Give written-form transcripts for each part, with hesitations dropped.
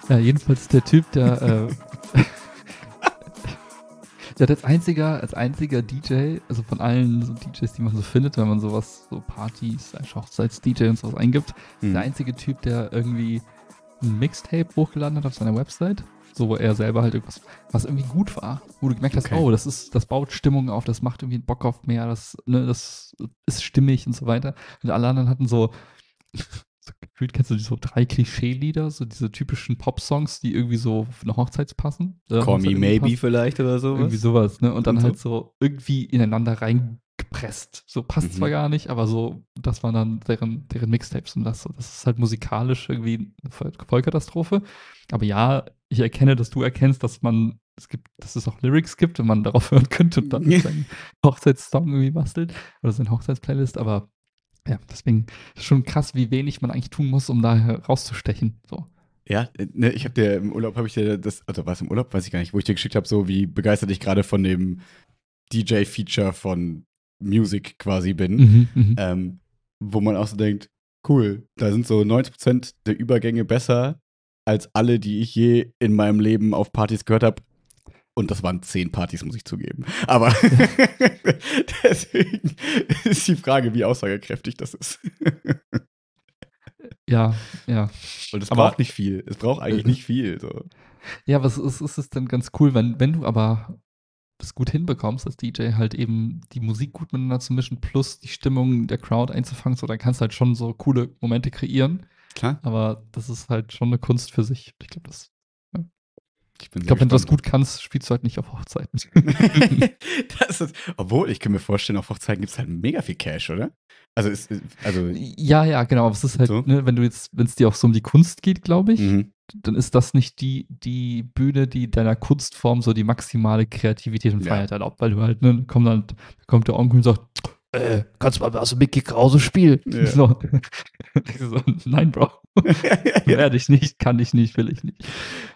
Ja, jedenfalls der Typ, der hat als einziger DJ, also von allen so DJs, die man so findet, wenn man sowas, so Partys, Hochzeits-DJ und sowas eingibt, ist der einzige Typ, der irgendwie ein Mixtape hochgeladen hat auf seiner Website, so wo er selber halt irgendwas, was irgendwie gut war, wo du gemerkt hast, oh, das baut Stimmung auf, das macht irgendwie Bock auf mehr, das ist stimmig und so weiter. Und alle anderen hatten so gefühlt, kennst du so 3 Klischee-Lieder, so diese typischen Pop-Songs, die irgendwie so auf eine Hochzeit passen. Call Me Maybe vielleicht oder sowas. Irgendwie sowas, ne? Und dann halt so irgendwie ineinander reingepresst. So passt zwar gar nicht, aber so, das waren dann deren Mixtapes und das ist halt musikalisch irgendwie eine Vollkatastrophe. Aber ja, ich erkenne, dass du erkennst, dass es auch Lyrics gibt und man darauf hören könnte und dann seinen Hochzeitssong irgendwie bastelt oder seine Hochzeitsplaylist, aber ja, deswegen ist schon krass, wie wenig man eigentlich tun muss, um da rauszustechen. So. Ja, ne, ich habe dir im Urlaub, also war es im Urlaub, weiß ich gar nicht, wo ich dir geschickt habe, so wie begeistert ich gerade von dem DJ-Feature von Music quasi bin, wo man auch so denkt, cool, da sind so 90% der Übergänge besser als alle, die ich je in meinem Leben auf Partys gehört habe. Und das waren 10 Partys, muss ich zugeben. Aber deswegen ist die Frage, wie aussagekräftig das ist. Ja. Und es braucht nicht viel. Es braucht eigentlich nicht viel. So. Ja, aber es ist dann ganz cool, wenn du aber das gut hinbekommst, als DJ halt eben die Musik gut miteinander zu mischen, plus die Stimmung der Crowd einzufangen, so, dann kannst du halt schon so coole Momente kreieren. Klar. Aber das ist halt schon eine Kunst für sich. Ich glaube, Ich glaube, wenn du das gut kannst, spielst du halt nicht auf Hochzeiten. Obwohl, ich kann mir vorstellen, auf Hochzeiten gibt es halt mega viel Cash, oder? Ja, genau. Aber es ist halt, so, ne, wenn es dir auch so um die Kunst geht, glaube ich, dann ist das nicht die Bühne, die deiner Kunstform so die maximale Kreativität und Freiheit erlaubt, weil du halt, ne, kommt der Onkel und sagt, kannst du mal was mit Mickey Krause spielen? Ja. So. Nein, Bro. Werde ich nicht, kann ich nicht, will ich nicht.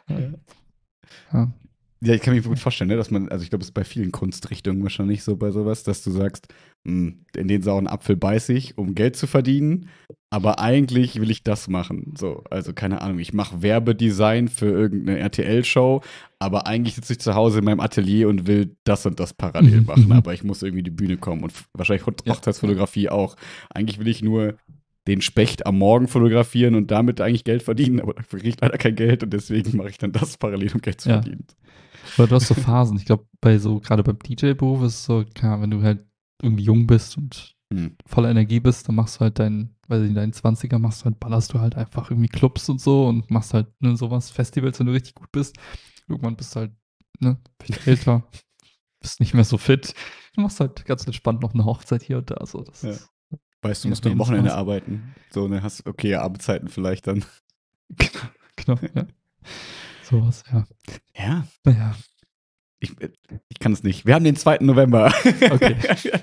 Ja, ich kann mir gut vorstellen, ne, dass man, also ich glaube, es ist bei vielen Kunstrichtungen wahrscheinlich so bei sowas, dass du sagst, in den sauren Apfel beiß ich, um Geld zu verdienen, aber eigentlich will ich das machen. So, also keine Ahnung, ich mache Werbedesign für irgendeine RTL-Show, aber eigentlich sitze ich zu Hause in meinem Atelier und will das und das parallel machen, aber ich muss irgendwie die Bühne kommen und wahrscheinlich Hochzeitsfotografie auch. Eigentlich will ich nur den Specht am Morgen fotografieren und damit eigentlich Geld verdienen, aber dafür kriege ich leider kein Geld und deswegen mache ich dann das parallel, um Geld zu verdienen. Oder du hast so Phasen. Ich glaube, gerade beim DJ-Beruf ist es so, klar, wenn du halt irgendwie jung bist und voller Energie bist, dann machst du halt deinen 20er ballerst du halt einfach irgendwie Clubs und so und machst halt sowas, Festivals, wenn du richtig gut bist. Irgendwann bist du halt, vielleicht älter, bist nicht mehr so fit. Du machst halt ganz entspannt noch eine Hochzeit hier und da. So, das ist, weißt du, musst du am Wochenende arbeiten. So, ne, hast okay Arbeitszeiten vielleicht dann. Genau, ja. Sowas, ja. Ja. Naja. Ich kann es nicht. Wir haben den 2. November. Okay.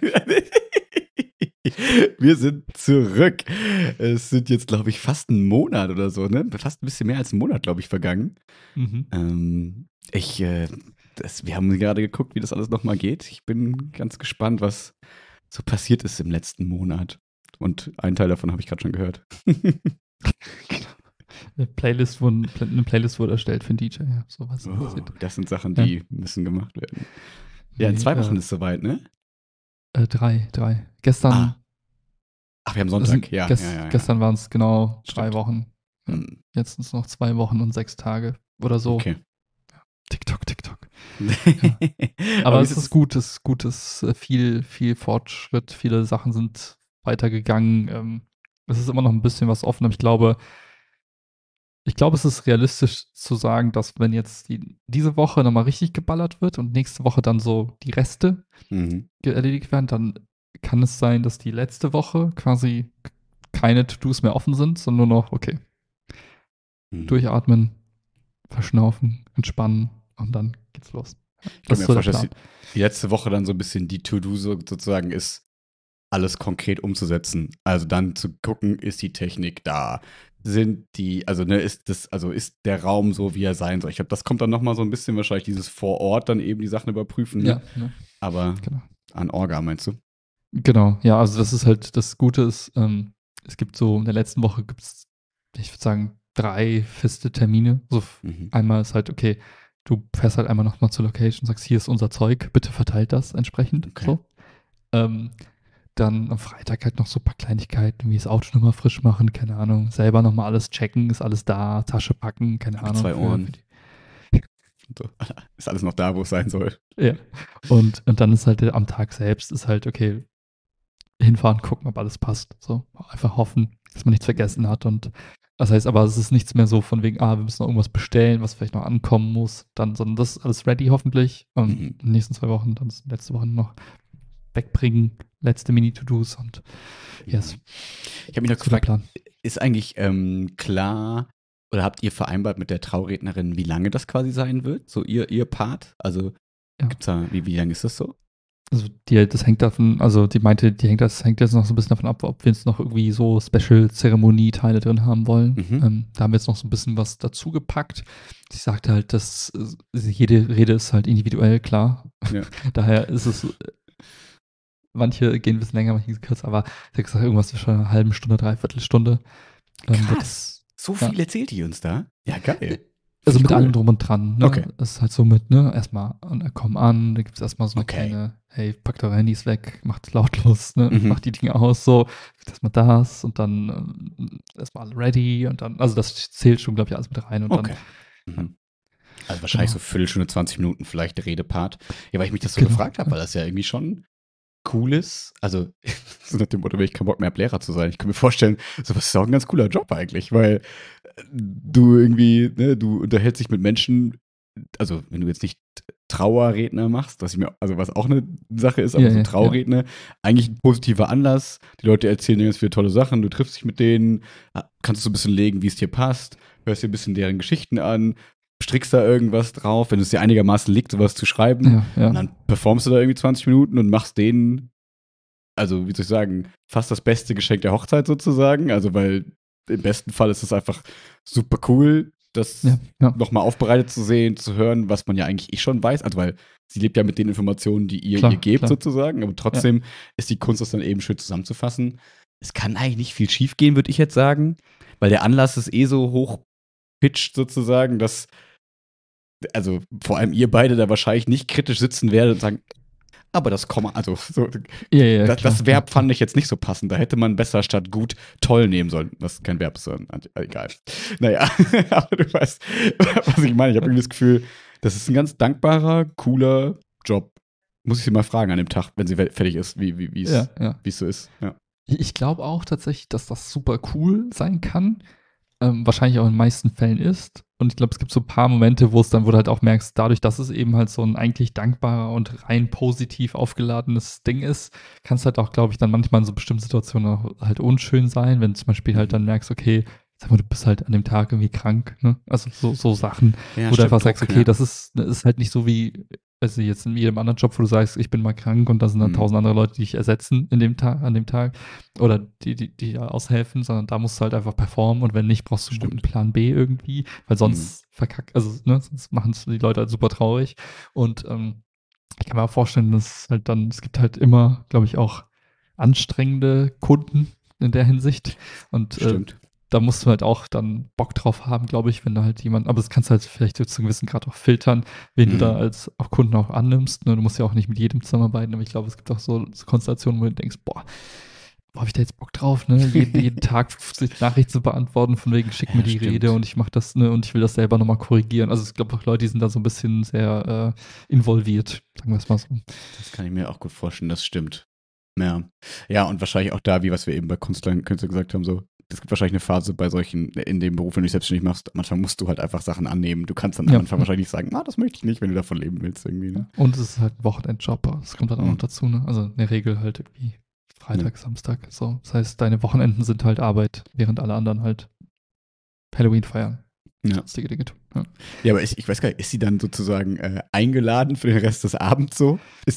Wir sind zurück. Es sind jetzt, glaube ich, fast einen Monat oder so, ne? Fast ein bisschen mehr als einen Monat, glaube ich, vergangen. Wir haben gerade geguckt, wie das alles nochmal geht. Ich bin ganz gespannt, was so passiert ist im letzten Monat. Und einen Teil davon habe ich gerade schon gehört. Eine Playlist wurde erstellt für einen DJ. Ja, sowas. Das sind Sachen, die müssen gemacht werden. Ja, in 2 Wochen ist es soweit, ne? 3. Gestern. Ach, wir haben Sonntag, Gestern waren es genau 3 Wochen. Ja. Jetzt sind es noch 2 Wochen und 6 Tage oder so. Okay. Ja. TikTok. Ja. Aber es ist gut, viel Fortschritt, viele Sachen sind weitergegangen. Es ist immer noch ein bisschen was offen, aber ich glaube, es ist realistisch zu sagen, dass wenn jetzt diese Woche nochmal richtig geballert wird und nächste Woche dann so die Reste erledigt werden, dann kann es sein, dass die letzte Woche quasi keine To-Dos mehr offen sind, sondern nur noch, durchatmen, verschnaufen, entspannen und dann geht's los. Ich kann mir vorstellen, dass die letzte Woche dann so ein bisschen die To-Do sozusagen ist, alles konkret umzusetzen. Also dann zu gucken, ist die Technik da? Ist der Raum so, wie er sein soll? Ich glaube, das kommt dann nochmal so ein bisschen wahrscheinlich dieses vor Ort dann eben die Sachen überprüfen. Ne? Ja. Aber an Orga meinst du? Genau, ja, also das ist halt, das Gute ist, es gibt so, in der letzten Woche gibt es, ich würde sagen, 3 feste Termine. So einmal ist halt, okay, du fährst halt einmal nochmal zur Location, sagst, hier ist unser Zeug, bitte verteilt das entsprechend. Okay. So. Dann am Freitag halt noch so ein paar Kleinigkeiten, wie das Auto nochmal frisch machen, keine Ahnung, selber nochmal alles checken, ist alles da, Tasche packen, keine Mit Ahnung. 2 Ohren. So. Ist alles noch da, wo es sein soll. Ja. Und dann ist halt am Tag selbst, ist halt, okay, hinfahren, gucken, ob alles passt. So, einfach hoffen, dass man nichts vergessen hat. Und das heißt aber, es ist nichts mehr so von wegen, wir müssen noch irgendwas bestellen, was vielleicht noch ankommen muss, sondern das ist alles ready hoffentlich. In den nächsten 2 Wochen, dann ist letzte Woche noch wegbringen, letzte Mini-To-Dos und yes. Ich habe mich noch gefragt, ist eigentlich klar, oder habt ihr vereinbart mit der Traurednerin, wie lange das quasi sein wird? So ihr Part? Also gibt's da, wie lange ist das so? Also das hängt davon, also die meinte, das hängt jetzt noch so ein bisschen davon ab, ob wir jetzt noch irgendwie so Special-Zeremonie-Teile drin haben wollen. Da haben wir jetzt noch so ein bisschen was dazu gepackt. Sie sagte halt, dass jede Rede ist halt individuell, klar. Ja. Daher ist es, manche gehen ein bisschen länger, manche kürzer, aber sie hat gesagt, irgendwas zwischen einer halben Stunde, 3/4 Stunde. Krass, so viel erzählt die uns da? Ja, geil. Also mit allem drum und dran. Ne? Okay. Das ist halt so mit, ne, erstmal, komm an, da gibt es erstmal so eine kleine, hey, packt eure Handys weg, macht lautlos, ne, macht die Dinge aus, so, erstmal das und dann erstmal alle ready und dann, also das zählt schon, glaube ich, alles mit rein und dann. Also wahrscheinlich so Viertelstunde, 20 Minuten vielleicht der Redepart. Ja, weil ich mich das so gefragt habe, weil das ja irgendwie schon cool ist. Also, so nach dem Motto, ich keinen Bock mehr, Lehrer zu sein. Ich kann mir vorstellen, sowas ist auch ein ganz cooler Job eigentlich, weil du irgendwie, ne, du unterhältst dich mit Menschen, also wenn du jetzt nicht Trauerredner machst, was auch eine Sache ist, aber so Trauerredner, eigentlich ein positiver Anlass. Die Leute erzählen dir ganz viele tolle Sachen, du triffst dich mit denen, kannst so ein bisschen legen, wie es dir passt, hörst dir ein bisschen deren Geschichten an, strickst da irgendwas drauf, wenn es dir einigermaßen liegt, sowas zu schreiben. Und dann performst du da irgendwie 20 Minuten und machst denen, also wie soll ich sagen, fast das beste Geschenk der Hochzeit sozusagen. Also weil im besten Fall ist es einfach super cool, das nochmal aufbereitet zu sehen, zu hören, was man ja eigentlich schon weiß. Also weil sie lebt ja mit den Informationen, die ihr gebt sozusagen. Aber trotzdem ist die Kunst, das dann eben schön zusammenzufassen. Es kann eigentlich nicht viel schief gehen, würde ich jetzt sagen. Weil der Anlass ist so hoch pitched sozusagen, dass also vor allem ihr beide da wahrscheinlich nicht kritisch sitzen werdet und sagen, aber das Komma, also so, das Verb fand ich jetzt nicht so passend. Da hätte man besser statt gut toll nehmen sollen. Das ist kein Verb, sondern egal. Naja, aber du weißt, was ich meine. Ich habe irgendwie das Gefühl, das ist ein ganz dankbarer, cooler Job. Muss ich sie mal fragen an dem Tag, wenn sie fertig ist, wie es so ist. Ja. Ich glaube auch tatsächlich, dass das super cool sein kann. Wahrscheinlich auch in den meisten Fällen ist. Und ich glaube, es gibt so ein paar Momente, wo du halt auch merkst, dadurch, dass es eben halt so ein eigentlich dankbarer und rein positiv aufgeladenes Ding ist, kann es halt auch, glaube ich, dann manchmal in so bestimmten Situationen auch halt unschön sein, wenn du zum Beispiel halt dann merkst, okay, sag mal, du bist halt an dem Tag irgendwie krank, ne? Also so Sachen, wo du einfach sagst, okay, das ist halt nicht so wie, also jetzt in jedem anderen Job, wo du sagst, ich bin mal krank und da sind dann 1000 andere Leute, die dich ersetzen an dem Tag oder die aushelfen, sondern da musst du halt einfach performen und wenn nicht, brauchst du einen guten Plan B irgendwie, weil sonst sonst machen es die Leute halt super traurig und ich kann mir auch vorstellen, dass halt dann, es gibt halt immer, glaube ich, auch anstrengende Kunden in der Hinsicht und da musst du halt auch dann Bock drauf haben, glaube ich, wenn da halt jemand, aber das kannst du halt vielleicht zu einem gewissen Grad auch filtern, wen du da als auch Kunden auch annimmst. Ne? Du musst ja auch nicht mit jedem zusammenarbeiten, aber ich glaube, es gibt auch so Konstellationen, wo du denkst, boah, habe ich da jetzt Bock drauf, ne? jeden Tag 50 Nachrichten zu beantworten, von wegen, schick mir die Rede und ich mache das, ne, und ich will das selber nochmal korrigieren. Also ich glaube auch Leute, die sind da so ein bisschen sehr involviert, sagen wir es mal so. Das kann ich mir auch gut vorstellen, das stimmt. Ja, und wahrscheinlich auch da, was wir eben bei Künstler gesagt haben, so, es gibt wahrscheinlich eine Phase bei solchen, in dem Beruf, wenn du dich selbstständig machst, manchmal musst du halt einfach Sachen annehmen. Du kannst dann am Anfang wahrscheinlich sagen, das möchte ich nicht, wenn du davon leben willst irgendwie. Ne? Und es ist halt ein Wochenendjob, das kommt dann auch noch dazu, ne? Also in der Regel halt irgendwie Freitag, Samstag, so. Das heißt, deine Wochenenden sind halt Arbeit, während alle anderen halt Halloween feiern. Ja. Ja, aber ich weiß gar nicht, ist sie dann sozusagen eingeladen für den Rest des Abends so?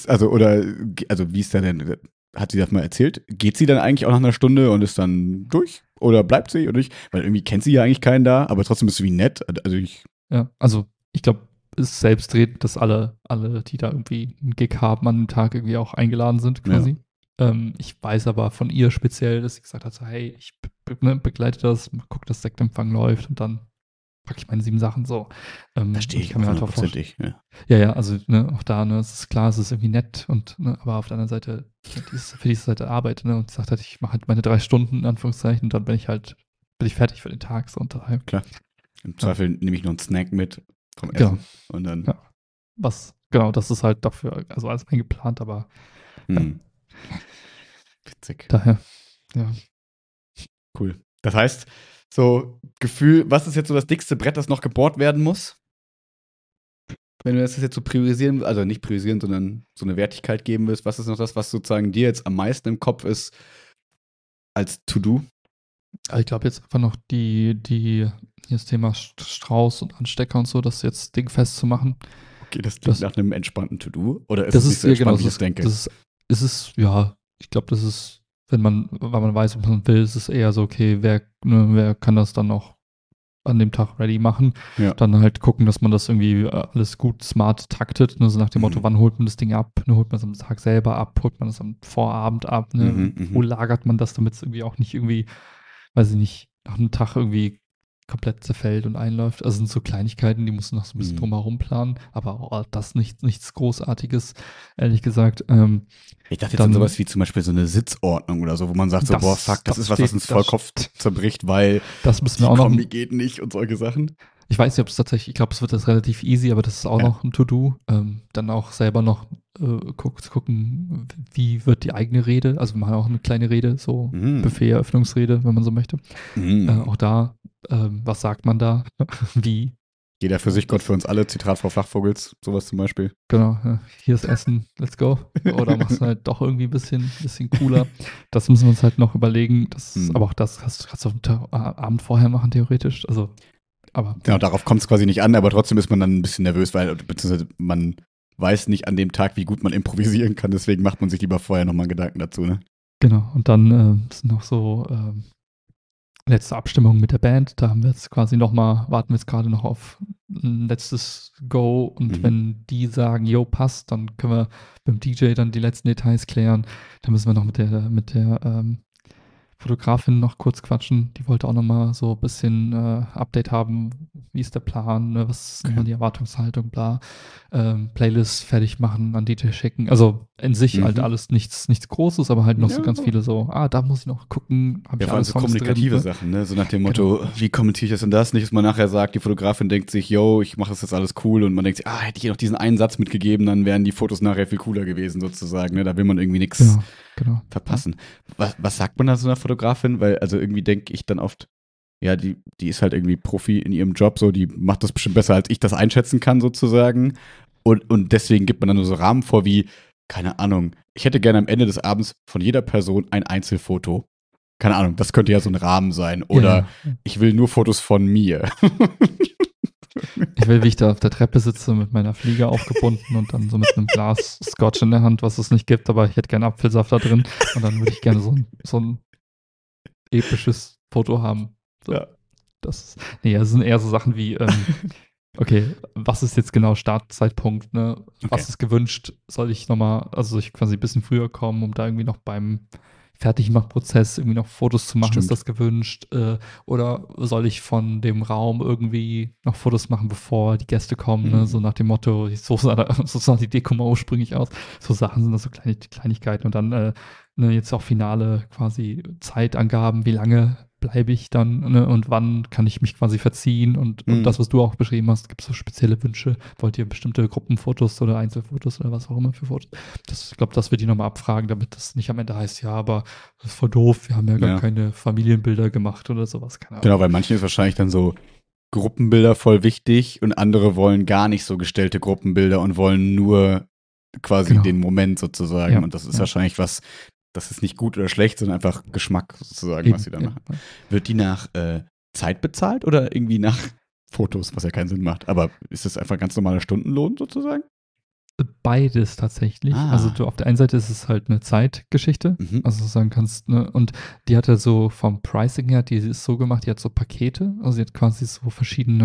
Wie ist da denn, hat sie das mal erzählt? Geht sie dann eigentlich auch nach einer Stunde und ist dann durch? Oder bleibt sie oder nicht? Weil irgendwie kennt sie ja eigentlich keinen da, aber trotzdem ist sie wie nett. Also ich glaube, es ist selbstredend, dass alle, die da irgendwie einen Gig haben an dem Tag, irgendwie auch eingeladen sind quasi. Ich weiß aber von ihr speziell, dass sie gesagt hat, so, hey, ich begleite das, gucke, dass Sektempfang läuft und dann packe ich meine 7 Sachen so. Verstehe ich kann mir einfach hundertprozentig. Ja. Ja, also auch da, ne, es ist klar, es ist irgendwie nett und aber auf der anderen Seite, für diese Seite Arbeit, ne, und sagt halt, ich mache halt meine 3 Stunden, in Anführungszeichen, und dann bin ich fertig für den Tag, so und daher. Klar. Im Zweifel nehme ich noch einen Snack mit vom Genau. Essen und dann. Ja. Genau, das ist halt dafür, also alles eingeplant, aber Witzig. daher, ja. Cool. Das heißt, so Gefühl, was ist jetzt so das dickste Brett, das noch gebohrt werden muss? Wenn du das jetzt so priorisieren, also nicht priorisieren, sondern so eine Wertigkeit geben willst, was ist noch das, was sozusagen dir jetzt am meisten im Kopf ist als To-Do? Also ich glaube jetzt einfach noch hier das Thema Strauß und Anstecker und so, das jetzt dingfest zu machen. Okay, das klingt nach einem entspannten To-Do. Oder ist das es nicht so entspannt, wie ich das es denke? ist es, ja, ich glaube, das ist, weil man weiß, was man will, ist es eher so, okay, wer kann das dann noch an dem Tag ready machen? Ja. Dann halt gucken, dass man das irgendwie alles gut smart taktet, ne? So nach dem Motto, wann holt man das Ding ab? Ne? Holt man es am Tag selber ab? Holt man es am Vorabend ab? Ne? Wo lagert man das, damit es irgendwie auch nicht irgendwie, weiß ich nicht, nach einem Tag irgendwie komplett zerfällt und einläuft. Also sind so Kleinigkeiten, die muss man noch so ein bisschen drumherum planen, aber auch das nichts Großartiges, ehrlich gesagt. Ich dachte jetzt an sowas wie zum Beispiel so eine Sitzordnung oder so, wo man sagt so, boah, fuck, das ist was uns voll Kopf zerbricht, weil das müssen wir auch noch. Kombi geht nicht und solche Sachen. Ich weiß nicht, ob es tatsächlich, ich glaube, es wird das relativ easy, aber das ist auch noch ein To-Do. Dann auch selber noch gucken, wie wird die eigene Rede, also wir machen auch eine kleine Rede, so Buffet, Eröffnungsrede, wenn man so möchte. Auch da, was sagt man da? Wie? Jeder für sich, Gott für uns alle, Zitat Frau Flachvogels, sowas zum Beispiel. Genau, hier ist Essen, let's go. Oder machst du halt doch irgendwie ein bisschen cooler. Das müssen wir uns halt noch überlegen. Aber auch das kannst du am Abend vorher machen, theoretisch. Also, aber. Genau, darauf kommt es quasi nicht an, aber trotzdem ist man dann ein bisschen nervös, beziehungsweise man weiß nicht an dem Tag, wie gut man improvisieren kann, deswegen macht man sich lieber vorher nochmal Gedanken dazu, ne? Genau, und dann sind noch so letzte Abstimmung mit der Band. Da haben wir jetzt quasi warten wir jetzt gerade noch auf ein letztes Go und wenn die sagen, yo, passt, dann können wir beim DJ dann die letzten Details klären. Dann müssen wir noch mit der Fotografin noch kurz quatschen. Die wollte auch nochmal so ein bisschen Update haben. Wie ist der Plan? Ne? Was ist nochmal die Erwartungshaltung? Bla. Playlist fertig machen, an DJ schicken. Also in sich halt alles nichts Großes, aber halt noch so ganz viele so, da muss ich noch gucken. Ja, vor allem so kommunikative Sachen, ne? So nach dem Motto, wie kommentiere ich das und das? Nicht, dass man nachher sagt, die Fotografin denkt sich, yo, ich mache das jetzt alles cool und man denkt sich, hätte ich ihr noch diesen einen Satz mitgegeben, dann wären die Fotos nachher viel cooler gewesen sozusagen. Ne? Da will man irgendwie nichts verpassen. Was sagt man da so einer Fotografin? Weil, also irgendwie denke ich dann oft, ja, die ist halt irgendwie Profi in ihrem Job, so, die macht das bestimmt besser, als ich das einschätzen kann, sozusagen. Und deswegen gibt man dann nur so Rahmen vor wie, keine Ahnung, ich hätte gerne am Ende des Abends von jeder Person ein Einzelfoto. Keine Ahnung, das könnte ja so ein Rahmen sein. Oder ich will nur Fotos von mir. Ich will, wie ich da auf der Treppe sitze, mit meiner Fliege aufgebunden und dann so mit einem Glas Scotch in der Hand, was es nicht gibt, aber ich hätte gerne Apfelsaft da drin. Und dann würde ich gerne so ein episches Foto haben. So. Ja. Das sind eher so Sachen wie, okay, was ist jetzt genau Startzeitpunkt, ne? Was ist gewünscht? Soll ich quasi ein bisschen früher kommen, um da irgendwie noch beim Fertigmachprozess irgendwie noch Fotos zu machen? Stimmt. Ist das gewünscht? Oder soll ich von dem Raum irgendwie noch Fotos machen, bevor die Gäste kommen? Ne? So nach dem Motto, so sah die Deko mal ursprünglich aus. So Sachen sind das so Kleinigkeiten. Und dann jetzt auch finale quasi Zeitangaben, wie lange bleibe ich dann, ne? Und wann kann ich mich quasi verziehen und das, was du auch beschrieben hast, gibt es so spezielle Wünsche? Wollt ihr bestimmte Gruppenfotos oder Einzelfotos oder was auch immer für Fotos? Ich glaube, das wird die nochmal abfragen, damit das nicht am Ende heißt, ja, aber das ist voll doof, wir haben ja gar keine Familienbilder gemacht oder sowas, keine Ahnung. Genau, weil manchen ist wahrscheinlich dann so Gruppenbilder voll wichtig und andere wollen gar nicht so gestellte Gruppenbilder und wollen nur quasi den Moment sozusagen. Ja, und das ist wahrscheinlich was, das ist nicht gut oder schlecht, sondern einfach Geschmack sozusagen, was sie da machen. Wird die nach Zeit bezahlt oder irgendwie nach Fotos, was ja keinen Sinn macht? Aber ist das einfach ganz normaler Stundenlohn sozusagen? Beides tatsächlich. Also auf der einen Seite ist es halt eine Zeitgeschichte, also sagen kannst, ne, und die hatte so vom Pricing her, die ist so gemacht, die hat so Pakete, also sie hat quasi so verschiedene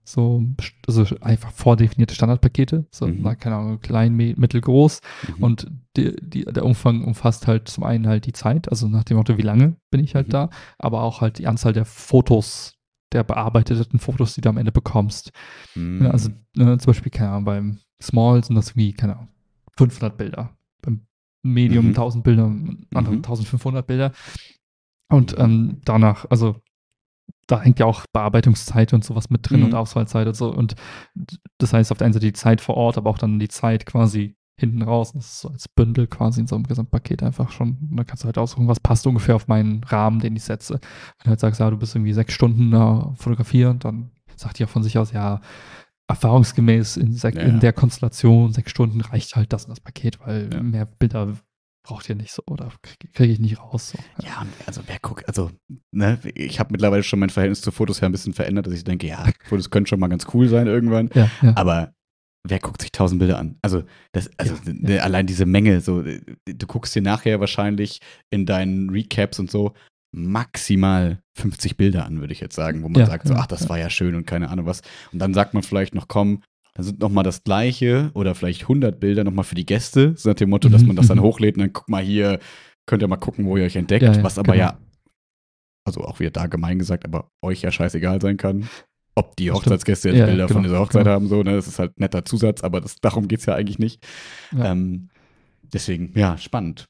so, also einfach vordefinierte Standardpakete, so, keine Ahnung, klein, mittel, groß. Und der Umfang umfasst halt zum einen halt die Zeit, also nach dem Motto, wie lange bin ich halt da, aber auch halt die Anzahl der Fotos, der bearbeiteten Fotos, die du am Ende bekommst. Ja, also zum Beispiel, keine Ahnung, beim Small sind das irgendwie, keine Ahnung, 500 Bilder. Beim Medium 1000 Bilder, andere 1500 Bilder. Und danach, also da hängt ja auch Bearbeitungszeit und sowas mit drin und Auswahlzeit und so. Und das heißt auf der einen Seite die Zeit vor Ort, aber auch dann die Zeit quasi hinten raus. Das ist so als Bündel quasi in so einem Gesamtpaket einfach schon. Und dann kannst du halt aussuchen, was passt ungefähr auf meinen Rahmen, den ich setze. Wenn du halt sagst, ja, du bist irgendwie 6 Stunden da fotografieren, dann sagt die ja von sich aus, ja, erfahrungsgemäß in der Konstellation 6 Stunden reicht halt das und das Paket, weil mehr Bilder braucht ihr nicht so oder kriege ich nicht raus. So. Ja, also wer guckt, also, ne, ich habe mittlerweile schon mein Verhältnis zu Fotos her ein bisschen verändert, dass ich denke, ja, Fotos können schon mal ganz cool sein irgendwann, aber wer guckt sich 1000 Bilder an? Also, allein diese Menge, so, du guckst dir nachher wahrscheinlich in deinen Recaps und so maximal 50 Bilder an, würde ich jetzt sagen, wo man sagt, so, ach, das war ja schön und keine Ahnung was. Und dann sagt man vielleicht noch, komm, dann sind nochmal das Gleiche oder vielleicht 100 Bilder nochmal für die Gäste, so nach dem Motto, dass man das dann hochlädt und dann guck mal hier, könnt ihr mal gucken, wo ihr euch entdeckt, was aber also auch wieder da gemein gesagt, aber euch ja scheißegal sein kann, ob die Hochzeitsgäste jetzt Bilder von dieser Hochzeit haben, so, ne, das ist halt ein netter Zusatz, aber darum geht es ja eigentlich nicht. Deswegen, ja, spannend.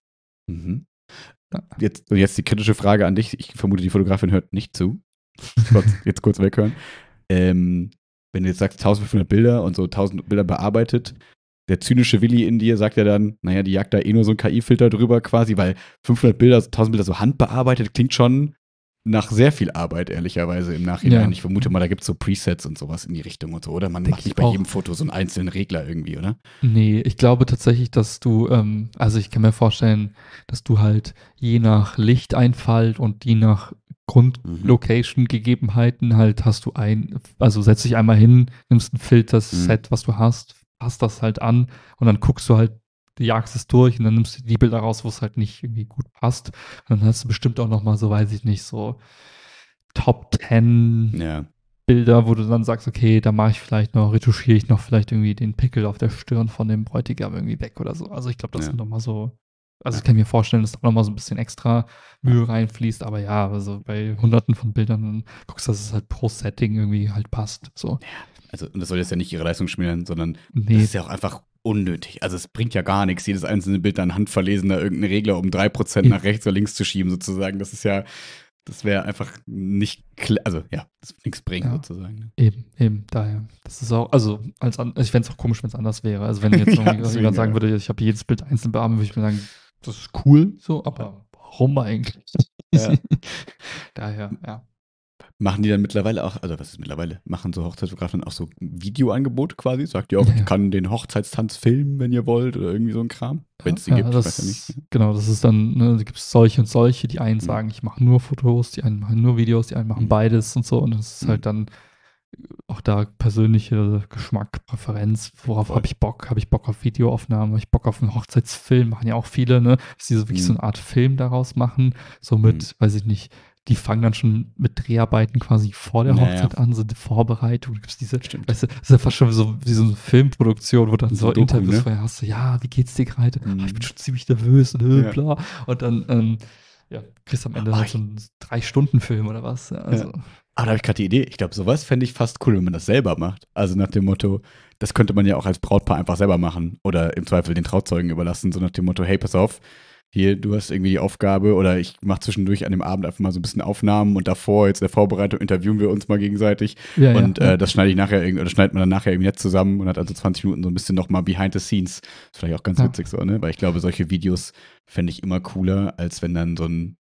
Jetzt die kritische Frage an dich, ich vermute, die Fotografin hört nicht zu. Jetzt kurz weghören. Wenn du jetzt sagst 1500 Bilder und so 1000 Bilder bearbeitet, der zynische Willi in dir sagt ja dann, naja, die jagt da eh nur so einen KI-Filter drüber quasi, weil 500 Bilder, 1000 Bilder so handbearbeitet, klingt schon nach sehr viel Arbeit, ehrlicherweise, im Nachhinein. Ich vermute mal, da gibt es so Presets und sowas in die Richtung und so, oder? Man macht nicht bei jedem Foto so einen einzelnen Regler irgendwie, oder? Nee, ich glaube tatsächlich, dass du, also ich kann mir vorstellen, dass du halt je nach Lichteinfall und je nach Grundlocation-Gegebenheiten halt hast du also setzt dich einmal hin, nimmst ein Filterset, was du hast, passt das halt an und dann guckst du halt, du jagst es durch und dann nimmst du die Bilder raus, wo es halt nicht irgendwie gut passt. Und dann hast du bestimmt auch noch mal so, weiß ich nicht, so Top 10 Bilder, wo du dann sagst, okay, da retuschiere ich noch vielleicht irgendwie den Pickel auf der Stirn von dem Bräutigam irgendwie weg oder so. Also ich glaube, das sind noch mal so. Also ich kann mir vorstellen, dass da nochmal so ein bisschen extra Mühe reinfließt, aber ja, also bei Hunderten von Bildern dann guckst du, dass es halt pro Setting irgendwie halt passt. So. Also, und das soll jetzt ja nicht ihre Leistung schmälern, sondern das ist ja auch einfach unnötig. Also es bringt ja gar nichts, jedes einzelne Bild dann handverlesener irgendeinen Regler um 3% nach rechts oder links zu schieben, sozusagen. Das wäre einfach nicht, das wird nichts bringen, sozusagen. Eben, daher. Das ist auch, also ich fände es auch komisch, wenn es anders wäre. Also wenn jetzt jemand sagen würde, ich habe jedes Bild einzeln bearbeitet, würde ich mir sagen, das ist cool, so, aber warum eigentlich? Daher, Machen die dann mittlerweile auch, also was ist mittlerweile, machen so Hochzeitsfotografen auch so Videoangebote quasi? Sagt ihr auch, ich kann den Hochzeitstanz filmen, wenn ihr wollt oder irgendwie so ein Kram? Wenn es die gibt, ich weiß ja nicht. Genau, das ist dann, da gibt es solche und solche, die einen sagen, ich mache nur Fotos, die einen machen nur Videos, die einen machen beides und so und das ist halt dann auch da persönliche Geschmack, Präferenz, worauf habe ich Bock? Habe ich Bock auf Videoaufnahmen? Habe ich Bock auf einen Hochzeitsfilm? Machen ja auch viele, ne? Dass die so wirklich so eine Art Film daraus machen, so mit, weiß ich nicht, die fangen dann schon mit Dreharbeiten quasi vor der Hochzeit an, so die Vorbereitung. Du gibst weißt du, das ist ja fast schon so wie so eine Filmproduktion, wo dann so Interviews vorher hast, so, ja, wie geht's dir gerade? Ich bin schon ziemlich nervös und bla. Und dann, kriegst du am Ende halt so einen 3-Stunden-Film oder was. Ja, also. Aber da habe ich gerade die Idee. Ich glaube, sowas fände ich fast cool, wenn man das selber macht. Also nach dem Motto, das könnte man ja auch als Brautpaar einfach selber machen oder im Zweifel den Trauzeugen überlassen. So nach dem Motto, hey, pass auf, hier, du hast irgendwie die Aufgabe oder ich mache zwischendurch an dem Abend einfach mal so ein bisschen Aufnahmen und davor, jetzt in der Vorbereitung, interviewen wir uns mal gegenseitig. Das schneide ich nachher oder schneidet man dann nachher irgendwie jetzt zusammen und hat also 20 Minuten so ein bisschen nochmal behind the scenes. Das ist vielleicht auch ganz witzig so, ne? Weil ich glaube, solche Videos fände ich immer cooler, als wenn dann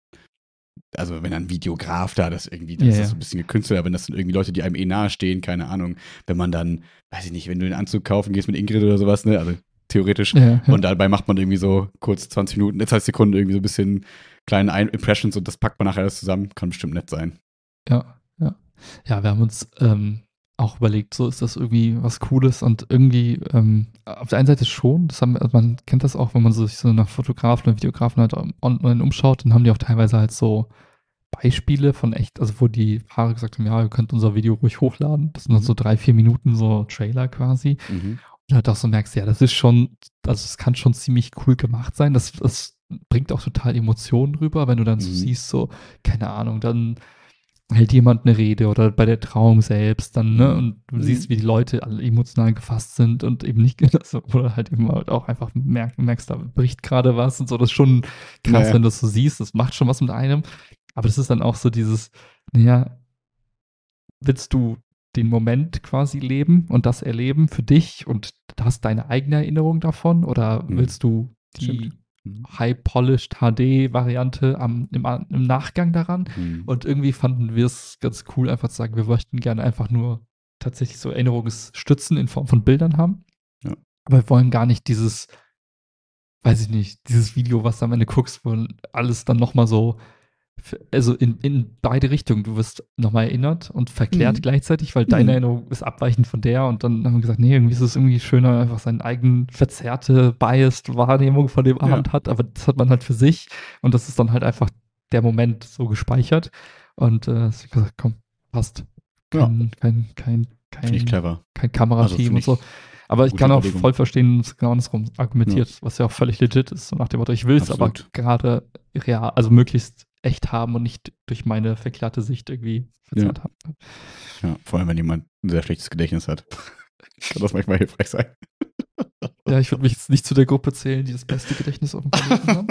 wenn ein Videograf da das irgendwie, das ist so ein bisschen gekünstelt, aber wenn das sind irgendwie Leute, die einem nahestehen, keine Ahnung, wenn man dann, weiß ich nicht, wenn du den Anzug kaufen gehst mit Ingrid oder sowas, ne, also theoretisch, und dabei macht man irgendwie so kurz 20 Minuten, 20 Sekunden irgendwie so ein bisschen kleine Impressions und das packt man nachher alles zusammen, kann bestimmt nett sein. Ja, wir haben uns auch überlegt, so ist das irgendwie was Cooles und irgendwie auf der einen Seite schon, man kennt das auch, wenn man sich so nach Fotografen oder Videografen halt online umschaut, dann haben die auch teilweise halt so Beispiele von echt, also wo die Fahrer gesagt haben, ja, ihr könnt unser Video ruhig hochladen. Das sind dann so 3-4 Minuten so Trailer quasi. Mhm. Und halt auch so merkst, ja, das ist schon, also es kann schon ziemlich cool gemacht sein. Das bringt auch total Emotionen rüber, wenn du dann so siehst, so, keine Ahnung, dann hält jemand eine Rede oder bei der Trauung selbst dann, ne? Und du siehst, wie die Leute alle emotional gefasst sind und eben nicht, also, oder halt eben halt auch einfach merkst, da bricht gerade was und so. Das ist schon krass, Naja. wenn du das so siehst. Das macht schon was mit einem. Aber das ist dann auch so dieses, naja, willst du den Moment quasi leben und das erleben für dich und hast deine eigene Erinnerung davon oder willst du die Stimmt. Mhm. high-polished HD-Variante im Nachgang daran? Mhm. Und irgendwie fanden wir es ganz cool, einfach zu sagen, wir möchten gerne einfach nur tatsächlich so Erinnerungsstützen in Form von Bildern haben. Ja. Aber wir wollen gar nicht dieses, weiß ich nicht, dieses Video, was du am Ende guckst, wo alles dann nochmal so, also in beide Richtungen. Du wirst nochmal erinnert und verklärt gleichzeitig, weil deine Erinnerung ist abweichend von der. Und dann haben wir gesagt, nee, irgendwie ist es irgendwie schöner, einfach seine eigene verzerrte, biased Wahrnehmung von dem Abend hat. Aber das hat man halt für sich. Und das ist dann halt einfach der Moment so gespeichert. Und ich habe gesagt, komm, passt. Finde ich Kein clever. Kamerateam und so. Aber ich gute kann auch Überlegung. voll verstehen, dass es genau andersrum argumentiert, was ja auch völlig legit ist. So nach dem Motto, ich will es aber Absolut. gerade real, also möglichst echt haben und nicht durch meine verklärte Sicht irgendwie verzerrt haben. Ja, vor allem, wenn jemand ein sehr schlechtes Gedächtnis hat. Kann das manchmal hilfreich sein. Ja, ich würde mich jetzt nicht zu der Gruppe zählen, die das beste Gedächtnis auf dem Planeten haben.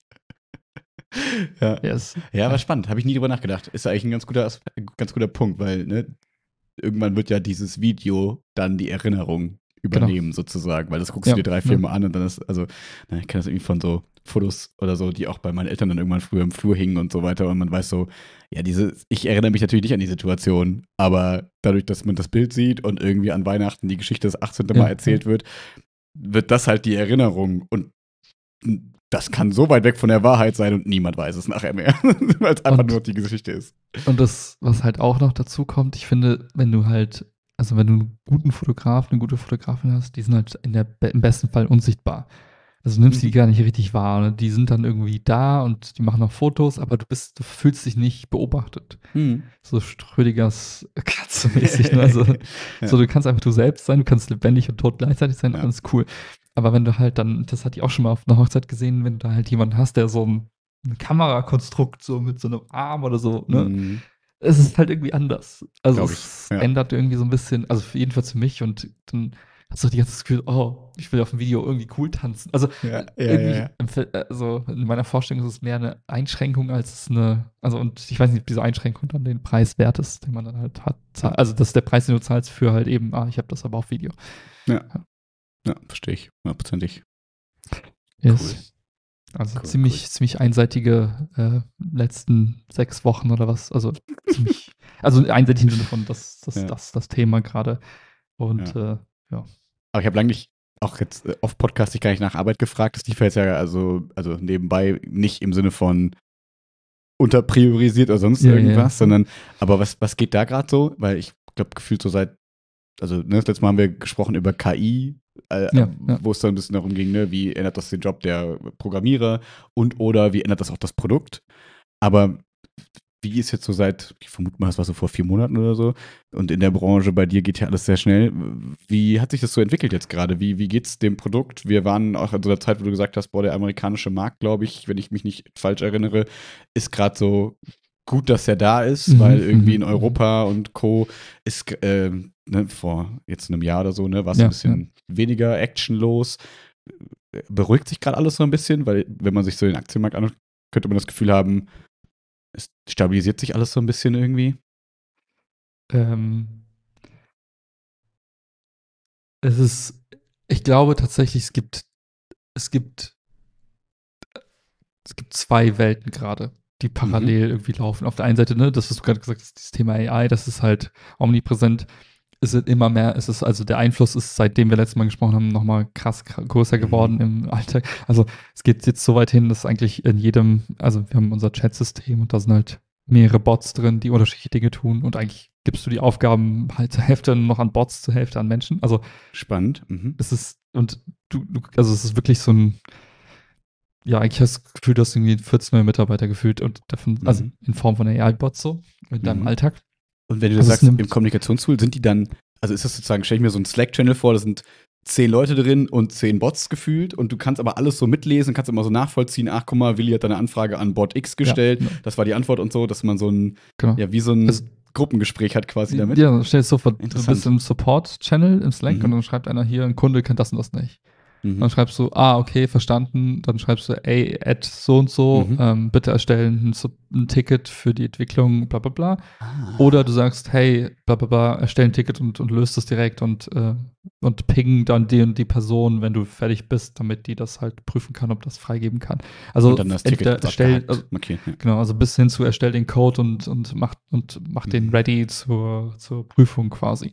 Ja. Yes. Ja, aber spannend. Habe ich nie drüber nachgedacht. Ist eigentlich ein ganz guter Punkt, weil ne, irgendwann wird ja dieses Video dann die Erinnerung übernehmen, sozusagen. Weil das guckst du dir 3-4 Mal an und dann ist, also, ich kenne das irgendwie von so Fotos oder so, die auch bei meinen Eltern dann irgendwann früher im Flur hingen und so weiter. Und man weiß so, ja, ich erinnere mich natürlich nicht an die Situation, aber dadurch, dass man das Bild sieht und irgendwie an Weihnachten die Geschichte das 18. Mal erzählt wird das halt die Erinnerung. Und das kann so weit weg von der Wahrheit sein und niemand weiß es nachher mehr, weil es einfach nur die Geschichte ist. Und das, was halt auch noch dazu kommt, ich finde, wenn du halt, also wenn du einen guten Fotografen, eine gute Fotografin hast, die sind halt im besten Fall unsichtbar. Also du nimmst die gar nicht richtig wahr. Ne? Die sind dann irgendwie da und die machen noch Fotos, aber du fühlst dich nicht beobachtet. So Schrödingers Katze-mäßig. Ne? Also, so, du kannst einfach du selbst sein, du kannst lebendig und tot gleichzeitig sein, alles cool. Aber wenn du halt dann, das hatte ich auch schon mal auf einer Hochzeit gesehen, wenn du da halt jemanden hast, der so ein Kamerakonstrukt so mit so einem Arm oder so, ne? Es ist halt irgendwie anders. Also es ändert irgendwie so ein bisschen, also jedenfalls für mich und dann hast du die ganze Gefühl, oh, ich will auf dem Video irgendwie cool tanzen. Also also in meiner Vorstellung ist es mehr eine Einschränkung als also und ich weiß nicht, ob diese Einschränkung dann den Preis wert ist, den man dann halt hat. Also das ist der Preis, den du zahlst für halt eben, ich habe das aber auf Video. Ja, verstehe ich, 100%. Yes. Cool. Also ziemlich einseitige letzten 6 Wochen oder was. Also ziemlich, also einseitig im Sinne von das Thema gerade. Und ja. Aber ich habe lange nicht, auch jetzt auf Podcast dich gar nicht nach Arbeit gefragt. Das lief jetzt ja also nebenbei nicht im Sinne von unterpriorisiert oder sonst irgendwas, sondern, aber was geht da gerade so? Weil ich glaube, gefühlt so also das letzte Mal haben wir gesprochen über KI, wo es dann ein bisschen darum ging, ne, wie ändert das den Job der Programmierer oder wie ändert das auch das Produkt. Aber wie ist jetzt so ich vermute mal, das war so vor 4 Monaten oder so, und in der Branche bei dir geht ja alles sehr schnell. Wie hat sich das so entwickelt jetzt gerade? Wie geht's dem Produkt? Wir waren auch in so einer Zeit, wo du gesagt hast, der amerikanische Markt, glaube ich, wenn ich mich nicht falsch erinnere, ist gerade so gut, dass er da ist, weil irgendwie in Europa und Co. ist vor jetzt einem Jahr oder so, ne, war es ein bisschen weniger actionlos. Beruhigt sich gerade alles so ein bisschen, weil wenn man sich so den Aktienmarkt anschaut, könnte man das Gefühl haben, es stabilisiert sich alles so ein bisschen irgendwie. Ich glaube tatsächlich, es gibt 2 Welten gerade, die parallel irgendwie laufen. Auf der einen Seite, ne, das, was du gerade gesagt hast, dieses Thema AI, das ist halt omnipräsent. Es wird immer mehr, also der Einfluss ist, seitdem wir letztes Mal gesprochen haben, nochmal krass größer geworden im Alltag. Also es geht jetzt so weit hin, dass eigentlich in jedem, also wir haben unser Chat-System und da sind halt mehrere Bots drin, die unterschiedliche Dinge tun und eigentlich gibst du die Aufgaben halt zur Hälfte noch an Bots, zur Hälfte an Menschen. Also spannend. Es ist, und also es ist wirklich so ein, ja, eigentlich hast du das Gefühl, du hast irgendwie 14 neue Mitarbeiter gefühlt und davon, also in Form von AI-Bots so, in deinem Alltag. Und wenn du Also sagst, im Kommunikationstool, sind die dann, also ist das sozusagen, stelle ich mir so einen Slack-Channel vor, da sind 10 Leute drin und 10 Bots gefühlt und du kannst aber alles so mitlesen, kannst immer so nachvollziehen, ach guck mal, Willi hat eine Anfrage an Bot X gestellt, genau. das war die Antwort und so, dass man so ein, Genau. ja, wie so ein Also, Gruppengespräch hat quasi damit. ja, stell dir so vor, du Interessant. bist im Support-Channel im Slack und dann schreibt einer hier, ein Kunde kennt das und das nicht. Dann schreibst du, okay, verstanden. Dann schreibst du, add so und so, bitte erstellen ein Ticket für die Entwicklung, bla bla bla. Oder du sagst, hey, bla bla bla, erstell ein Ticket und löst es direkt und ping dann die und die Person, wenn du fertig bist, damit die das halt prüfen kann, ob das freigeben kann. Also und dann das Ticket genau, also bis hin zu erstell den Code und mach den ready zur Prüfung quasi.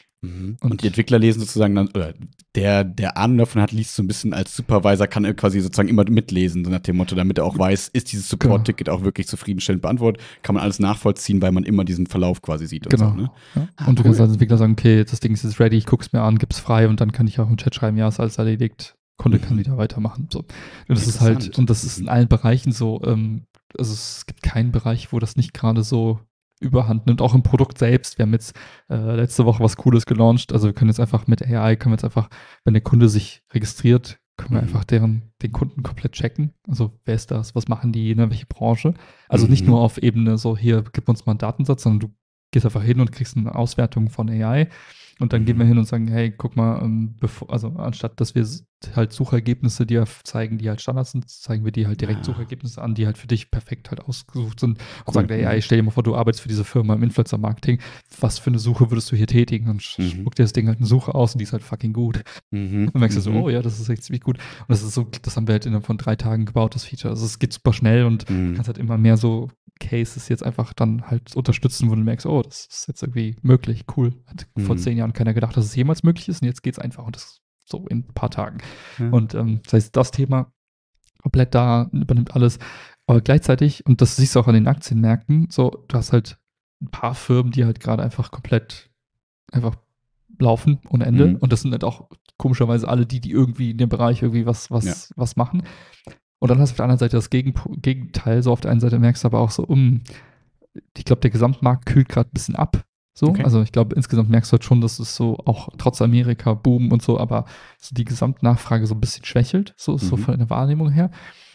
Und die Entwickler lesen sozusagen dann, oder der Ahnung davon hat, liest so ein bisschen als Supervisor, kann er quasi sozusagen immer mitlesen, so nach dem Motto, damit er auch weiß, ist dieses Support-Ticket auch wirklich zufriedenstellend beantwortet, kann man alles nachvollziehen, weil man immer diesen Verlauf quasi sieht. Genau. Und so, ne? Ja. Und du kannst als Entwickler sagen, okay, das Ding ist jetzt ready, ich guck's mir an, gib's frei und dann kann ich auch im Chat schreiben, ja, ist alles erledigt, Kunde kann wieder weitermachen. So. Und das ist halt, und das ist in allen Bereichen so, also es gibt keinen Bereich, wo das nicht gerade so Überhand nimmt, auch im Produkt selbst. Wir haben jetzt letzte Woche was Cooles gelauncht. Also wir können jetzt einfach mit AI, wenn der Kunde sich registriert, können wir einfach den Kunden komplett checken. Also wer ist das, was machen die, ne, welche Branche. Also nicht nur auf Ebene so, hier, gib uns mal einen Datensatz, sondern du gehst einfach hin und kriegst eine Auswertung von AI. Und dann gehen wir hin und sagen, hey, guck mal, also anstatt, dass wir halt Suchergebnisse dir zeigen, die halt Standard sind, zeigen wir dir halt direkt Suchergebnisse an, die halt für dich perfekt halt ausgesucht sind. Und sagen, hey, stell dir mal vor, du arbeitest für diese Firma im Influencer-Marketing, was für eine Suche würdest du hier tätigen? Und spuckt dir das Ding halt eine Suche aus und die ist halt fucking gut. Und dann merkst du so, oh ja, das ist echt ziemlich gut. Und das ist so, das haben wir halt innerhalb von 3 Tagen gebaut, das Feature. Also es geht super schnell und kannst halt immer mehr so Cases jetzt einfach dann halt unterstützen, wo du merkst, oh, das ist jetzt irgendwie möglich, cool. Hat vor 10 Jahren keiner gedacht, dass es jemals möglich ist und jetzt geht's einfach und das so in ein paar Tagen. Und das heißt, das Thema komplett da übernimmt alles. Aber gleichzeitig, und das siehst du auch an den Aktienmärkten, so, du hast halt ein paar Firmen, die halt gerade einfach komplett einfach laufen ohne Ende. Und das sind halt auch komischerweise alle die irgendwie in dem Bereich irgendwie was machen. Und dann hast du auf der anderen Seite das Gegenteil. So auf der einen Seite merkst du aber auch so, ich glaube, der Gesamtmarkt kühlt gerade ein bisschen ab. So, also ich glaube, insgesamt merkst du halt schon, dass es so auch trotz Amerika Boom und so, aber so die Gesamtnachfrage so ein bisschen schwächelt, so von der Wahrnehmung her.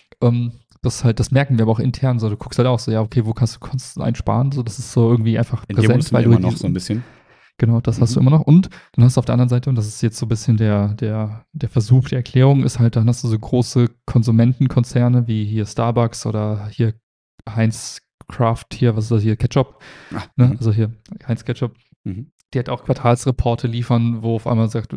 Das merken wir aber auch intern. So, du guckst halt auch so, ja, okay, wo kannst du Kosten einsparen? So, das ist so irgendwie einfach präsent, weil du immer noch so ein bisschen. Genau, das hast du immer noch. Und dann hast du auf der anderen Seite, und das ist jetzt so ein bisschen der Versuch, die Erklärung, ist halt, dann hast du so große Konsumentenkonzerne wie hier Starbucks oder hier Heinz Kraft, hier, was ist das hier, Ketchup, ne? Also hier Heinz Ketchup, die halt auch Quartalsreporte liefern, wo auf einmal sagt,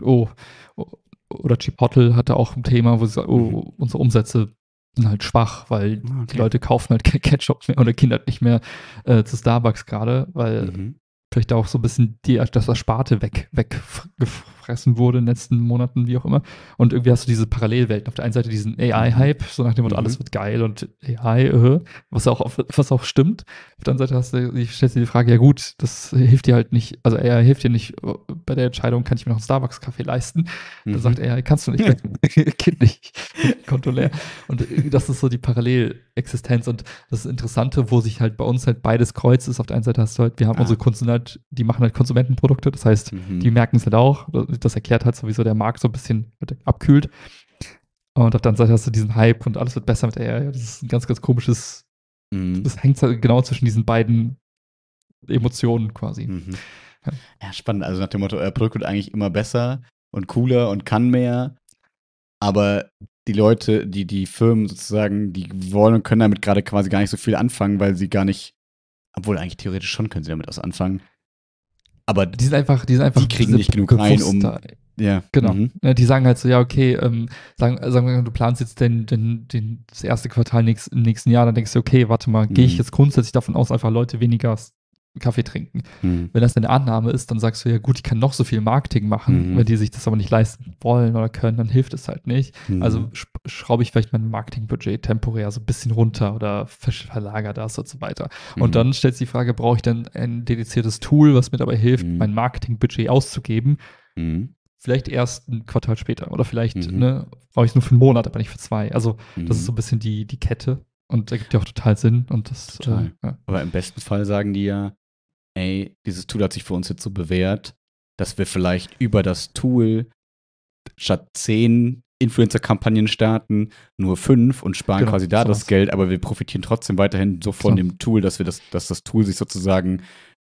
oder Chipotle hatte auch ein Thema, wo sie sagt, unsere Umsätze sind halt schwach, weil die Leute kaufen halt kein Ketchup mehr oder gehen halt nicht mehr zu Starbucks gerade, weil vielleicht auch so ein bisschen das Ersparte weggefressen wurde in den letzten Monaten, wie auch immer. Und irgendwie hast du diese Parallelwelten. Auf der einen Seite diesen AI-Hype, so nach dem Motto, alles wird geil und AI, was auch stimmt. Auf der anderen Seite stellst du dir die Frage, ja gut, das hilft dir halt nicht, also AI hilft dir nicht bei der Entscheidung, kann ich mir noch einen Starbucks-Kaffee leisten? Da sagt AI, kannst du nicht, geht nicht, Konto leer. Und das ist so die Parallelexistenz und das Interessante, wo sich halt bei uns halt beides kreuzt ist. Auf der einen Seite hast du halt, wir haben unsere Kunden halt, die machen halt Konsumentenprodukte, das heißt, die merken es halt auch. Das erklärt halt sowieso der Markt so ein bisschen abkühlt. Und auf der anderen Seite hast du diesen Hype und alles wird besser mit AI. Das ist ein ganz, ganz komisches, das hängt halt genau zwischen diesen beiden Emotionen quasi. Ja, spannend. Also nach dem Motto, euer Produkt wird eigentlich immer besser und cooler und kann mehr. Aber die Leute, die Firmen sozusagen, die wollen und können damit gerade quasi gar nicht so viel anfangen, weil sie gar nicht, obwohl eigentlich theoretisch schon können sie damit was anfangen. Aber die sind einfach die kriegen nicht genug rein, um. Ja. Genau. Die sagen halt so, ja, okay, sagen wir, du planst jetzt das erste Quartal im nächsten Jahr, dann denkst du, okay, warte mal, gehe ich jetzt grundsätzlich davon aus, einfach Leute weniger Kaffee trinken. Wenn das deine Annahme ist, dann sagst du, ja gut, ich kann noch so viel Marketing machen, wenn die sich das aber nicht leisten wollen oder können, dann hilft es halt nicht. Also schraube ich vielleicht mein Marketingbudget temporär so ein bisschen runter oder verlagere das und so weiter. Und dann stellt sich die Frage, brauche ich denn ein dediziertes Tool, was mir dabei hilft, mein Marketingbudget auszugeben? Vielleicht erst ein Quartal später oder vielleicht brauche ich es nur für einen Monat, aber nicht für 2. Also das ist so Mhm. ein bisschen die Kette und da gibt ja auch total Sinn und das, Total. ja. Aber im besten Fall sagen die ja, ey, dieses Tool hat sich für uns jetzt so bewährt, dass wir vielleicht über das Tool statt 10 Influencer-Kampagnen starten, nur 5 und sparen Genau, quasi da das sowas. Geld, aber wir profitieren trotzdem weiterhin so von Genau. dem Tool, dass das Tool sich sozusagen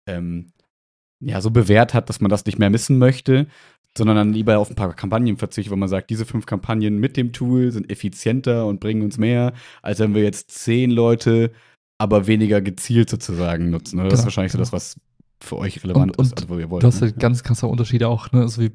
ja, so bewährt hat, dass man das nicht mehr missen möchte, sondern dann lieber auf ein paar Kampagnen verzichtet, wo man sagt, diese 5 Kampagnen mit dem Tool sind effizienter und bringen uns mehr, als wenn wir jetzt 10 Leute, aber weniger gezielt sozusagen nutzen. Oder? Das ist Genau, wahrscheinlich so genau. das, was für euch relevant ist, also wo ihr wollt. Du hast Ne? halt ganz krasse Unterschiede auch, ne? So wie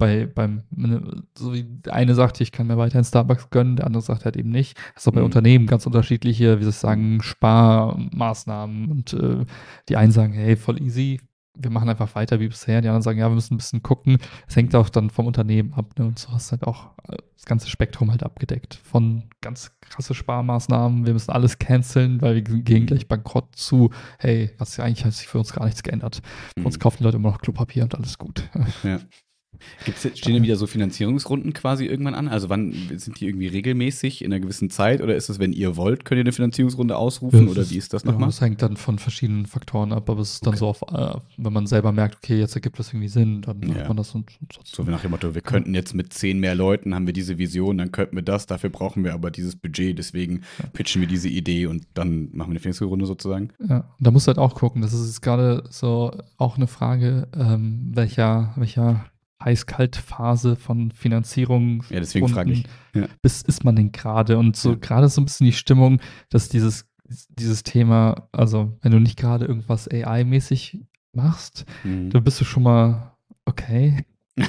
so wie der eine sagt, ich kann mir weiterhin Starbucks gönnen, der andere sagt halt eben nicht. Das ist auch bei Mhm. Unternehmen ganz unterschiedliche, wie soll ich sagen, Sparmaßnahmen und die einen sagen, hey, voll easy, wir machen einfach weiter wie bisher. Die anderen sagen, ja, wir müssen ein bisschen gucken. Es hängt auch dann vom Unternehmen ab, ne? Und so hast du halt auch das ganze Spektrum halt abgedeckt. Von ganz krasse Sparmaßnahmen, wir müssen alles canceln, weil wir gehen gleich bankrott zu, hey, was ja eigentlich hat sich für uns gar nichts geändert. Für uns kaufen die Leute immer noch Klopapier und alles gut. Ja. Stehen denn wieder so Finanzierungsrunden quasi irgendwann an? Also wann sind die irgendwie regelmäßig in einer gewissen Zeit oder ist es, wenn ihr wollt, könnt ihr eine Finanzierungsrunde ausrufen oder wie ist das Genau, nochmal? das hängt dann von verschiedenen Faktoren ab, aber es ist dann Okay. so auf, wenn man selber merkt, okay, jetzt ergibt das irgendwie Sinn, dann Ja. macht man das und So wie nach dem Motto, wir Genau. könnten jetzt mit 10 mehr Leuten, haben wir diese Vision, dann könnten wir das, dafür brauchen wir aber dieses Budget, deswegen pitchen wir diese Idee und dann machen wir eine Finanzierungsrunde sozusagen. Ja, und da musst du halt auch gucken. Das ist jetzt gerade so auch eine Frage, welcher Heiß-Kalt-Phase von Finanzierung Ja, deswegen frage ich. Ja. ist man denn gerade? Und so Ja. gerade so ein bisschen die Stimmung, dass dieses Thema, also wenn du nicht gerade irgendwas AI-mäßig machst, dann bist du schon mal okay.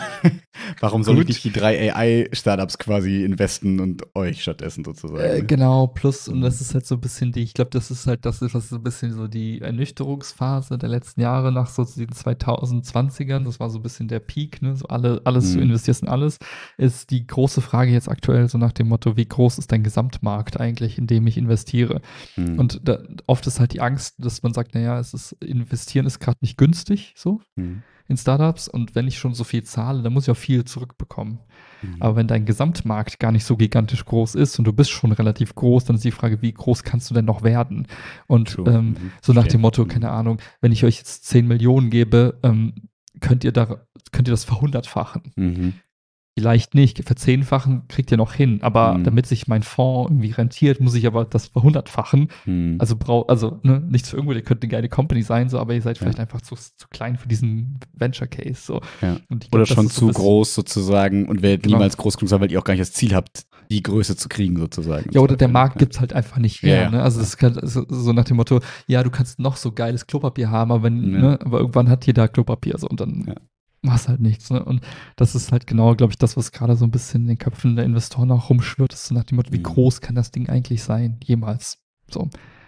Warum soll ich Gut. nicht die 3 AI-Startups quasi investen und euch stattdessen sozusagen? Ne? Genau, plus, und das ist halt so ein bisschen ich glaube, das ist halt was so ein bisschen so die Ernüchterungsphase der letzten Jahre nach so den 2020ern, das war so ein bisschen der Peak, ne, so alles, du investierst in alles, ist die große Frage jetzt aktuell so nach dem Motto, wie groß ist dein Gesamtmarkt eigentlich, in dem ich investiere? Und oft ist halt die Angst, dass man sagt, naja, investieren ist gerade nicht günstig, so, in Startups und wenn ich schon so viel zahle, dann muss ich auch viel zurückbekommen. Aber wenn dein Gesamtmarkt gar nicht so gigantisch groß ist und du bist schon relativ groß, dann ist die Frage, wie groß kannst du denn noch werden? Und so nach dem Motto, keine Ahnung, wenn ich euch jetzt 10 Millionen gebe, könnt ihr das verhundertfachen. Vielleicht nicht, verzehnfachen kriegt ihr noch hin, aber damit sich mein Fonds irgendwie rentiert, muss ich aber das verhundertfachen. Also nichts für irgendwo, ihr könnt eine geile Company sein, so, aber ihr seid vielleicht einfach zu klein für diesen Venture Case. So. Ja. Und ich Oder glaub, schon das ist so zu groß sozusagen und werdet Genau. niemals groß genug sein, weil ihr auch gar nicht das Ziel habt, die Größe zu kriegen sozusagen. Ja, oder der Markt gibt es halt einfach nicht her. Ja. Ne? Also das kann, so nach dem Motto, ja, du kannst noch so geiles Klopapier haben, aber, aber irgendwann hat jeder Klopapier so, und dann machst halt nichts. Ne? Und das ist halt genau, glaube ich, das, was gerade so ein bisschen in den Köpfen der Investoren auch rumschwirrt, ist so nach dem Motto, wie groß kann das Ding eigentlich sein, jemals? So.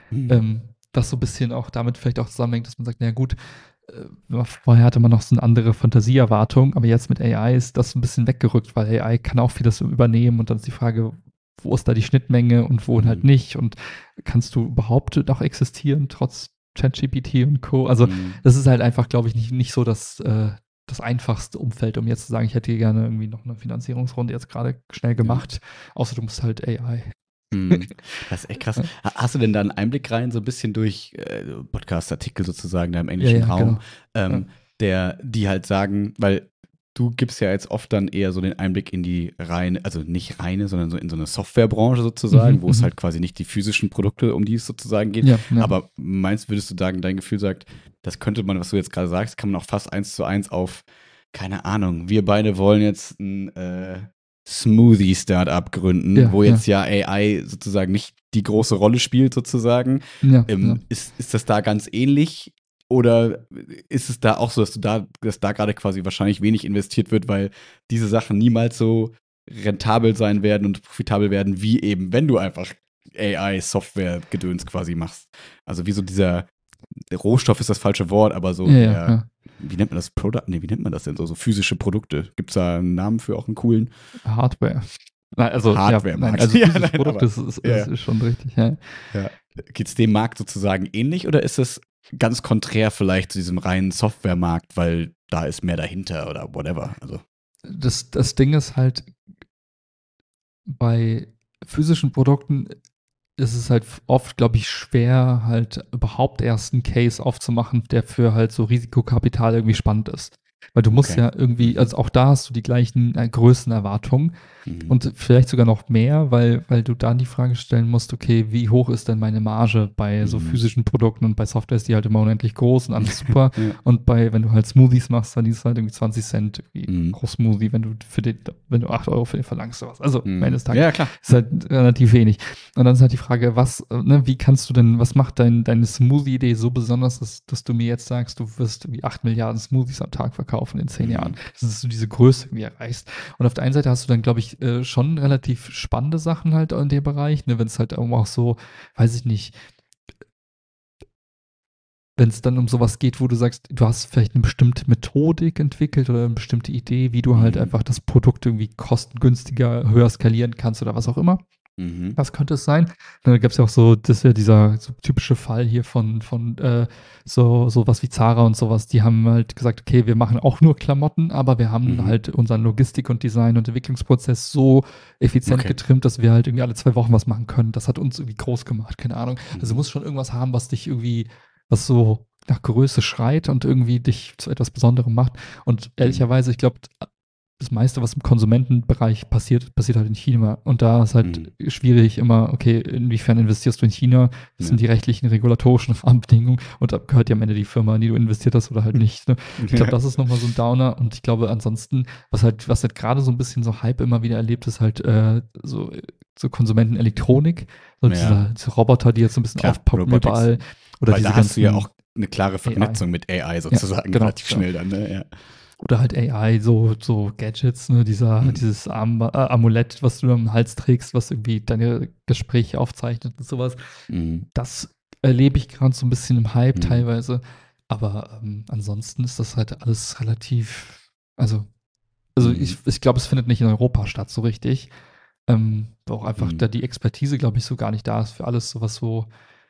Das so ein bisschen auch damit vielleicht auch zusammenhängt, dass man sagt, naja gut, vorher hatte man noch so eine andere Fantasieerwartung, aber jetzt mit AI ist das ein bisschen weggerückt, weil AI kann auch vieles übernehmen und dann ist die Frage, wo ist da die Schnittmenge und wo halt nicht und kannst du überhaupt noch existieren trotz ChatGPT und Co. Also das ist halt einfach, glaube ich, nicht so das einfachste Umfeld, um jetzt zu sagen, ich hätte gerne irgendwie noch eine Finanzierungsrunde jetzt gerade schnell gemacht, außer du musst halt AI. Das ist echt krass. Hast du denn da einen Einblick rein, so ein bisschen durch Podcast-Artikel sozusagen da im englischen Raum, genau. die halt sagen, weil du gibst ja jetzt oft dann eher so den Einblick in die reine, also nicht reine, sondern so in so eine Softwarebranche sozusagen, wo es halt quasi nicht die physischen Produkte, um die es sozusagen geht. Ja. Aber würdest du sagen, dein Gefühl sagt, das könnte man, was du jetzt gerade sagst, kann man auch fast 1:1 auf, keine Ahnung, wir beide wollen jetzt ein Smoothie-Startup gründen, wo jetzt AI sozusagen nicht die große Rolle spielt sozusagen. Ist das da ganz ähnlich? Oder ist es da auch so, dass da gerade quasi wahrscheinlich wenig investiert wird, weil diese Sachen niemals so rentabel sein werden und profitabel werden, wie eben, wenn du einfach AI-Software-Gedöns quasi machst? Also wie so der Rohstoff ist das falsche Wort, aber so wie nennt man das? Wie nennt man das denn? So physische Produkte. Gibt es da einen Namen für auch einen coolen? Hardware. Also Hardware-Markt. Also physisches Produkt ist schon richtig, ja. Geht es dem Markt sozusagen ähnlich oder ist es ganz konträr vielleicht zu diesem reinen Softwaremarkt, weil da ist mehr dahinter oder whatever? Also. Das Ding ist halt, bei physischen Produkten ist es halt oft, glaube ich, schwer, halt überhaupt erst einen Case aufzumachen, der für halt so Risikokapital irgendwie spannend ist. Weil du musst Okay. ja irgendwie, also auch da hast du die gleichen Größenerwartungen Mhm. und vielleicht sogar noch mehr, weil du dann die Frage stellen musst, okay, wie hoch ist denn meine Marge bei so Mhm. physischen Produkten, und bei Software ist die halt immer unendlich groß und alles super. Ja. Und wenn du halt Smoothies machst, dann ist halt irgendwie 20 Cent irgendwie Mhm. pro Smoothie, wenn du 8 Euro für den verlangst oder was. Also am Ende des Tages Ja, klar. ist halt relativ wenig. Und dann ist halt die Frage, wie kannst du denn, was macht deine Smoothie-Idee so besonders, dass du mir jetzt sagst, du wirst irgendwie 8 Milliarden Smoothies am Tag verkaufen in 10 Jahren, dass du diese Größe irgendwie erreichst. Und auf der einen Seite hast du dann, glaube ich, schon relativ spannende Sachen halt in dem Bereich, ne, wenn es halt auch so, weiß ich nicht, wenn es dann um sowas geht, wo du sagst, du hast vielleicht eine bestimmte Methodik entwickelt oder eine bestimmte Idee, wie du halt einfach das Produkt irgendwie kostengünstiger, höher skalieren kannst oder was auch immer. Mhm. Das könnte es sein. Dann gab es ja auch so, das ist ja dieser so typische Fall hier von so was wie Zara und sowas. Die haben halt gesagt, okay, wir machen auch nur Klamotten, aber wir haben halt unseren Logistik- und Design- und Entwicklungsprozess so effizient getrimmt, dass wir halt irgendwie alle 2 Wochen was machen können. Das hat uns irgendwie groß gemacht, keine Ahnung. Also du musst schon irgendwas haben, was dich irgendwie, was so nach Größe schreit und irgendwie dich zu etwas Besonderem macht. Und ehrlicherweise, ich glaube, das meiste, was im Konsumentenbereich passiert halt in China. Und da ist halt schwierig immer, okay, inwiefern investierst du in China? Das sind die rechtlichen, regulatorischen Rahmenbedingungen und da gehört ja am Ende die Firma, in die du investiert hast oder halt nicht. Ne? Ich glaube, das ist nochmal so ein Downer und ich glaube ansonsten, was halt gerade so ein bisschen so Hype immer wieder erlebt, ist halt so Konsumentenelektronik. So diese Roboter, die jetzt so ein bisschen aufpoppen überall. Oder weil diese da hast du ja auch eine klare Vernetzung AI. mit AI sozusagen, genau, relativ schnell dann, ne? Ja. Oder halt AI, so Gadgets, ne, dieses Amulett, was du am Hals trägst, was irgendwie deine Gespräche aufzeichnet und sowas. Das erlebe ich gerade so ein bisschen im Hype teilweise. Aber ansonsten ist das halt alles relativ, also ich glaube, es findet nicht in Europa statt, so richtig. Auch einfach da die Expertise, glaube ich, so gar nicht da ist für alles, sowas so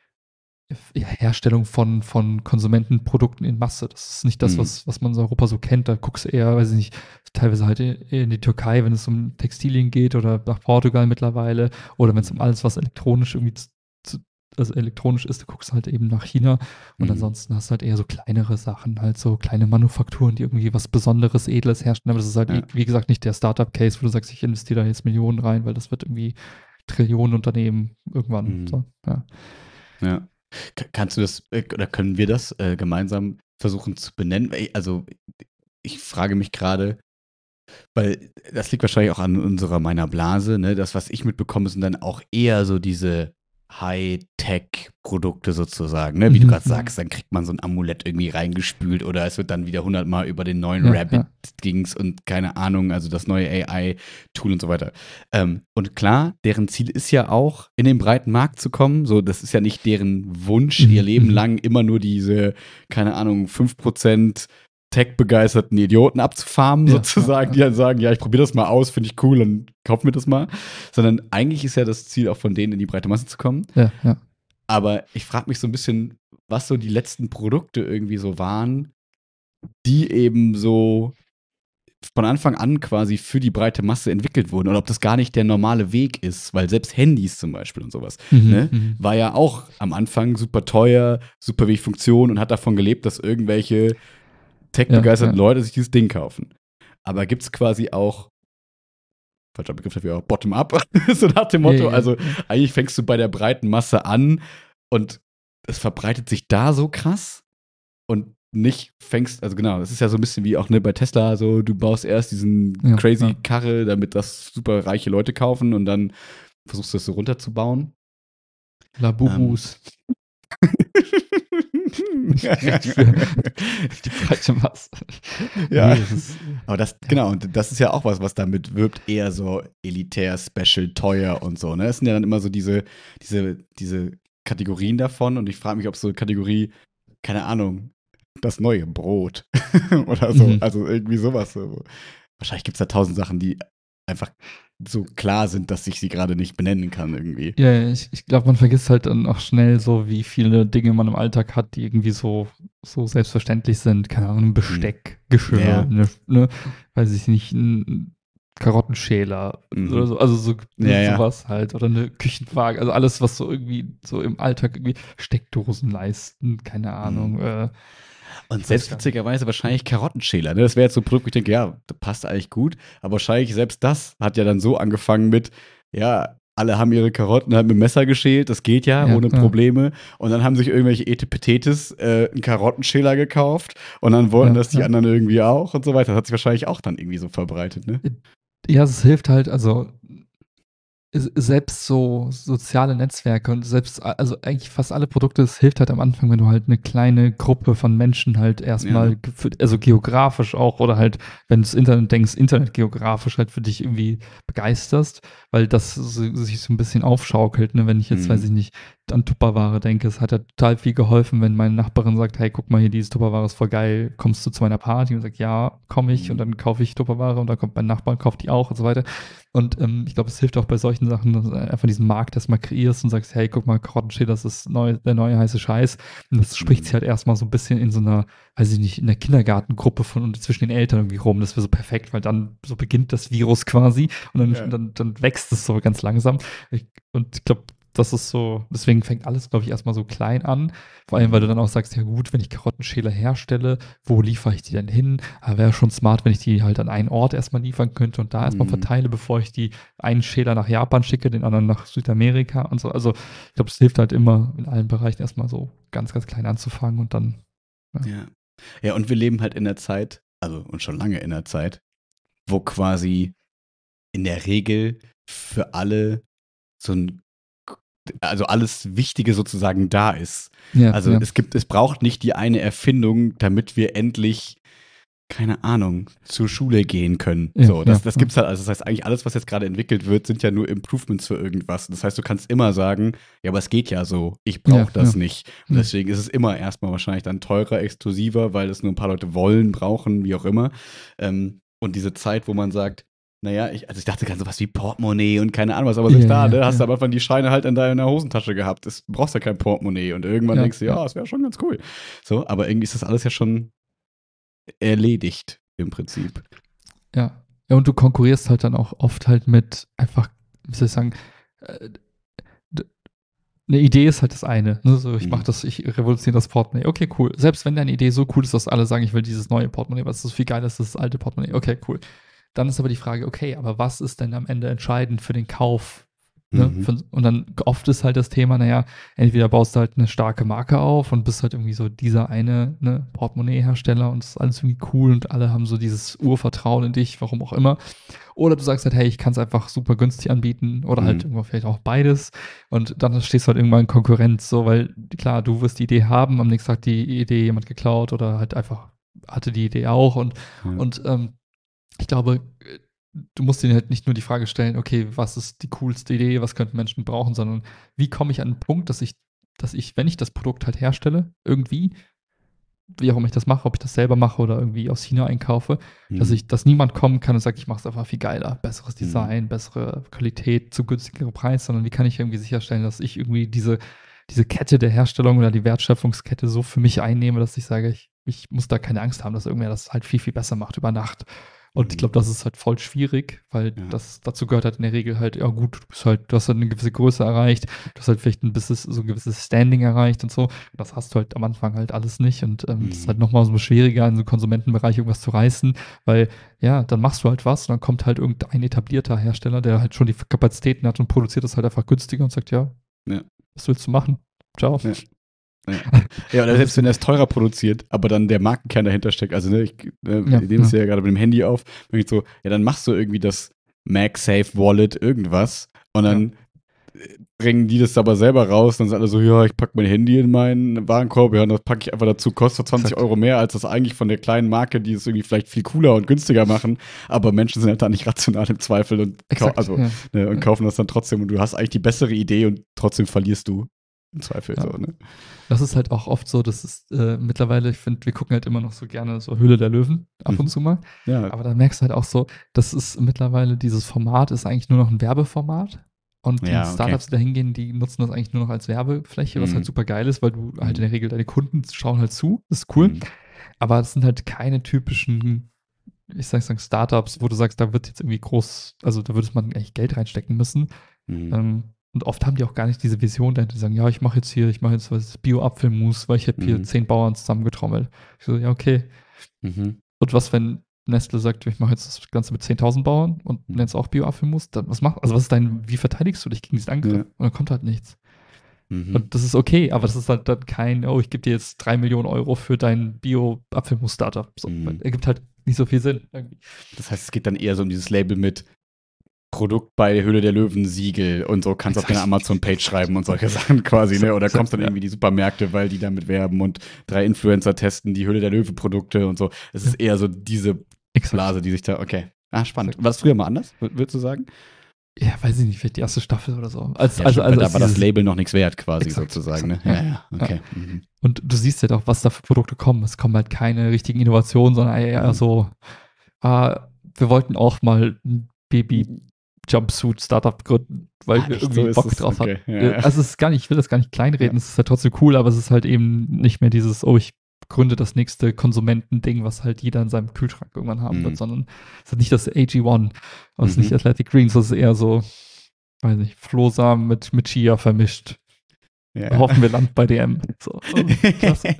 Herstellung von Konsumentenprodukten in Masse. Das ist nicht das, was man in Europa so kennt. Da guckst du eher, weiß ich nicht, teilweise halt in die Türkei, wenn es um Textilien geht oder nach Portugal mittlerweile oder wenn es um alles, was elektronisch irgendwie also elektronisch ist, du guckst halt eben nach China und ansonsten hast du halt eher so kleinere Sachen, halt so kleine Manufakturen, die irgendwie was Besonderes, Edles herstellen, aber das ist halt, wie gesagt, nicht der Startup-Case, wo du sagst, ich investiere da jetzt Millionen rein, weil das wird irgendwie Trillionenunternehmen irgendwann. So, ja. Ja. Kannst du das oder können wir das gemeinsam versuchen zu benennen? Also ich frage mich gerade, weil das liegt wahrscheinlich auch an meiner Blase, ne? Das, was ich mitbekomme, sind dann auch eher so diese High-Tech-Produkte sozusagen, ne? Wie du gerade sagst, dann kriegt man so ein Amulett irgendwie reingespült oder es wird dann wieder 100-mal über den neuen Rabbit-Dings und keine Ahnung, also das neue AI-Tool und so weiter. Und klar, deren Ziel ist ja auch, in den breiten Markt zu kommen. So, das ist ja nicht deren Wunsch, ihr Leben lang immer nur diese, keine Ahnung, 5% tech-begeisterten Idioten abzufarmen, sozusagen, die dann sagen, ja, ich probiere das mal aus, finde ich cool und kauf mir das mal. Sondern eigentlich ist ja das Ziel, auch von denen in die breite Masse zu kommen. Ja. Aber ich frage mich so ein bisschen, was so die letzten Produkte irgendwie so waren, die eben so von Anfang an quasi für die breite Masse entwickelt wurden. Oder ob das gar nicht der normale Weg ist, weil selbst Handys zum Beispiel und sowas, ne, war ja auch am Anfang super teuer, super wenig Funktion und hat davon gelebt, dass irgendwelche tech-begeisterten Leute sich dieses Ding kaufen. Aber gibt es quasi auch, falscher Begriff dafür, auch Bottom-up, so nach dem Motto, also eigentlich fängst du bei der breiten Masse an und es verbreitet sich da so krass und nicht fängst, also genau, das ist ja so ein bisschen wie auch ne, bei Tesla, so du baust erst diesen crazy Karre, damit das super reiche Leute kaufen und dann versuchst du das so runterzubauen. Labubus. Die breite Masse. Ja, aber das, genau, und das ist ja auch was damit wirbt, eher so elitär, special, teuer und so, ne? Es sind ja dann immer so diese Kategorien davon und ich frage mich, ob so eine Kategorie, keine Ahnung, das neue Brot oder so, also irgendwie sowas. So. Wahrscheinlich gibt es da 1000 Sachen, die einfach so klar sind, dass ich sie gerade nicht benennen kann irgendwie. Ja, ich glaube, man vergisst halt dann auch schnell so, wie viele Dinge man im Alltag hat, die irgendwie so selbstverständlich sind. Keine Ahnung, Besteck, Geschirr, ne, weiß ich nicht, ein Karottenschäler oder so, also so Ja. sowas halt. Oder eine Küchenwaage, also alles, was so irgendwie so im Alltag irgendwie Steckdosenleisten, keine Ahnung. Und Ich weiß selbst gar nicht. witzigerweise wahrscheinlich Karottenschäler. Ne? Das wäre jetzt so ein Produkt, wo ich denke, ja, das passt eigentlich gut. Aber wahrscheinlich selbst das hat ja dann so angefangen mit, ja, alle haben ihre Karotten halt mit dem Messer geschält, das geht ja Ja, ohne Probleme. Und dann haben sich irgendwelche Etepetetes einen Karottenschäler gekauft und dann wollten ja, das die ja. anderen irgendwie auch und so weiter. Das hat sich wahrscheinlich auch dann irgendwie so verbreitet, ne? Ja, es hilft halt, also selbst so soziale Netzwerke und selbst, also eigentlich fast alle Produkte, es hilft halt am Anfang, wenn du halt eine kleine Gruppe von Menschen halt Ja. erstmal, also geografisch auch oder halt, wenn du das Internet denkst, Internet geografisch halt für dich irgendwie begeisterst, weil das sich so ein bisschen aufschaukelt, ne? Wenn ich jetzt, weiß ich nicht, an Tupperware denke, es hat ja total viel geholfen, wenn meine Nachbarin sagt, hey, guck mal hier, dieses Tupperware ist voll geil, kommst du zu meiner Party? Und sagt, ja, komme ich und dann kaufe ich Tupperware und dann kommt mein Nachbar und kauft die auch und so weiter. Und ich glaube, es hilft auch bei solchen Sachen, dass du einfach diesen Markt erstmal kreierst und sagst, hey, guck mal, Karottenschäler, das ist der neue heiße Scheiß. Und das spricht sich halt erstmal so ein bisschen in so einer, weiß ich nicht, in der Kindergartengruppe von und zwischen den Eltern irgendwie rum. Das wäre so perfekt, weil dann so beginnt das Virus quasi und dann wächst es so ganz langsam. Und ich glaube, das ist so, deswegen fängt alles, glaube ich, erstmal so klein an. Vor allem, weil du dann auch sagst, ja gut, wenn ich Karottenschäler herstelle, wo liefere ich die denn hin? Wäre schon smart, wenn ich die halt an einen Ort erstmal liefern könnte und da erstmal verteile, bevor ich die einen Schäler nach Japan schicke, den anderen nach Südamerika und so. Also ich glaube, es hilft halt immer in allen Bereichen erstmal so ganz, ganz klein anzufangen und dann. Ja. Ja, und wir leben halt in der Zeit, also und schon lange in der Zeit, wo quasi in der Regel für alle so ein, also alles Wichtige sozusagen da ist. Ja, Also ja. es braucht nicht die eine Erfindung, damit wir endlich, keine Ahnung, zur Schule gehen können. Ja, So, das ja. gibt's halt, also das heißt eigentlich alles, was jetzt gerade entwickelt wird, sind ja nur Improvements für irgendwas. Das heißt, du kannst immer sagen, ja, aber es geht ja so, ich brauche das nicht. Und Ja. deswegen ist es immer erstmal wahrscheinlich dann teurer, exklusiver, weil es nur ein paar Leute wollen, brauchen, wie auch immer. Und diese Zeit, wo man sagt, naja, also ich dachte gerade sowas wie Portemonnaie und keine Ahnung was, aber selbst da, ne, hast du am Anfang die Scheine halt in deiner Hosentasche gehabt. Du brauchst ja kein Portemonnaie und irgendwann denkst du, ja, das wäre schon ganz cool. So, aber irgendwie ist das alles ja schon erledigt im Prinzip. Ja. Ja, und du konkurrierst halt dann auch oft halt mit einfach, wie soll ich sagen, äh, eine Idee ist halt das eine. Ne? So, ich mache das, ich revolutioniere das Portemonnaie. Okay, cool. Selbst wenn deine Idee so cool ist, dass alle sagen, ich will dieses neue Portemonnaie, was ist viel geiler ist, das alte Portemonnaie. Okay, cool. Dann ist aber die Frage, okay, aber was ist denn am Ende entscheidend für den Kauf? Ne? Und dann oft ist halt das Thema, naja, entweder baust du halt eine starke Marke auf und bist halt irgendwie so dieser eine Portemonnaie-Hersteller und es ist alles irgendwie cool und alle haben so dieses Urvertrauen in dich, warum auch immer. Oder du sagst halt, hey, ich kann es einfach super günstig anbieten oder halt irgendwo vielleicht auch beides. Und dann stehst du halt irgendwann in Konkurrenz, so, weil klar, du wirst die Idee haben, am nächsten Tag die Idee jemand geklaut oder halt einfach hatte die Idee auch. Und ich glaube, du musst dir halt nicht nur die Frage stellen, okay, was ist die coolste Idee, was könnten Menschen brauchen, sondern wie komme ich an den Punkt, dass ich, wenn ich das Produkt halt herstelle, irgendwie, wie auch immer ich das mache, ob ich das selber mache oder irgendwie aus China einkaufe, dass niemand kommen kann und sagt, ich mache es einfach viel geiler, besseres Design, bessere Qualität, zu günstigerem Preis, sondern wie kann ich irgendwie sicherstellen, dass ich irgendwie diese Kette der Herstellung oder die Wertschöpfungskette so für mich einnehme, dass ich sage, ich muss da keine Angst haben, dass irgendwer das halt viel, viel besser macht über Nacht. Und ich glaube, das ist halt voll schwierig, weil dazu gehört halt in der Regel halt, ja gut, du hast halt eine gewisse Größe erreicht, du hast halt vielleicht so ein gewisses Standing erreicht und so. Das hast du halt am Anfang halt alles nicht. Und das ist halt nochmal so schwieriger, in so einem Konsumentenbereich irgendwas zu reißen, weil ja, dann machst du halt was und dann kommt halt irgendein etablierter Hersteller, der halt schon die Kapazitäten hat und produziert das halt einfach günstiger und sagt, ja. Was willst du machen? Ciao. Ja, oder selbst wenn er es teurer produziert, aber dann der Markenkern dahinter steckt. Also, wir nehmen es ja gerade mit dem Handy auf. Dann ich so, ja, dann machst du irgendwie das MagSafe Wallet irgendwas und dann bringen die das aber selber raus. Dann sind alle so, ja, ich packe mein Handy in meinen Warenkorb, ja, und das packe ich einfach dazu, kostet 20 Euro mehr als das eigentlich von der kleinen Marke, die es irgendwie vielleicht viel cooler und günstiger machen. Aber Menschen sind halt da nicht rational im Zweifel und, und kaufen das dann trotzdem. Und du hast eigentlich die bessere Idee und trotzdem verlierst du im Zweifel. So, ne? Das ist halt auch oft so, dass es mittlerweile, ich finde, wir gucken halt immer noch so gerne so Höhle der Löwen ab und zu mal. Ja. Aber da merkst du halt auch so, dass es mittlerweile dieses Format ist eigentlich nur noch ein Werbeformat. Und die Startups, die da hingehen, die nutzen das eigentlich nur noch als Werbefläche, was halt super geil ist, weil du halt in der Regel deine Kunden schauen halt zu. Das ist cool. Aber es sind halt keine typischen ich sag Startups, wo du sagst, da wird jetzt irgendwie groß, also da würde man eigentlich Geld reinstecken müssen. Und oft haben die auch gar nicht diese Vision dahinter, die sagen, ja, ich mache jetzt was Bio-Apfelmus, weil ich habe hier 10 Bauern zusammengetrommelt. Ich so, ja, okay. Und was, wenn Nestle sagt, ich mache jetzt das Ganze mit 10.000 Bauern und nenne es auch Bio-Apfelmus, dann was ist wie verteidigst du dich gegen diesen Angriff? Ja. Und dann kommt halt nichts. Und das ist okay, aber das ist halt dann kein, ich gebe dir jetzt 3 Millionen Euro für dein Bio-Apfelmus-Startup. So, ergibt halt nicht so viel Sinn irgendwie. Das heißt, es geht dann eher so um dieses Label mit Produkt bei Höhle der Löwen Siegel und so kannst du auf deine Amazon-Page schreiben und solche Sachen quasi, ne? Oder kommst dann irgendwie in die Supermärkte, weil die damit werben und 3 Influencer testen die Höhle der Löwen-Produkte und so. Es ist eher so diese Blase, die sich da, okay. Spannend. War das früher mal anders, würdest du sagen? Ja, weiß ich nicht, vielleicht die erste Staffel oder so. Da war das Label noch nichts wert quasi sozusagen, ne? Ja, okay. Und du siehst ja doch, was da für Produkte kommen. Es kommen halt keine richtigen Innovationen, sondern eher so, wir wollten auch mal ein Baby-Jumpsuit-Startup gründen, weil wir irgendwie Bock drauf hatten. Ja. Also es ist gar nicht, ich will das gar nicht kleinreden, es ist halt trotzdem cool, aber es ist halt eben nicht mehr dieses, ich gründe das nächste Konsumentending, was halt jeder in seinem Kühlschrank irgendwann haben wird, sondern es ist nicht das AG1, es ist nicht Athletic Greens, das ist eher so, weiß nicht, Flohsamen mit Chia vermischt. Ja. Hoffen wir Land bei DM. So. Klasse.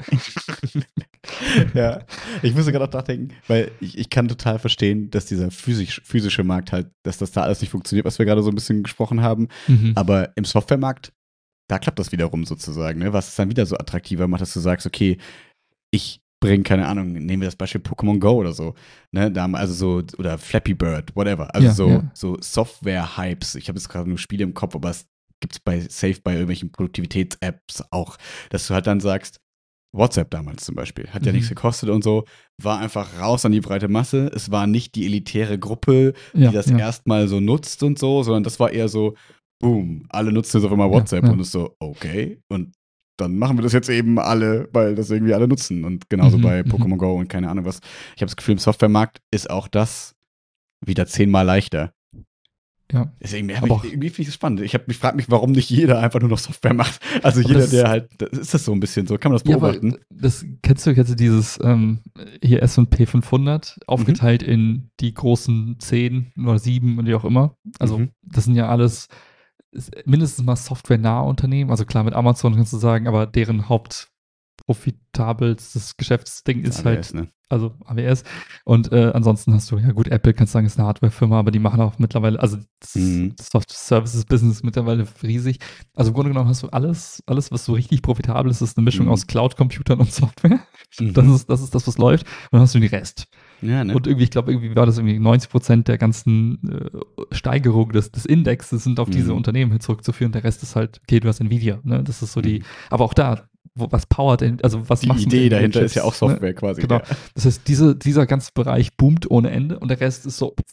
Ja, ich muss gerade auch nachdenken, weil ich kann total verstehen, dass dieser physische Markt halt, dass das da alles nicht funktioniert, was wir gerade so ein bisschen gesprochen haben. Aber im Softwaremarkt, da klappt das wiederum sozusagen, ne? Was es dann wieder so attraktiver macht, dass du sagst, okay, ich bringe, keine Ahnung, nehmen wir das Beispiel Pokémon Go oder so, ne? Also so, oder Flappy Bird, whatever. Also so Software-Hypes. Ich habe jetzt gerade nur Spiele im Kopf, aber es gibt es bei irgendwelchen Produktivitäts-Apps auch, dass du halt dann sagst, WhatsApp damals zum Beispiel, hat ja nichts gekostet und so, war einfach raus an die breite Masse. Es war nicht die elitäre Gruppe, die das erstmal so nutzt und so, sondern das war eher so, boom, alle nutzen jetzt auf einmal WhatsApp und ist so, okay, und dann machen wir das jetzt eben alle, weil das irgendwie alle nutzen. Und genauso bei Pokémon Go und keine Ahnung was. Ich habe das Gefühl, im Softwaremarkt ist auch das wieder 10-mal leichter. Ja. Deswegen irgendwie finde ich das spannend. Ich frage mich, warum nicht jeder einfach nur noch Software macht. Also jeder, der halt, ist das so ein bisschen so, kann man das beobachten? Ja, das kennst du dieses hier S&P 500 aufgeteilt in die großen 10 oder 7 und wie auch immer. Also das sind ja alles mindestens mal softwarenahe Unternehmen. Also klar, mit Amazon kannst du sagen, aber deren hauptprofitabelstes Geschäftsding ist AWS, halt, also AWS. Und ansonsten hast du, ja gut, Apple kannst du sagen, ist eine Hardware-Firma, aber die machen auch mittlerweile, also das Soft-Services-Business ist mittlerweile riesig. Also im Grunde genommen hast du alles, was so richtig profitabel ist, ist eine Mischung aus Cloud-Computern und Software. Das ist das, was läuft. Und dann hast du den Rest. Ja, ne? Und irgendwie, ich glaube, irgendwie war das irgendwie 90% der ganzen Steigerung des Indexes sind auf diese Unternehmen zurückzuführen. Der Rest ist halt, okay, du hast Nvidia, ne? Das ist so aber auch da, was powert, also was die Idee dahinter ist ja auch Software quasi. Genau. Ja. Das heißt, dieser ganze Bereich boomt ohne Ende und der Rest ist so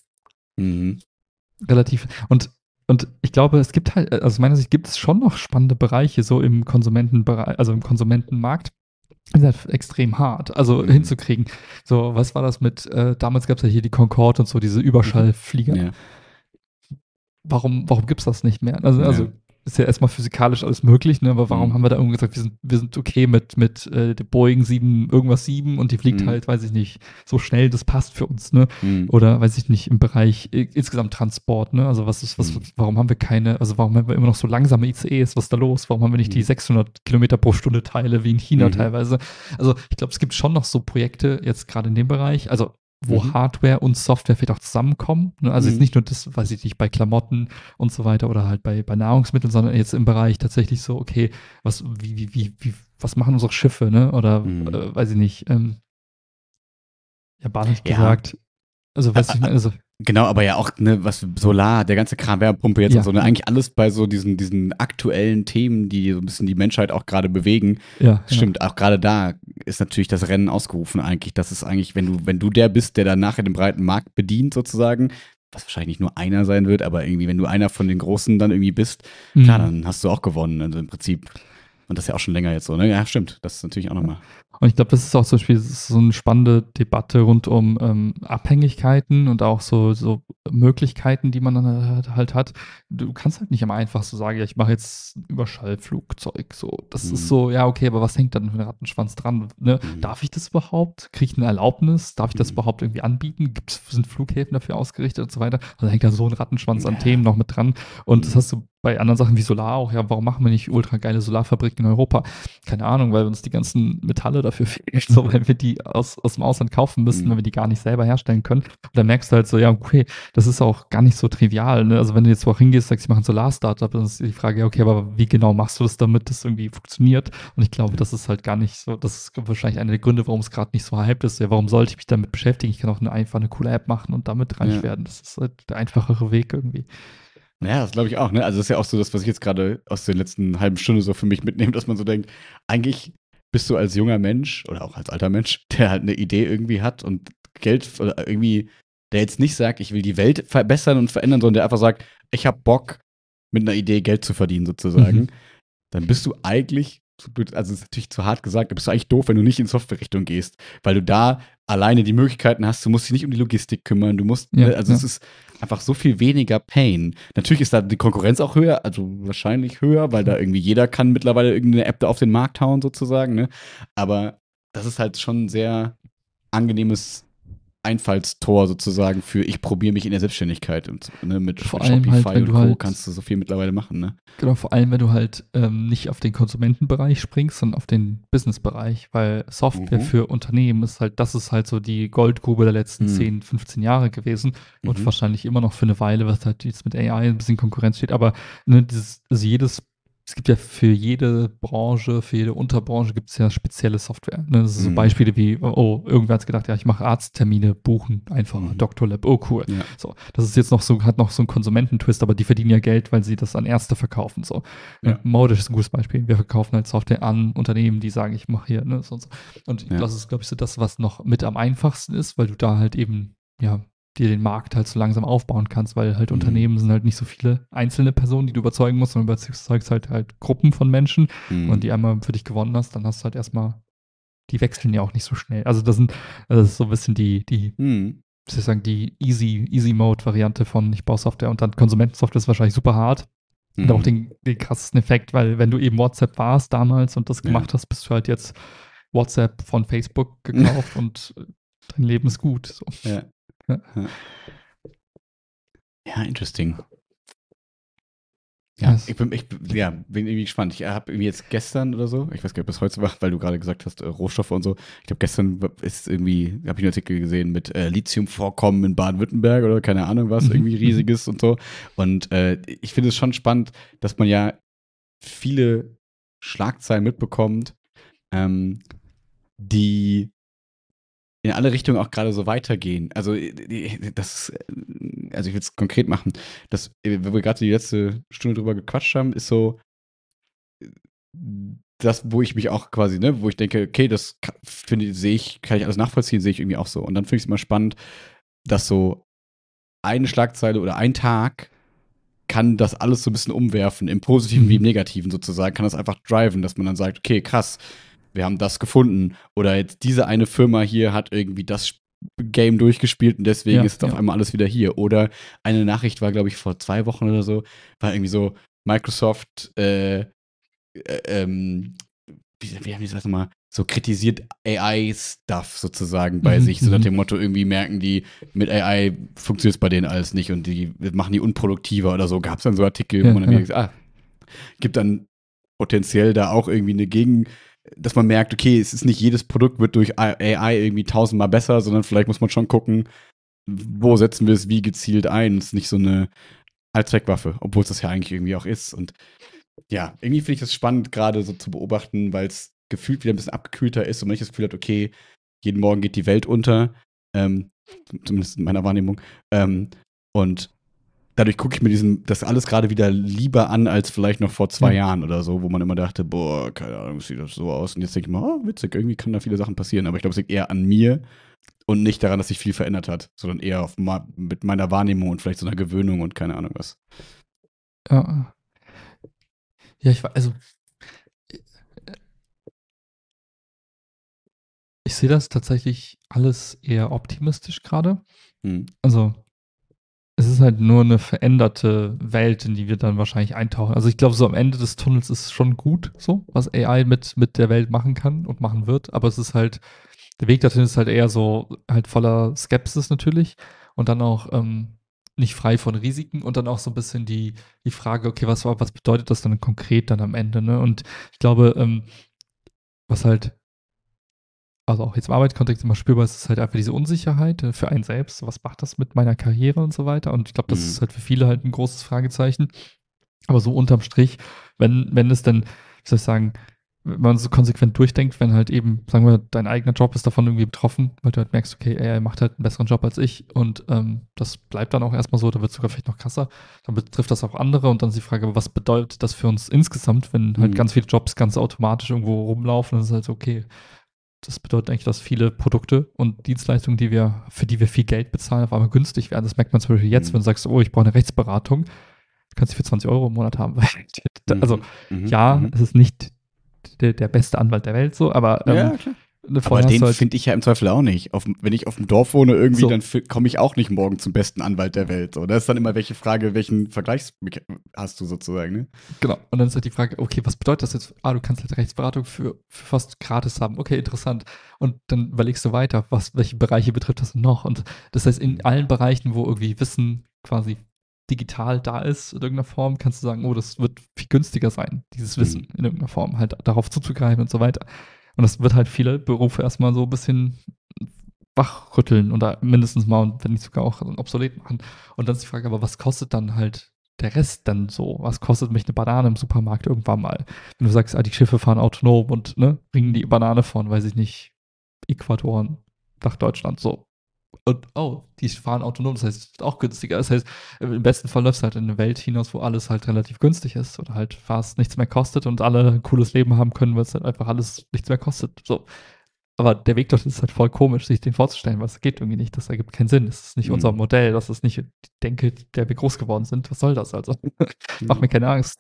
relativ. Und ich glaube, es gibt halt, also aus meiner Sicht gibt es schon noch spannende Bereiche so im Konsumentenbereich, also im Konsumentenmarkt. Das ist halt extrem hart, also hinzukriegen. So, was war das mit, damals gab es ja hier die Concorde und so, diese Überschallflieger. Ja. Warum gibt es das nicht mehr? Also ist ja erstmal physikalisch alles möglich, ne? Aber warum haben wir da irgendwie gesagt, wir sind okay mit der Boeing 7 und die fliegt halt, weiß ich nicht, so schnell, das passt für uns, ne? Oder weiß ich nicht, im Bereich insgesamt Transport, ne? Also warum haben wir immer noch so langsame ICEs, was ist da los? Warum haben wir nicht die 600 Kilometer pro Stunde Teile wie in China teilweise? Also ich glaube, es gibt schon noch so Projekte jetzt gerade in dem Bereich, also wo Hardware und Software vielleicht auch zusammenkommen. Ne? Also jetzt nicht nur das, weiß ich nicht, bei Klamotten und so weiter oder halt bei Nahrungsmitteln, sondern jetzt im Bereich tatsächlich so, okay, was machen unsere Schiffe, ne? Oder weiß ich nicht, basisch gesagt. Also weiß ich nicht, also genau, aber ja auch, ne, was Solar, der ganze Kram, Wärmepumpe jetzt und so, ne, eigentlich alles bei so diesen aktuellen Themen, die so ein bisschen die Menschheit auch gerade bewegen. Ja, stimmt, auch gerade da ist natürlich das Rennen ausgerufen eigentlich. Das ist eigentlich, wenn du der bist, der dann nachher den breiten Markt bedient sozusagen, was wahrscheinlich nicht nur einer sein wird, aber irgendwie, wenn du einer von den Großen dann irgendwie bist, klar, dann hast du auch gewonnen, also im Prinzip. Und das ist ja auch schon länger jetzt so, ne? Ja, stimmt. Das ist natürlich auch nochmal. Und ich glaube, das ist auch zum Beispiel so eine spannende Debatte rund um Abhängigkeiten und auch so Möglichkeiten, die man dann halt hat. Du kannst halt nicht immer einfach so sagen, ja, ich mache jetzt ein Überschallflugzeug. So, das ist so, ja, okay, aber was hängt dann für einen Rattenschwanz dran? Ne? Darf ich das überhaupt? Kriege ich eine Erlaubnis? Darf ich das überhaupt irgendwie anbieten? Sind Flughäfen dafür ausgerichtet und so weiter? Also hängt da so ein Rattenschwanz an Themen noch mit dran. Und das hast du bei anderen Sachen wie Solar auch. Ja, warum machen wir nicht ultra geile Solarfabriken in Europa? Keine Ahnung, weil uns die ganzen Metalle dafür fehlen, so, weil wir die aus dem Ausland kaufen müssen, wenn wir die gar nicht selber herstellen können. Und dann merkst du halt so, ja, okay, das ist auch gar nicht so trivial. Ne? Also wenn du jetzt auch hingehst, sagst, ich mache ein Solar-Startup, dann ist die Frage, ja, okay, aber wie genau machst du das, damit das irgendwie funktioniert? Und ich glaube, das ist halt gar nicht so, das ist wahrscheinlich einer der Gründe, warum es gerade nicht so hyped ist. Ja, warum sollte ich mich damit beschäftigen? Ich kann auch einfach eine coole App machen und damit reich werden. Das ist halt der einfachere Weg irgendwie. Ja, das glaube ich auch, ne? Also das ist ja auch so das, was ich jetzt gerade aus der letzten halben Stunde so für mich mitnehme, dass man so denkt, eigentlich bist du als junger Mensch oder auch als alter Mensch, der halt eine Idee irgendwie hat und Geld oder irgendwie, der jetzt nicht sagt, ich will die Welt verbessern und verändern, sondern der einfach sagt, ich habe Bock, mit einer Idee Geld zu verdienen sozusagen, dann bist du eigentlich, also das ist natürlich zu hart gesagt, dann bist du eigentlich doof, wenn du nicht in Software-Richtung gehst, weil du da alleine die Möglichkeiten hast, du musst dich nicht um die Logistik kümmern, du musst, es ist einfach so viel weniger Pain. Natürlich ist da die Konkurrenz auch höher, also wahrscheinlich höher, weil da irgendwie jeder kann mittlerweile irgendeine App da auf den Markt hauen sozusagen, ne? Aber das ist halt schon ein sehr angenehmes Einfallstor sozusagen für ich probiere mich in der Selbstständigkeit und ne, mit Shopify halt, und Co. kannst du so viel mittlerweile machen, ne? Genau, vor allem, wenn du halt nicht auf den Konsumentenbereich springst, sondern auf den Businessbereich, weil Software für Unternehmen das ist halt so die Goldgrube der letzten 10, 15 Jahre gewesen und wahrscheinlich immer noch für eine Weile, was halt jetzt mit AI ein bisschen Konkurrenz steht, aber ne, es gibt ja für jede Branche, für jede Unterbranche gibt es ja spezielle Software. Ne? Das sind so Beispiele wie, oh, irgendwer hat gedacht, ja, ich mache Arzttermine buchen, einfach Doctolab, oh cool. Ja. So, das ist jetzt hat noch so einen Konsumententwist, aber die verdienen ja Geld, weil sie das an Ärzte verkaufen. So. Ja. Modisch ist ein gutes Beispiel. Wir verkaufen halt Software an Unternehmen, die sagen, ich mache hier, ne, so und so. Und das ist, glaube ich, so das, was noch mit am einfachsten ist, weil du da halt eben, ja, dir den Markt halt so langsam aufbauen kannst, weil halt Unternehmen sind halt nicht so viele einzelne Personen, die du überzeugen musst, sondern überzeugst halt Gruppen von Menschen und die einmal für dich gewonnen hast, dann hast du halt erstmal, die wechseln ja auch nicht so schnell. Also das ist so ein bisschen die wie soll ich sagen, die Easy-Mode-Variante von ich baue Software und dann Konsumentensoftware ist wahrscheinlich super hart. Und auch den krassesten Effekt, weil wenn du eben WhatsApp warst damals und das gemacht hast, bist du halt jetzt WhatsApp von Facebook gekauft und dein Leben ist gut. So. Ja, interesting. Ja, ich bin irgendwie gespannt. Ich habe irgendwie jetzt gestern oder so, ich weiß gar nicht, ob das heute war, weil du gerade gesagt hast, Rohstoffe und so. Ich glaube, gestern ist irgendwie, habe ich einen Artikel gesehen mit Lithiumvorkommen in Baden-Württemberg oder keine Ahnung was, irgendwie riesiges und so. Und ich finde es schon spannend, dass man ja viele Schlagzeilen mitbekommt, die in alle Richtungen auch gerade so weitergehen. Also, ich will es konkret machen. Wo wir gerade die letzte Stunde drüber gequatscht haben, ist so das, wo ich mich auch quasi, ne, wo ich denke, okay, das kann ich alles nachvollziehen, sehe ich irgendwie auch so. Und dann finde ich es immer spannend, dass so eine Schlagzeile oder ein Tag kann das alles so ein bisschen umwerfen, im Positiven wie im Negativen sozusagen, kann das einfach driven, dass man dann sagt, okay, krass, wir haben das gefunden. Oder jetzt diese eine Firma hier hat irgendwie das Game durchgespielt und deswegen ist auf einmal alles wieder hier. Oder eine Nachricht war, glaube ich, vor 2 Wochen oder so, war irgendwie so, Microsoft, wie haben die das nochmal, so kritisiert AI-Stuff sozusagen bei sich, so nach dem Motto, irgendwie merken die, mit AI funktioniert es bei denen alles nicht und die machen die unproduktiver oder so. Gab es dann so Artikel, wo man dann gesagt, gibt dann potenziell da auch irgendwie eine dass man merkt, okay, es ist nicht jedes Produkt wird durch AI irgendwie 1000-mal besser, sondern vielleicht muss man schon gucken, wo setzen wir es wie gezielt ein. Es ist nicht so eine Allzweckwaffe, obwohl es das ja eigentlich irgendwie auch ist. Und ja, irgendwie finde ich das spannend, gerade so zu beobachten, weil es gefühlt wieder ein bisschen abgekühlter ist und man nicht das Gefühl hat, okay, jeden Morgen geht die Welt unter, zumindest in meiner Wahrnehmung. Und dadurch gucke ich mir das alles gerade wieder lieber an, als vielleicht noch vor 2 Jahren oder so, wo man immer dachte, boah, keine Ahnung, sieht das so aus. Und jetzt denke ich mir, oh, witzig, irgendwie kann da viele Sachen passieren. Aber ich glaube, es liegt eher an mir und nicht daran, dass sich viel verändert hat, sondern eher mit meiner Wahrnehmung und vielleicht so einer Gewöhnung und keine Ahnung was. Ja. Ja, also Ich sehe das tatsächlich alles eher optimistisch gerade. Hm. Also, es ist halt nur eine veränderte Welt, in die wir dann wahrscheinlich eintauchen. Also ich glaube, so am Ende des Tunnels ist schon gut, so, was AI mit der Welt machen kann und machen wird. Aber es ist halt, der Weg dorthin ist halt eher so, halt voller Skepsis natürlich und dann auch nicht frei von Risiken und dann auch so ein bisschen die Frage, okay, was bedeutet das dann konkret dann am Ende, ne? Und ich glaube, was halt also auch jetzt im Arbeitskontext immer spürbar ist, ist halt einfach diese Unsicherheit für einen selbst. Was macht das mit meiner Karriere und so weiter? Und ich glaube, das ist halt für viele halt ein großes Fragezeichen. Aber so unterm Strich, wenn es dann, wie soll ich sagen, wenn man so konsequent durchdenkt, wenn halt eben, sagen wir, dein eigener Job ist davon irgendwie betroffen, weil du halt merkst, okay, er macht halt einen besseren Job als ich und das bleibt dann auch erstmal so, da wird es sogar vielleicht noch krasser, dann betrifft das auch andere und dann ist die Frage, aber was bedeutet das für uns insgesamt, wenn halt ganz viele Jobs ganz automatisch irgendwo rumlaufen, dann ist halt so, okay, das bedeutet eigentlich, dass viele Produkte und Dienstleistungen, für die wir viel Geld bezahlen, auf einmal günstig werden. Das merkt man zum Beispiel jetzt, wenn du sagst, oh, ich brauche eine Rechtsberatung, kannst du für 20 Euro im Monat haben. Also, es ist nicht der beste Anwalt der Welt so, aber klar. Aber den halt, finde ich ja im Zweifel auch nicht. Wenn ich auf dem Dorf wohne irgendwie, dann komme ich auch nicht morgen zum besten Anwalt der Welt. So, da ist dann immer welche Frage, welchen Vergleich hast du sozusagen, ne? Genau. Und dann ist halt die Frage, okay, was bedeutet das jetzt? Du kannst halt Rechtsberatung für fast gratis haben. Okay, interessant. Und dann überlegst du weiter, welche Bereiche betrifft das noch? Und das heißt, in allen Bereichen, wo irgendwie Wissen quasi digital da ist, in irgendeiner Form, kannst du sagen, oh, das wird viel günstiger sein, dieses Wissen in irgendeiner Form, halt darauf zuzugreifen und so weiter. Und das wird halt viele Berufe erstmal so ein bisschen wachrütteln oder mindestens mal und wenn nicht sogar auch obsolet machen. Und dann ist die Frage, aber was kostet dann halt der Rest dann so? Was kostet mich eine Banane im Supermarkt irgendwann mal? Wenn du sagst, die Schiffe fahren autonom und bringen die Banane von, weiß ich nicht, Äquator nach Deutschland so. Und die fahren autonom, das heißt, es ist auch günstiger. Das heißt, im besten Fall läufst du halt in eine Welt hinaus, wo alles halt relativ günstig ist oder halt fast nichts mehr kostet und alle ein cooles Leben haben können, weil es halt einfach alles nichts mehr kostet. So. Aber der Weg dorthin ist halt voll komisch, sich den vorzustellen, weil es geht irgendwie nicht. Das ergibt keinen Sinn. Das ist nicht unser Modell. Das ist nicht die Denke, der wir groß geworden sind. Was soll das also? Mach mir keine Angst.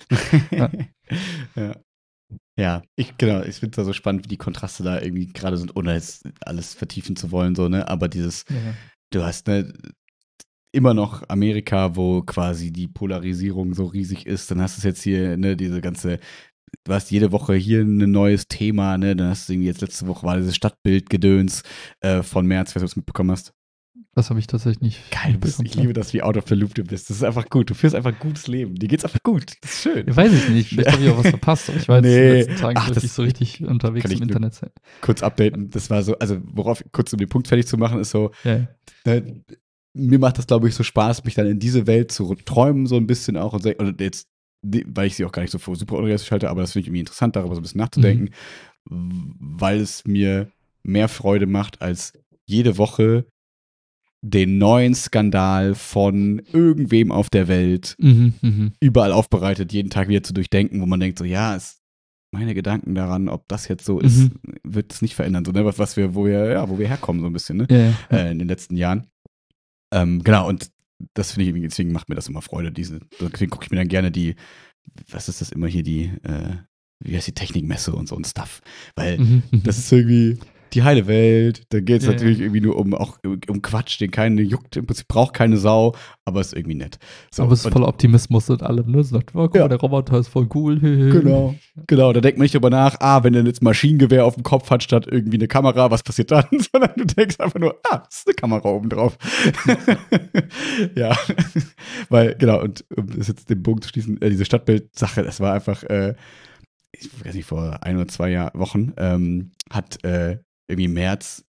Ja, ich finde es da so spannend, wie die Kontraste da irgendwie gerade sind, ohne jetzt alles vertiefen zu wollen, so, ne? Aber du hast immer noch Amerika, wo quasi die Polarisierung so riesig ist. Dann hast du es jetzt hier, ne, diese ganze, du hast jede Woche hier ein neues Thema, ne? Dann hast du irgendwie jetzt letzte Woche war dieses Stadtbildgedöns von März, was du es mitbekommen hast. Das habe ich tatsächlich nicht. Geil, ich liebe das, wie out of the loop du bist. Das ist einfach gut. Du führst einfach ein gutes Leben. Dir geht's einfach gut. Das ist schön. Ich weiß ich nicht. Vielleicht habe ich auch was verpasst. Ich war jetzt in den letzten Tagen nicht so richtig unterwegs im Internet. Kurz updaten. Das war so, also kurz um den Punkt fertig zu machen, ist so, mir macht das, glaube ich, so Spaß, mich dann in diese Welt zu träumen, so ein bisschen auch. Und jetzt, weil ich sie auch gar nicht so super unrealistisch halte, aber das finde ich irgendwie interessant, darüber so ein bisschen nachzudenken, weil es mir mehr Freude macht, als jede Woche den neuen Skandal von irgendwem auf der Welt überall aufbereitet, jeden Tag wieder zu durchdenken, wo man denkt, so, ja, meine Gedanken daran, ob das jetzt so ist, wird es nicht verändern. So, ne? Wo wir herkommen, so ein bisschen, ne? In den letzten Jahren. Genau, und das finde ich, deswegen macht mir das immer Freude. Deswegen gucke ich mir dann gerne was ist das immer hier, wie heißt die Technikmesse und so ein Stuff. Weil das ist irgendwie die heile Welt. Da geht es natürlich irgendwie nur um Quatsch, den keinen juckt. Im Prinzip braucht keine Sau, aber ist irgendwie nett. So, aber es ist voller Optimismus und allem, ne? Sagt, guck mal, der Roboter ist voll cool. Genau, da denkt man nicht drüber nach, wenn er jetzt ein Maschinengewehr auf dem Kopf hat, statt irgendwie eine Kamera, was passiert dann? Sondern du denkst einfach nur, das ist eine Kamera oben drauf. Ja, weil, genau, und um das jetzt den Bogen zu schließen, diese Stadtbild-Sache, das war einfach, ich weiß nicht, vor 1 oder 2 Wochen, hat irgendwie im März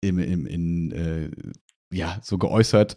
so geäußert,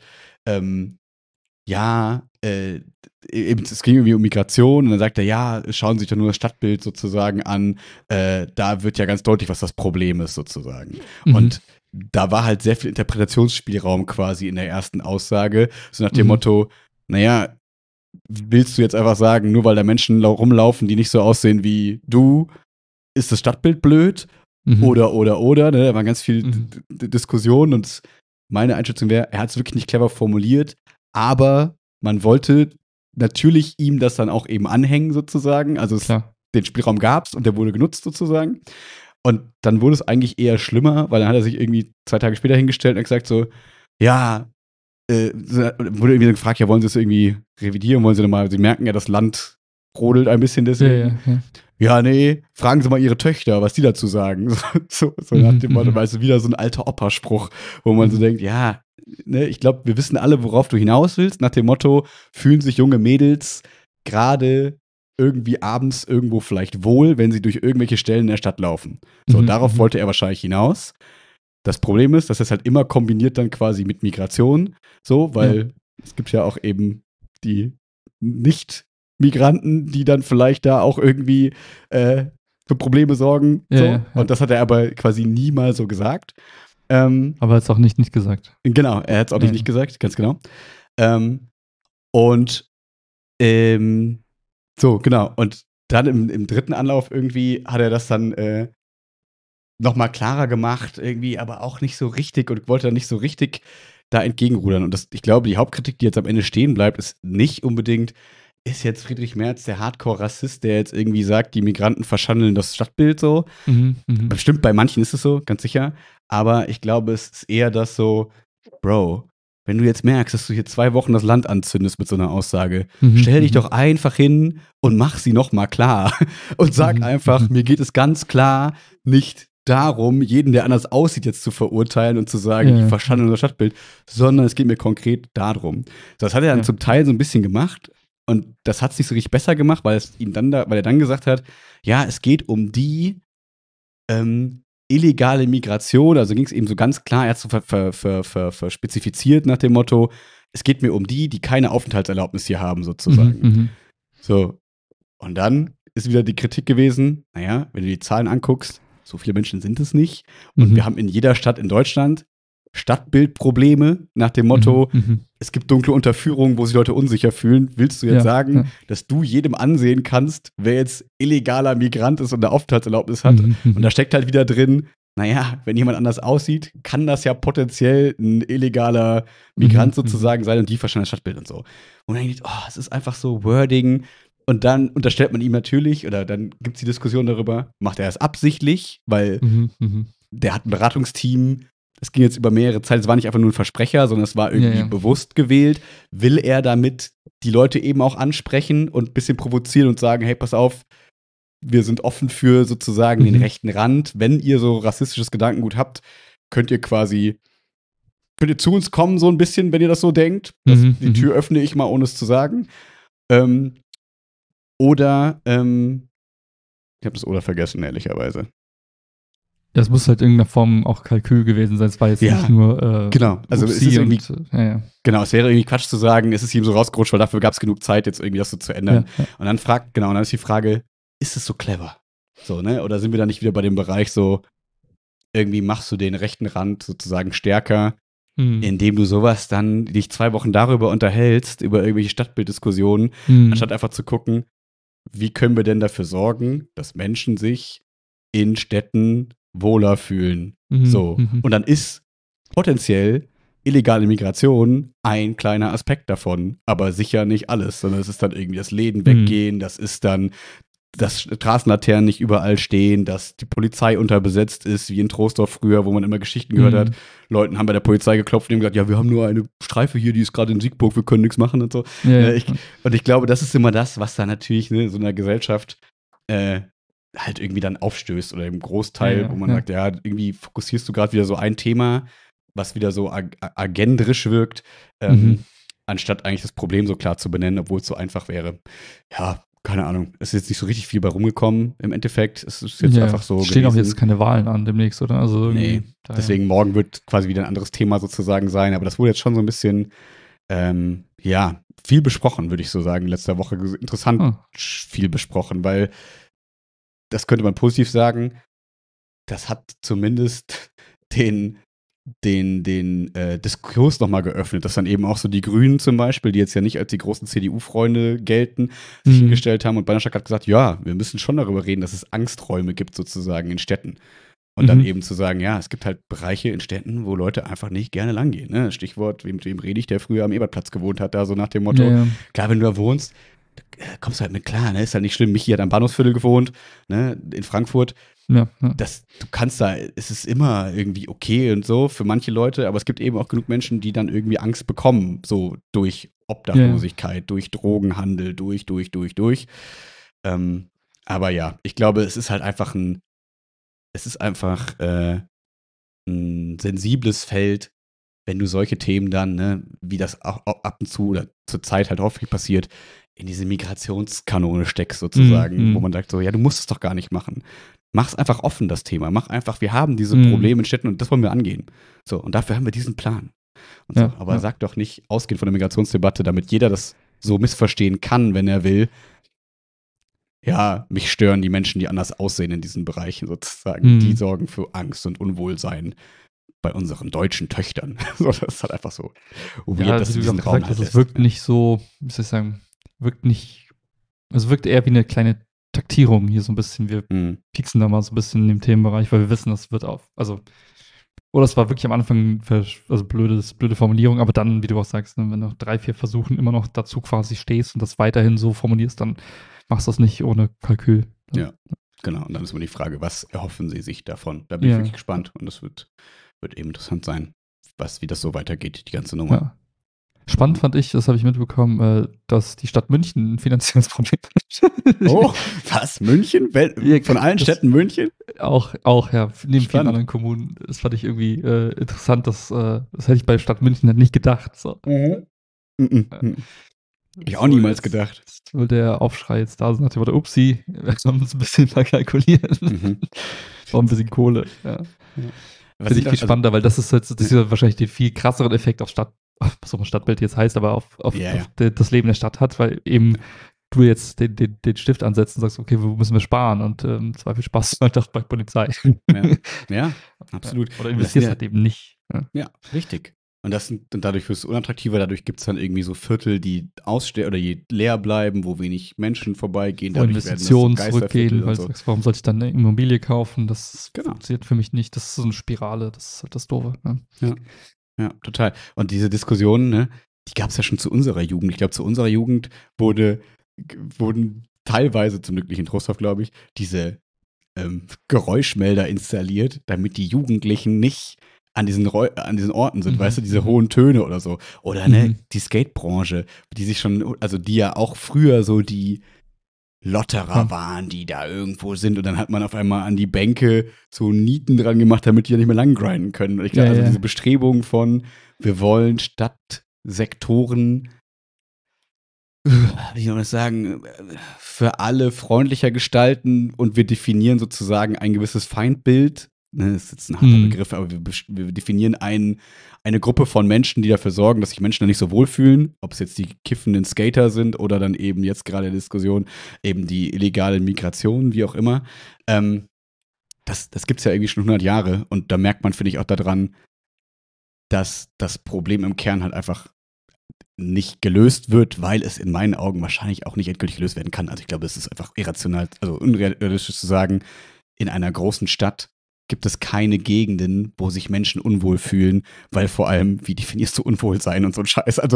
es ging irgendwie um Migration und dann sagt er, schauen Sie sich doch nur das Stadtbild sozusagen an, da wird ja ganz deutlich, was das Problem ist sozusagen. Und da war halt sehr viel Interpretationsspielraum quasi in der ersten Aussage, so nach dem Motto, willst du jetzt einfach sagen, nur weil da Menschen rumlaufen, die nicht so aussehen wie du, ist das Stadtbild blöd? Oder, ne? Da waren ganz viele Diskussionen und meine Einschätzung wäre, er hat es wirklich nicht clever formuliert, aber man wollte natürlich ihm das dann auch eben anhängen sozusagen, also den Spielraum gab es und der wurde genutzt sozusagen. Und dann wurde es eigentlich eher schlimmer, weil dann hat er sich irgendwie 2 Tage später hingestellt und gesagt so, ja, wurde irgendwie so gefragt, ja, wollen Sie es irgendwie revidieren, wollen Sie nochmal, Sie merken ja, das Land brodelt ein bisschen deswegen. Ja, nee, fragen Sie mal Ihre Töchter, was die dazu sagen. So nach dem Motto, weißt du, wieder so ein alter Opa-Spruch, wo man so denkt, ja, ne, ich glaube, wir wissen alle, worauf du hinaus willst. Nach dem Motto, fühlen sich junge Mädels gerade irgendwie abends irgendwo vielleicht wohl, wenn sie durch irgendwelche Stellen in der Stadt laufen. So, darauf wollte er wahrscheinlich hinaus. Das Problem ist, dass das halt immer kombiniert dann quasi mit Migration, so, weil es gibt ja auch eben die Nicht-Migranten, die dann vielleicht da auch irgendwie für Probleme sorgen. So. Ja. Und das hat er aber quasi nie mal so gesagt. Aber er hat es auch nicht gesagt. Genau, er hat es auch nicht gesagt, ganz genau. Und so, genau. Und dann im dritten Anlauf irgendwie hat er das dann nochmal klarer gemacht, irgendwie, aber auch nicht so richtig und wollte dann nicht so richtig da entgegenrudern. Und ich glaube, die Hauptkritik, die jetzt am Ende stehen bleibt, ist nicht unbedingt, ist jetzt Friedrich Merz der Hardcore-Rassist, der jetzt irgendwie sagt, die Migranten verschandeln das Stadtbild so. Bestimmt bei manchen ist es so, ganz sicher. Aber ich glaube, es ist eher das so, Bro, wenn du jetzt merkst, dass du hier 2 Wochen das Land anzündest mit so einer Aussage, stell dich doch einfach hin und mach sie nochmal klar. Und sag einfach, mir geht es ganz klar nicht darum, jeden, der anders aussieht, jetzt zu verurteilen und zu sagen, ich verschandle unser Stadtbild, sondern es geht mir konkret darum. Das hat er dann zum Teil so ein bisschen gemacht und das hat es nicht so richtig besser gemacht, weil er dann gesagt hat, ja, es geht um die illegale Migration, also ging es eben so ganz klar, er hat so verspezifiziert nach dem Motto, es geht mir um die keine Aufenthaltserlaubnis hier haben, sozusagen. So, und dann ist wieder die Kritik gewesen, naja, wenn du die Zahlen anguckst, so viele Menschen sind es nicht. Und wir haben in jeder Stadt in Deutschland Stadtbildprobleme nach dem Motto, es gibt dunkle Unterführungen, wo sich Leute unsicher fühlen. Willst du jetzt sagen, dass du jedem ansehen kannst, wer jetzt illegaler Migrant ist und eine Aufenthaltserlaubnis hat? Und da steckt halt wieder drin, naja, wenn jemand anders aussieht, kann das ja potenziell ein illegaler Migrant sozusagen sein und die verschiedenen Stadtbild und so. Und dann denkt, oh, es ist einfach so Wording. Und dann unterstellt man ihm natürlich, oder dann gibt es die Diskussion darüber, macht er es absichtlich, weil der hat ein Beratungsteam, es ging jetzt über mehrere Zeit, es war nicht einfach nur ein Versprecher, sondern es war irgendwie bewusst gewählt. Will er damit die Leute eben auch ansprechen und ein bisschen provozieren und sagen, hey, pass auf, wir sind offen für sozusagen den rechten Rand. Wenn ihr so rassistisches Gedankengut habt, könnt ihr zu uns kommen so ein bisschen, wenn ihr das so denkt. Die Tür öffne ich mal, ohne es zu sagen. Oder, ich habe das oder vergessen, ehrlicherweise. Das muss halt in irgendeiner Form auch Kalkül gewesen sein. Es war jetzt nicht nur genau. Also es ist irgendwie, genau, es wäre irgendwie Quatsch zu sagen, es ist ihm so rausgerutscht, weil dafür gab es genug Zeit, jetzt irgendwie das so zu ändern. Und dann dann ist die Frage, ist es so clever? So, ne? Oder sind wir da nicht wieder bei dem Bereich so, irgendwie machst du den rechten Rand sozusagen stärker, indem du sowas dann dich 2 Wochen darüber unterhältst, über irgendwelche Stadtbilddiskussionen, anstatt einfach zu gucken, wie können wir denn dafür sorgen, dass Menschen sich in Städten wohler fühlen. So. Und dann ist potenziell illegale Migration ein kleiner Aspekt davon, aber sicher nicht alles, sondern es ist dann irgendwie das Läden weggehen, das ist dann, dass Straßenlaternen nicht überall stehen, dass die Polizei unterbesetzt ist, wie in Troisdorf früher, wo man immer Geschichten gehört hat. Leuten haben bei der Polizei geklopft und haben gesagt, ja, wir haben nur eine Streife hier, die ist gerade in Siegburg, wir können nichts machen und so. Und ich glaube, das ist immer das, was da natürlich so einer Gesellschaft halt irgendwie dann aufstößt oder im Großteil, wo man sagt, ja, irgendwie fokussierst du gerade wieder so ein Thema, was wieder so agendrisch wirkt, anstatt eigentlich das Problem so klar zu benennen, obwohl es so einfach wäre. Ja, keine Ahnung. Es ist jetzt nicht so richtig viel bei rumgekommen im Endeffekt. Es ist jetzt einfach so. Es stehen auch jetzt keine Wahlen an demnächst, oder? Also nee, deswegen morgen wird quasi wieder ein anderes Thema sozusagen sein, aber das wurde jetzt schon so ein bisschen viel besprochen, würde ich so sagen, in letzter Woche. Interessant viel besprochen, weil das könnte man positiv sagen, das hat zumindest den Diskurs nochmal geöffnet, dass dann eben auch so die Grünen zum Beispiel, die jetzt ja nicht als die großen CDU-Freunde gelten, sich hingestellt haben und Banaszak hat gesagt, ja, wir müssen schon darüber reden, dass es Angsträume gibt sozusagen in Städten. Und dann eben zu sagen, ja, es gibt halt Bereiche in Städten, wo Leute einfach nicht gerne langgehen. Ne? Stichwort, mit wem rede ich, der früher am Ebertplatz gewohnt hat, da so nach dem Motto, klar, wenn du da wohnst, kommst du halt mit klar, ne? Ist halt nicht schlimm. Michi hat am Bahnhofsviertel gewohnt, ne? In Frankfurt. Ja. Du kannst da, es ist immer irgendwie okay und so für manche Leute, aber es gibt eben auch genug Menschen, die dann irgendwie Angst bekommen, so durch Obdachlosigkeit, durch Drogenhandel, durch. Aber ja, ich glaube, es ist halt einfach ein sensibles Feld, wenn du solche Themen dann, ne, wie das auch ab und zu oder zur Zeit halt häufig passiert, in diese Migrationskanone steckst sozusagen, wo man sagt so, ja, du musst es doch gar nicht machen. Mach's einfach offen, das Thema. Mach einfach, wir haben diese Probleme in Städten und das wollen wir angehen. So, und dafür haben wir diesen Plan. Und so. Aber sag doch nicht, ausgehend von der Migrationsdebatte, damit jeder das so missverstehen kann, wenn er will, ja, mich stören die Menschen, die anders aussehen in diesen Bereichen sozusagen. Die sorgen für Angst und Unwohlsein bei unseren deutschen Töchtern. So, das ist halt einfach so weird, dass du diesen Raum halt es wirkt nicht so, wie soll ich sagen, es wirkt eher wie eine kleine Taktierung hier so ein bisschen. Wir pieksen da mal so ein bisschen in dem Themenbereich, weil wir wissen, das wird oder es war wirklich am Anfang blöde Formulierung, aber dann, wie du auch sagst, ne, wenn du nach 3, 4 Versuchen immer noch dazu quasi stehst und das weiterhin so formulierst, dann machst du das nicht ohne Kalkül. Ja, genau. Und dann ist immer die Frage, was erhoffen sie sich davon? Da bin ich wirklich gespannt und das wird eben interessant sein, wie das so weitergeht, die ganze Nummer. Ja. Spannend fand ich, das habe ich mitbekommen, dass die Stadt München ein finanzielles Problem hat. Oh, was? München? Von allen Städten München? Auch, ja, neben vielen anderen Kommunen. Das fand ich irgendwie interessant, das hätte ich bei Stadt München halt nicht gedacht. So. Ich auch niemals gedacht. Weil der Aufschrei jetzt da ist, nach dem Motto, upsi, wir haben uns ein bisschen verkalkuliert. War ein bisschen Kohle, ja. Finde ich viel spannender, weil das ist ja wahrscheinlich der viel krasseren Effekt auf was auch immer Stadtbild jetzt heißt, aber auf das Leben der Stadt hat, weil eben du jetzt den Stift ansetzt und sagst, okay, wo müssen wir sparen? Und im Zweifel sparst du halt auch bei Polizei. Ja, absolut. Oder investierst halt eben nicht. Ja, richtig. Und dadurch wirst du unattraktiver, dadurch gibt es dann irgendwie so Viertel, die leer bleiben, wo wenig Menschen vorbeigehen, wo Investitionen zurückgehen, weil du sagst, warum sollte ich dann eine Immobilie kaufen? Das funktioniert für mich nicht. Das ist so eine Spirale, das ist halt das Doofe. Ja, total. Und diese Diskussionen, ne, die gab es ja schon zu unserer Jugend. Ich glaube, zu unserer Jugend wurden teilweise, zum glücklichen Trostorf, glaube ich, diese Geräuschmelder installiert, damit die Jugendlichen nicht an diesen Orten sind, weißt du, diese hohen Töne oder so. Oder ne, die Skatebranche, die ja auch früher so die Lotterer waren, die da irgendwo sind und dann hat man auf einmal an die Bänke so Nieten dran gemacht, damit die ja nicht mehr lang grinden können. Und ich glaube, diese Bestrebung von, wir wollen Stadtsektoren, wie soll man das sagen, für alle freundlicher gestalten und wir definieren sozusagen ein gewisses Feindbild. Ne, das ist jetzt ein harter Begriff, aber wir definieren eine Gruppe von Menschen, die dafür sorgen, dass sich Menschen da nicht so wohlfühlen, ob es jetzt die kiffenden Skater sind oder dann eben jetzt gerade in der Diskussion eben die illegale Migration, wie auch immer. Das gibt es ja irgendwie schon 100 Jahre und da merkt man, finde ich, auch daran, dass das Problem im Kern halt einfach nicht gelöst wird, weil es in meinen Augen wahrscheinlich auch nicht endgültig gelöst werden kann. Also ich glaube, es ist einfach irrational, also unrealistisch zu sagen, in einer großen Stadt gibt es keine Gegenden, wo sich Menschen unwohl fühlen, weil vor allem, wie definierst du Unwohlsein und so ein Scheiß? Also,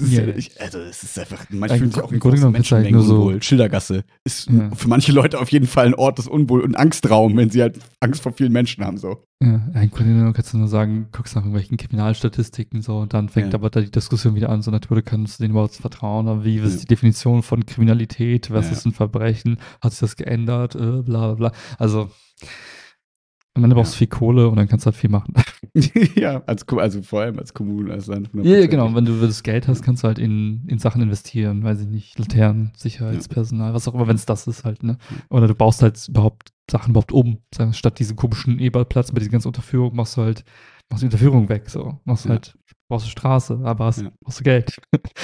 es ist einfach, manchmal fühlen sich auch in großen Menschenmengen unwohl. Schildergasse ist für manche Leute auf jeden Fall ein Ort des Unwohl- und Angstraum, wenn sie halt Angst vor vielen Menschen haben, so. Ja, im Grunde genommen kannst du nur sagen, guckst nach irgendwelchen Kriminalstatistiken so und dann fängt aber da die Diskussion wieder an, so natürlich kannst du denen überhaupt vertrauen, aber wie ist die Definition von Kriminalität, was ist ein Verbrechen, hat sich das geändert, bla bla bla. Also am Ende brauchst du viel Kohle und dann kannst du halt viel machen. Ja, also vor allem als Kommune, als Land. Ja, genau. Wenn du das Geld hast, kannst du halt in Sachen investieren, weiß ich nicht, Laternen, Sicherheitspersonal, was auch immer, wenn es das ist halt, ne? Oder du baust halt Sachen um. Statt diesen komischen E-Ball-Platz mit dieser ganzen Unterführung machst du die Unterführung weg, so. Brauchst du Straße, aber brauchst du Geld.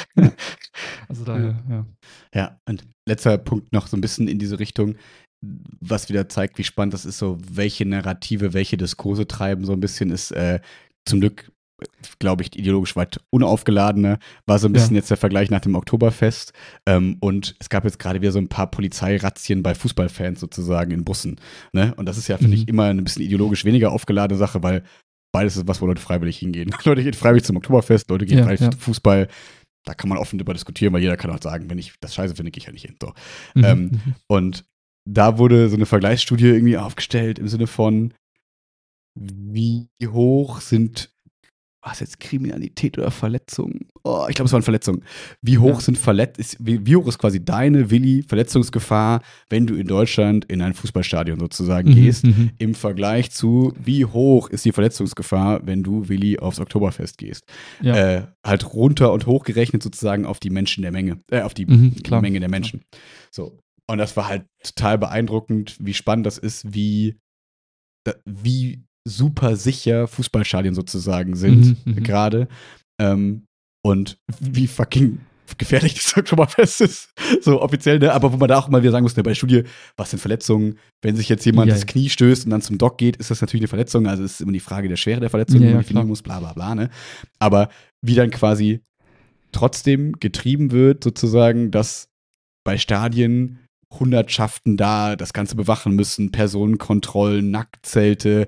Also daher, Ja, und letzter Punkt noch so ein bisschen in diese Richtung, was wieder zeigt, wie spannend das ist, so welche Narrative, welche Diskurse treiben, so ein bisschen ist zum Glück, glaube ich, ideologisch weit unaufgeladener, war so ein bisschen jetzt der Vergleich nach dem Oktoberfest und es gab jetzt gerade wieder so ein paar Polizeirazzien bei Fußballfans sozusagen in Bussen, ne? Und das ist ja, finde ich, immer ein bisschen ideologisch weniger aufgeladene Sache, weil beides ist was, wo Leute freiwillig hingehen. Leute gehen freiwillig zum Oktoberfest, Leute gehen freiwillig zum Fußball. Da kann man offen drüber diskutieren, weil jeder kann auch sagen, wenn ich das scheiße finde, gehe ich halt nicht hin. So. Und da wurde so eine Vergleichsstudie irgendwie aufgestellt im Sinne von, wie hoch sind, was jetzt, Kriminalität oder Verletzungen? Oh, ich glaube, es waren Verletzungen. Wie hoch wie hoch ist quasi deine, Willi, Verletzungsgefahr, wenn du in Deutschland in ein Fußballstadion sozusagen gehst, im Vergleich zu, wie hoch ist die Verletzungsgefahr, wenn du, Willi, aufs Oktoberfest gehst? Ja. Halt runter und hochgerechnet sozusagen auf die Menschen der Menge, auf die Klar. Menge der Menschen. So. Und das war halt total beeindruckend, wie spannend das ist, wie super sicher Fußballstadien sozusagen sind, gerade. Und wie fucking gefährlich das Oktoberfest ist. So offiziell, ne? Aber wo man da auch mal wieder sagen muss, ne, bei der Studie, was sind Verletzungen? Wenn sich jetzt jemand das Knie stößt und dann zum Doc geht, ist das natürlich eine Verletzung. Also es ist immer die Frage der Schwere der Verletzung, die man definieren muss, bla bla bla, ne? Aber wie dann quasi trotzdem getrieben wird, sozusagen, dass bei Stadien Hundertschaften da das Ganze bewachen müssen, Personenkontrollen, Nacktzelte,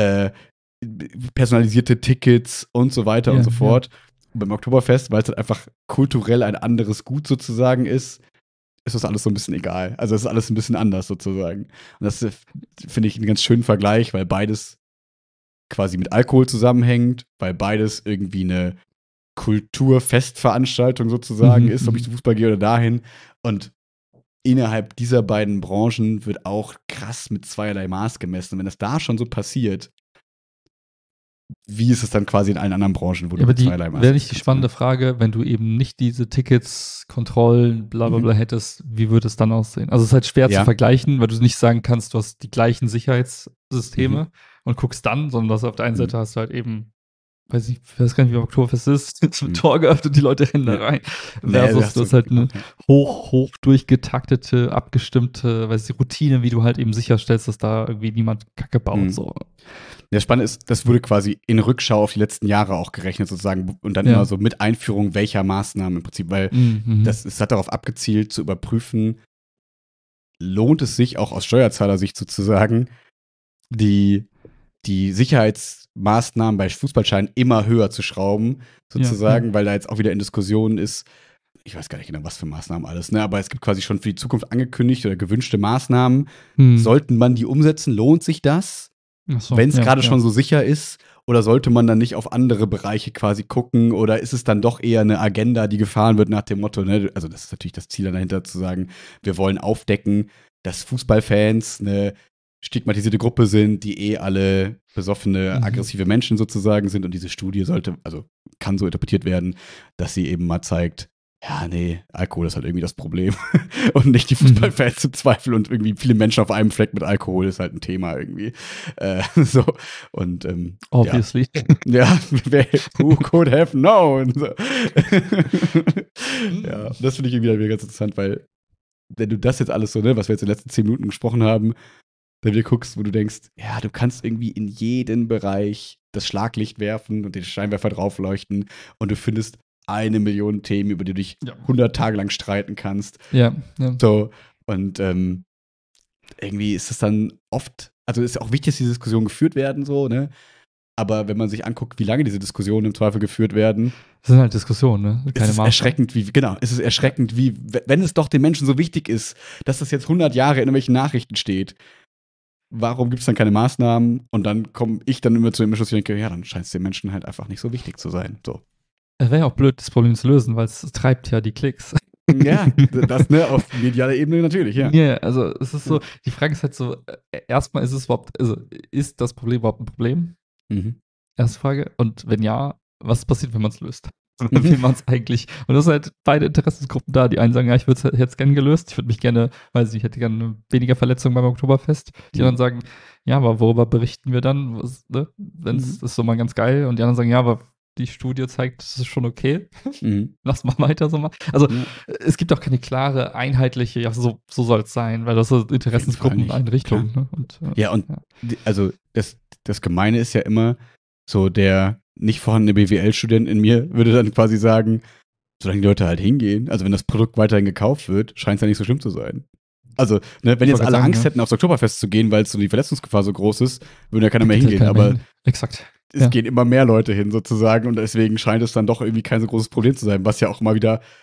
personalisierte Tickets und so weiter und so fort. Und beim Oktoberfest, weil es halt einfach kulturell ein anderes Gut sozusagen ist das alles so ein bisschen egal. Also es ist alles ein bisschen anders sozusagen. Und das finde ich einen ganz schönen Vergleich, weil beides quasi mit Alkohol zusammenhängt, weil beides irgendwie eine Kulturfestveranstaltung sozusagen ist, ob ich zu Fußball gehe oder dahin. Und innerhalb dieser beiden Branchen wird auch krass mit zweierlei Maß gemessen. Und wenn das da schon so passiert, wie ist es dann quasi in allen anderen Branchen, wo du mit zweierlei Maß wäre nicht die spannende Frage, wenn du eben nicht diese Tickets, Kontrollen, bla bla bla hättest, wie würde es dann aussehen? Also es ist halt schwer zu vergleichen, weil du nicht sagen kannst, du hast die gleichen Sicherheitssysteme und guckst dann, sondern dass auf der einen Seite hast du halt eben, weiß gar nicht, wie Oktoberfest ist, jetzt mit Tor geöffnet und die Leute rennen da rein. Versus du hast halt eine hoch durchgetaktete, abgestimmte, Routine, wie du halt eben sicherstellst, dass da irgendwie niemand Kacke baut. So. Der Spannende ist, das wurde quasi in Rückschau auf die letzten Jahre auch gerechnet sozusagen und dann immer so mit Einführung welcher Maßnahmen im Prinzip, weil es hat darauf abgezielt zu überprüfen, lohnt es sich auch aus Steuerzahlersicht sozusagen, die Sicherheitsmaßnahmen bei Fußballscheinen immer höher zu schrauben, sozusagen, weil da jetzt auch wieder in Diskussionen ist, ich weiß gar nicht genau, was für Maßnahmen alles, ne? Aber es gibt quasi schon für die Zukunft angekündigt oder gewünschte Maßnahmen. Sollten man die umsetzen, lohnt sich das? So, wenn es gerade schon so sicher ist, oder sollte man dann nicht auf andere Bereiche quasi gucken, oder ist es dann doch eher eine Agenda, die gefahren wird nach dem Motto, ne? Also das ist natürlich das Ziel dahinter, zu sagen, wir wollen aufdecken, dass Fußballfans eine stigmatisierte Gruppe sind, die alle besoffene, aggressive Menschen sozusagen sind, und diese Studie kann so interpretiert werden, dass sie eben mal zeigt, ja, nee, Alkohol ist halt irgendwie das Problem. Und nicht die Fußballfans im Zweifel, und irgendwie viele Menschen auf einem Fleck mit Alkohol ist halt ein Thema irgendwie. So. Und obviously. Ja, who could have known? So. Ja, das finde ich irgendwie wieder ganz interessant, weil wenn du das jetzt alles so, ne, was wir jetzt in den letzten 10 Minuten gesprochen haben, dann wieder guckst, wo du denkst, ja, du kannst irgendwie in jeden Bereich das Schlaglicht werfen und den Scheinwerfer draufleuchten und du findest 1 Million Themen, über die du dich 100 Tage lang streiten kannst. Ja. So, und irgendwie ist es dann oft, also ist auch wichtig, dass diese Diskussionen geführt werden, so, ne? Aber wenn man sich anguckt, wie lange diese Diskussionen im Zweifel geführt werden, das sind halt Diskussionen, ne? Es ist erschreckend, wenn es doch den Menschen so wichtig ist, dass das jetzt 100 Jahre in irgendwelchen Nachrichten steht, warum gibt es dann keine Maßnahmen? Und dann komme ich dann immer zu dem Entschluss, ich denke, ja, dann scheint es den Menschen halt einfach nicht so wichtig zu sein. So. Es wäre ja auch blöd, das Problem zu lösen, weil es treibt ja die Klicks. Ja, das, ne, auf medialer Ebene natürlich, ja. Ja, also es ist so, die Frage ist halt so, erstmal ist das Problem überhaupt ein Problem? Erste Frage. Und wenn ja, was passiert, wenn man es löst? Wie man es eigentlich, und das sind halt beide Interessensgruppen da. Die einen sagen, ja, ich hätte es gerne gelöst, ich würde mich gerne, ich hätte gerne weniger Verletzungen beim Oktoberfest. Die anderen sagen, ja, aber worüber berichten wir dann? Ne? Wenn es ist so mal ganz geil. Und die anderen sagen, ja, aber die Studie zeigt, das ist schon okay. Lass mal weiter so mal. Also es gibt auch keine klare, einheitliche, ja, so soll es sein, weil das sind Interessensgruppen in eine Richtung. Ne? Also das Gemeine ist ja immer so, der nicht vorhandene BWL-Student in mir würde dann quasi sagen, solange die Leute halt hingehen, also wenn das Produkt weiterhin gekauft wird, scheint es ja nicht so schlimm zu sein. Also, ne, wenn jetzt alle Angst hätten, aufs Oktoberfest zu gehen, weil so die Verletzungsgefahr so groß ist, würde ja keiner mehr hingehen. Aber exakt. Es gehen immer mehr Leute hin sozusagen, und deswegen scheint es dann doch irgendwie kein so großes Problem zu sein, was ja auch immer wieder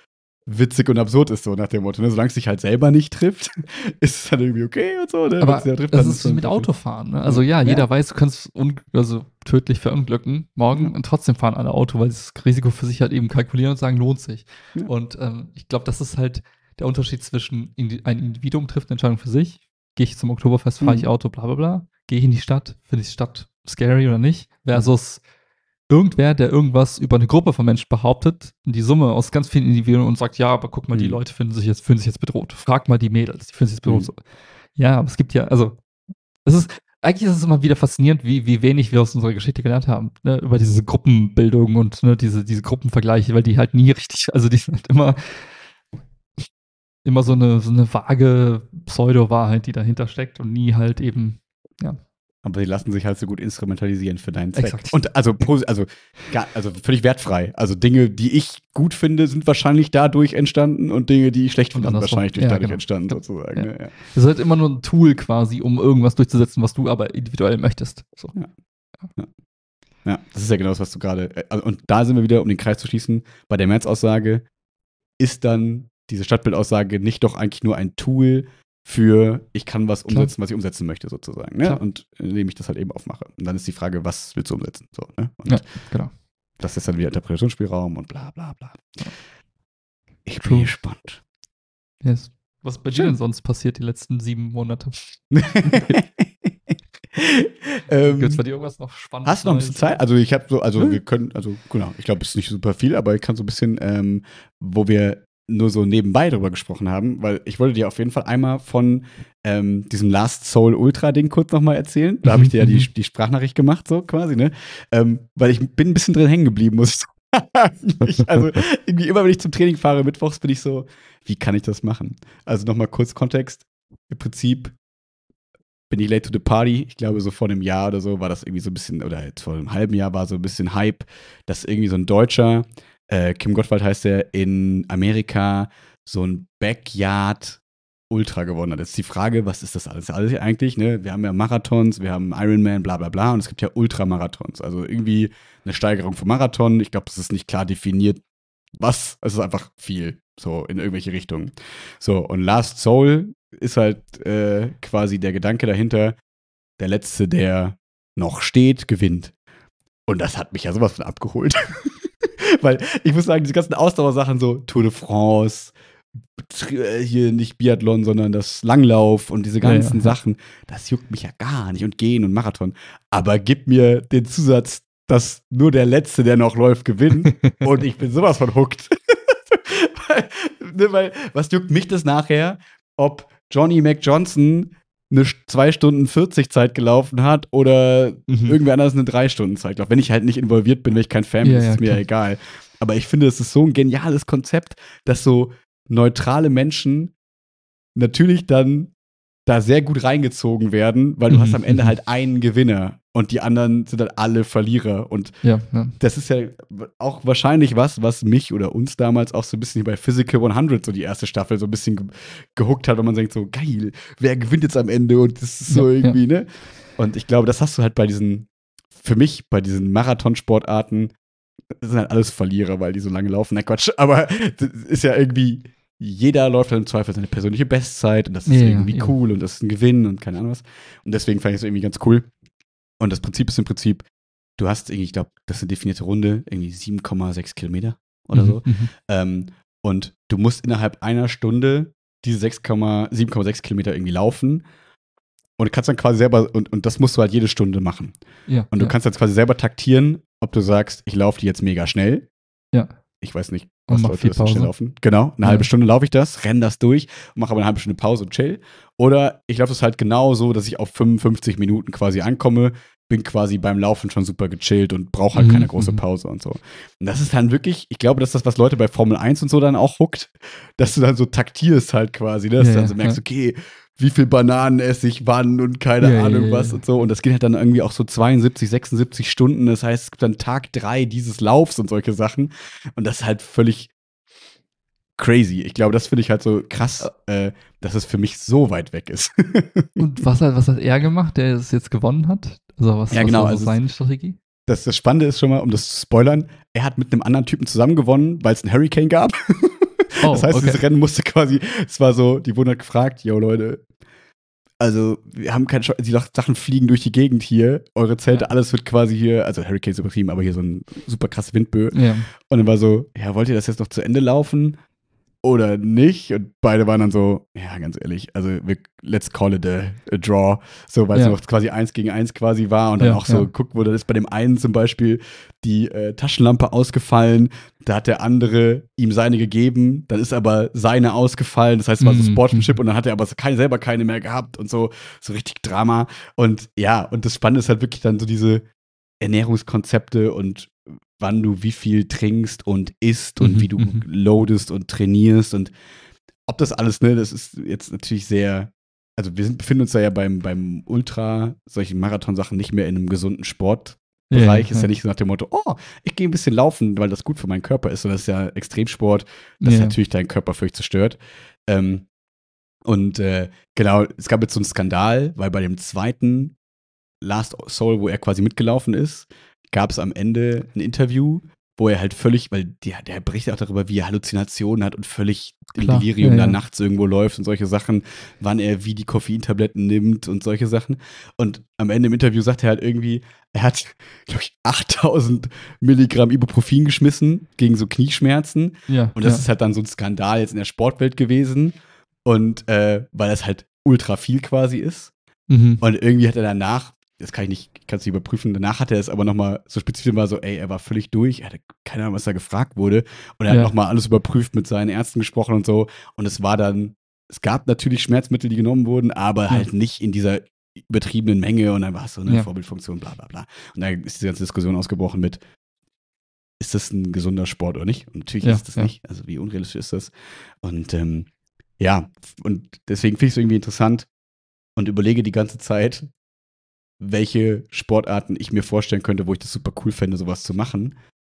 witzig und absurd ist, so nach dem Motto. Ne? Solange es sich halt selber nicht trifft, ist es dann irgendwie okay und so. Ne? Aber trifft, das ist wie mit Autofahren. Ne? Also jeder weiß, du kannst tödlich verunglücken morgen und trotzdem fahren alle Auto, weil sie das Risiko für sich halt eben kalkulieren und sagen, lohnt sich. Ja. Und ich glaube, das ist halt der Unterschied zwischen ein Individuum trifft eine Entscheidung für sich. Gehe ich zum Oktoberfest, fahre ich Auto, bla bla bla. Gehe ich in die Stadt, finde ich die Stadt scary oder nicht? Versus irgendwer, der irgendwas über eine Gruppe von Menschen behauptet, die Summe aus ganz vielen Individuen und sagt, ja, aber guck mal, die Leute fühlen sich jetzt bedroht. Frag mal die Mädels, die fühlen sich jetzt bedroht. So. Ja, aber es gibt ja, also, eigentlich ist es immer wieder faszinierend, wie wenig wir aus unserer Geschichte gelernt haben, ne? Über diese Gruppenbildung und ne, diese Gruppenvergleiche, weil die halt nie richtig, also die sind halt immer so eine vage Pseudo-Wahrheit, die dahinter steckt und nie halt eben, ja. Aber die lassen sich halt so gut instrumentalisieren für deinen Zweck. Exakt. Und also völlig wertfrei. Also Dinge, die ich gut finde, sind wahrscheinlich dadurch entstanden und Dinge, die ich schlecht finde, sind wahrscheinlich dadurch entstanden, sozusagen. Ja. Ne? Das ist halt immer nur ein Tool quasi, um irgendwas durchzusetzen, was du aber individuell möchtest. So. Ja, das ist ja genau das, was du gerade. Und da sind wir wieder, um den Kreis zu schließen, bei der März-Aussage ist dann diese Stadtbildaussage nicht doch eigentlich nur ein Tool für, ich kann was umsetzen, was ich umsetzen möchte, sozusagen. Ne? Und indem ich das halt eben aufmache. Und dann ist die Frage, was willst du umsetzen? So, ne? Und genau. Das ist dann wieder Interpretationsspielraum und bla bla bla. Ich bin gespannt. Yes. Was bei dir denn sonst passiert die letzten 7 Monate? Gibt's bei dir irgendwas noch Spannendes? Hast du noch ein bisschen Zeit? Also ich habe so, wir können, genau, ich glaube, es ist nicht super viel, aber ich kann so ein bisschen, wo wir nur so nebenbei drüber gesprochen haben, weil ich wollte dir auf jeden Fall einmal von diesem Last Soul Ultra Ding kurz nochmal erzählen. Da habe ich dir ja die Sprachnachricht gemacht, so quasi, ne? Weil ich bin ein bisschen drin hängen geblieben, muss ich sagen. Also irgendwie immer, wenn ich zum Training fahre, mittwochs bin ich so, wie kann ich das machen? Also nochmal kurz Kontext. Im Prinzip bin ich late to the party. Ich glaube, so vor einem Jahr oder so war das irgendwie so ein bisschen, oder jetzt vor einem halben Jahr war so ein bisschen Hype, dass irgendwie so ein Deutscher, Kim Gottwald heißt er, in Amerika so ein Backyard Ultra gewonnen hat. Jetzt ist die Frage, was ist das alles eigentlich? Ne? Wir haben ja Marathons, wir haben Ironman, bla bla bla, und es gibt ja Ultramarathons. Also irgendwie eine Steigerung vom Marathon. Ich glaube, es ist nicht klar definiert, was. Es ist einfach viel, so in irgendwelche Richtungen. So, und Last Soul ist halt quasi der Gedanke dahinter, der Letzte, der noch steht, gewinnt. Und das hat mich ja sowas von abgeholt. Weil ich muss sagen, diese ganzen Ausdauersachen, so Tour de France, hier nicht Biathlon, sondern das Langlauf und diese ganzen Sachen, das juckt mich ja gar nicht. Und Gehen und Marathon. Aber gib mir den Zusatz, dass nur der Letzte, der noch läuft, gewinnt. Und ich bin sowas von hooked. weil, was juckt mich das nachher, ob Johnny Mac Johnson eine 2 Stunden 40 Zeit gelaufen hat oder irgendwer anders eine 3 Stunden Zeit gelaufen. Wenn ich halt nicht involviert bin, wenn ich kein Fan bin, ist es mir ja egal. Aber ich finde, es ist so ein geniales Konzept, dass so neutrale Menschen natürlich dann da sehr gut reingezogen werden, weil du hast am Ende halt einen Gewinner und die anderen sind dann alle Verlierer. Und das ist ja auch wahrscheinlich was mich oder uns damals auch so ein bisschen bei Physical 100, so die erste Staffel, so ein bisschen gehuckt hat, weil man denkt so, geil, wer gewinnt jetzt am Ende? Und das ist so irgendwie, ne? Und ich glaube, das hast du halt für mich, bei diesen Marathonsportarten, das sind halt alles Verlierer, weil die so lange laufen. Na Quatsch, aber das ist ja irgendwie, jeder läuft dann im Zweifel seine persönliche Bestzeit und das ist irgendwie cool und das ist ein Gewinn und keine Ahnung was. Und deswegen fand ich es irgendwie ganz cool. Und das Prinzip ist im Prinzip, du hast irgendwie, ich glaube, das ist eine definierte Runde, irgendwie 7,6 Kilometer oder so. Und du musst innerhalb einer Stunde diese 7,6 Kilometer irgendwie laufen. Und du kannst dann quasi selber, und das musst du halt jede Stunde machen. Und du kannst dann quasi selber taktieren, ob du sagst, ich laufe die jetzt mega schnell. Ich weiß nicht, was Leute das schnell laufen. Genau, eine halbe Stunde laufe ich das, renne das durch und mache aber eine halbe Stunde Pause und chill. Oder ich laufe das halt genau so, dass ich auf 55 Minuten quasi ankomme, bin quasi beim Laufen schon super gechillt und brauche halt keine große Pause und so. Und das ist dann wirklich, ich glaube, das ist das, was Leute bei Formel 1 und so dann auch huckt, dass du dann so taktierst halt quasi, ne? Dass du dann so merkst, okay, wie viel Bananen esse ich wann und keine Ahnung was und so. Und das geht halt dann irgendwie auch so 72, 76 Stunden. Das heißt, es gibt dann Tag 3 dieses Laufs und solche Sachen. Und das ist halt völlig crazy. Ich glaube, das finde ich halt so krass, dass es für mich so weit weg ist. Und was hat er gemacht, der es jetzt gewonnen hat? Also was war so seine Strategie? Das Spannende ist schon mal, um das zu spoilern, er hat mit einem anderen Typen zusammen gewonnen, weil es einen Hurricane gab. Oh, Das heißt, okay. dieses Rennen musste quasi, es war so, die wurden halt gefragt, yo Leute, also wir haben keine Chance, die Sachen fliegen durch die Gegend hier, eure Zelte, Ja. alles wird quasi hier, also Hurricanes übertrieben, aber hier so ein super krasse Windböe. Ja. Und dann war so, ja, wollt ihr das jetzt noch zu Ende laufen oder nicht? Und beide waren dann so, ja, ganz ehrlich, also let's call it a draw. So, weil es Ja. noch quasi 1 gegen 1 quasi war und dann Ja, auch so, ja. guck, wo das ist bei dem einen zum Beispiel die Taschenlampe ausgefallen, da hat der andere ihm seine gegeben, dann ist aber seine ausgefallen, das heißt, es war so Sportsmanship und dann hat er aber selber keine mehr gehabt und so richtig Drama. Und ja, und das Spannende ist halt wirklich dann so diese Ernährungskonzepte und wann du wie viel trinkst und isst und wie du loadest und trainierst und ob das alles, ne, das ist jetzt natürlich sehr, also wir befinden uns da ja beim Ultra, solchen Marathonsachen nicht mehr in einem gesunden Sportbereich. Ist ja nicht so nach dem Motto, oh, ich gehe ein bisschen laufen, weil das gut für meinen Körper ist, sondern das ist ja Extremsport, das natürlich deinen Körper völlig zerstört. Genau, es gab jetzt so einen Skandal, weil bei dem zweiten Last Soul, wo er quasi mitgelaufen ist, gab es am Ende ein Interview, wo er halt völlig, weil der berichtet auch darüber, wie er Halluzinationen hat und völlig im Delirium dann nachts irgendwo läuft und solche Sachen, wann er wie die Koffeintabletten nimmt und solche Sachen. Und am Ende im Interview sagt er halt irgendwie, er hat, glaube ich, 8000 Milligramm Ibuprofen geschmissen gegen so Knieschmerzen. Ja, und das ist halt dann so ein Skandal jetzt in der Sportwelt gewesen. Und weil das halt ultra viel quasi ist. Und irgendwie hat er danach, das kann ich nicht, kannst du überprüfen, danach hat er es aber nochmal so spezifisch war so, ey, er war völlig durch, er hatte keine Ahnung, was da gefragt wurde. Und er hat nochmal alles überprüft, mit seinen Ärzten gesprochen und so. Und es war dann, es gab natürlich Schmerzmittel, die genommen wurden, aber halt nicht in dieser übertriebenen Menge. Und dann war es so eine Vorbildfunktion, bla bla bla. Und da ist die ganze Diskussion ausgebrochen mit, ist das ein gesunder Sport oder nicht? Und natürlich ist das nicht. Also wie unrealistisch ist das? Und ja, und deswegen finde ich es irgendwie interessant und überlege die ganze Zeit, welche Sportarten ich mir vorstellen könnte, wo ich das super cool fände, sowas zu machen.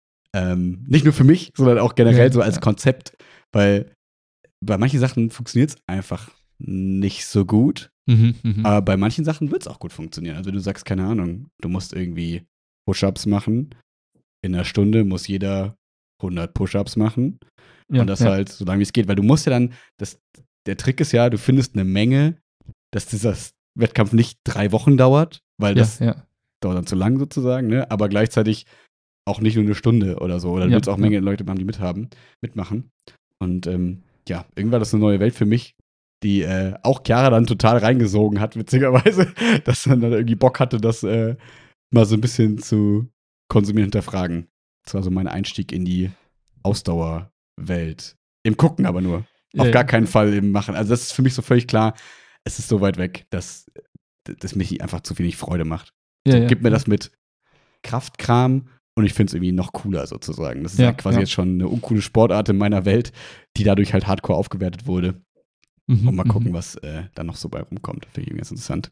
Nicht nur für mich, sondern auch generell so als Konzept, weil bei manchen Sachen funktioniert es einfach nicht so gut, aber bei manchen Sachen wird es auch gut funktionieren. Also du sagst, keine Ahnung, du musst irgendwie Push-Ups machen, in einer Stunde muss jeder 100 Push-Ups machen und das halt so lange wie es geht, weil du musst ja dann, der Trick ist ja, du findest eine Menge, dass dieser Wettkampf nicht 3 Wochen dauert, weil das dauert dann zu lang sozusagen, ne? Aber gleichzeitig auch nicht nur eine Stunde oder so. Oder du willst auch Menge Leute haben, die mitmachen. Und irgendwann war das eine neue Welt für mich, die auch Chiara dann total reingesogen hat, witzigerweise, dass man dann irgendwie Bock hatte, das mal so ein bisschen zu konsumieren, hinterfragen. Das war so mein Einstieg in die Ausdauerwelt. Im Gucken aber nur. Auf gar keinen Fall im Machen. Also das ist für mich so völlig klar, es ist so weit weg, dass mich einfach zu wenig Freude macht. Gib mir das mit Kraftkram und ich finde es irgendwie noch cooler sozusagen. Das ist ja quasi jetzt schon eine uncoole Sportart in meiner Welt, die dadurch halt hardcore aufgewertet wurde. Und mal gucken, was da noch so bei rumkommt. Finde ich irgendwie ganz interessant.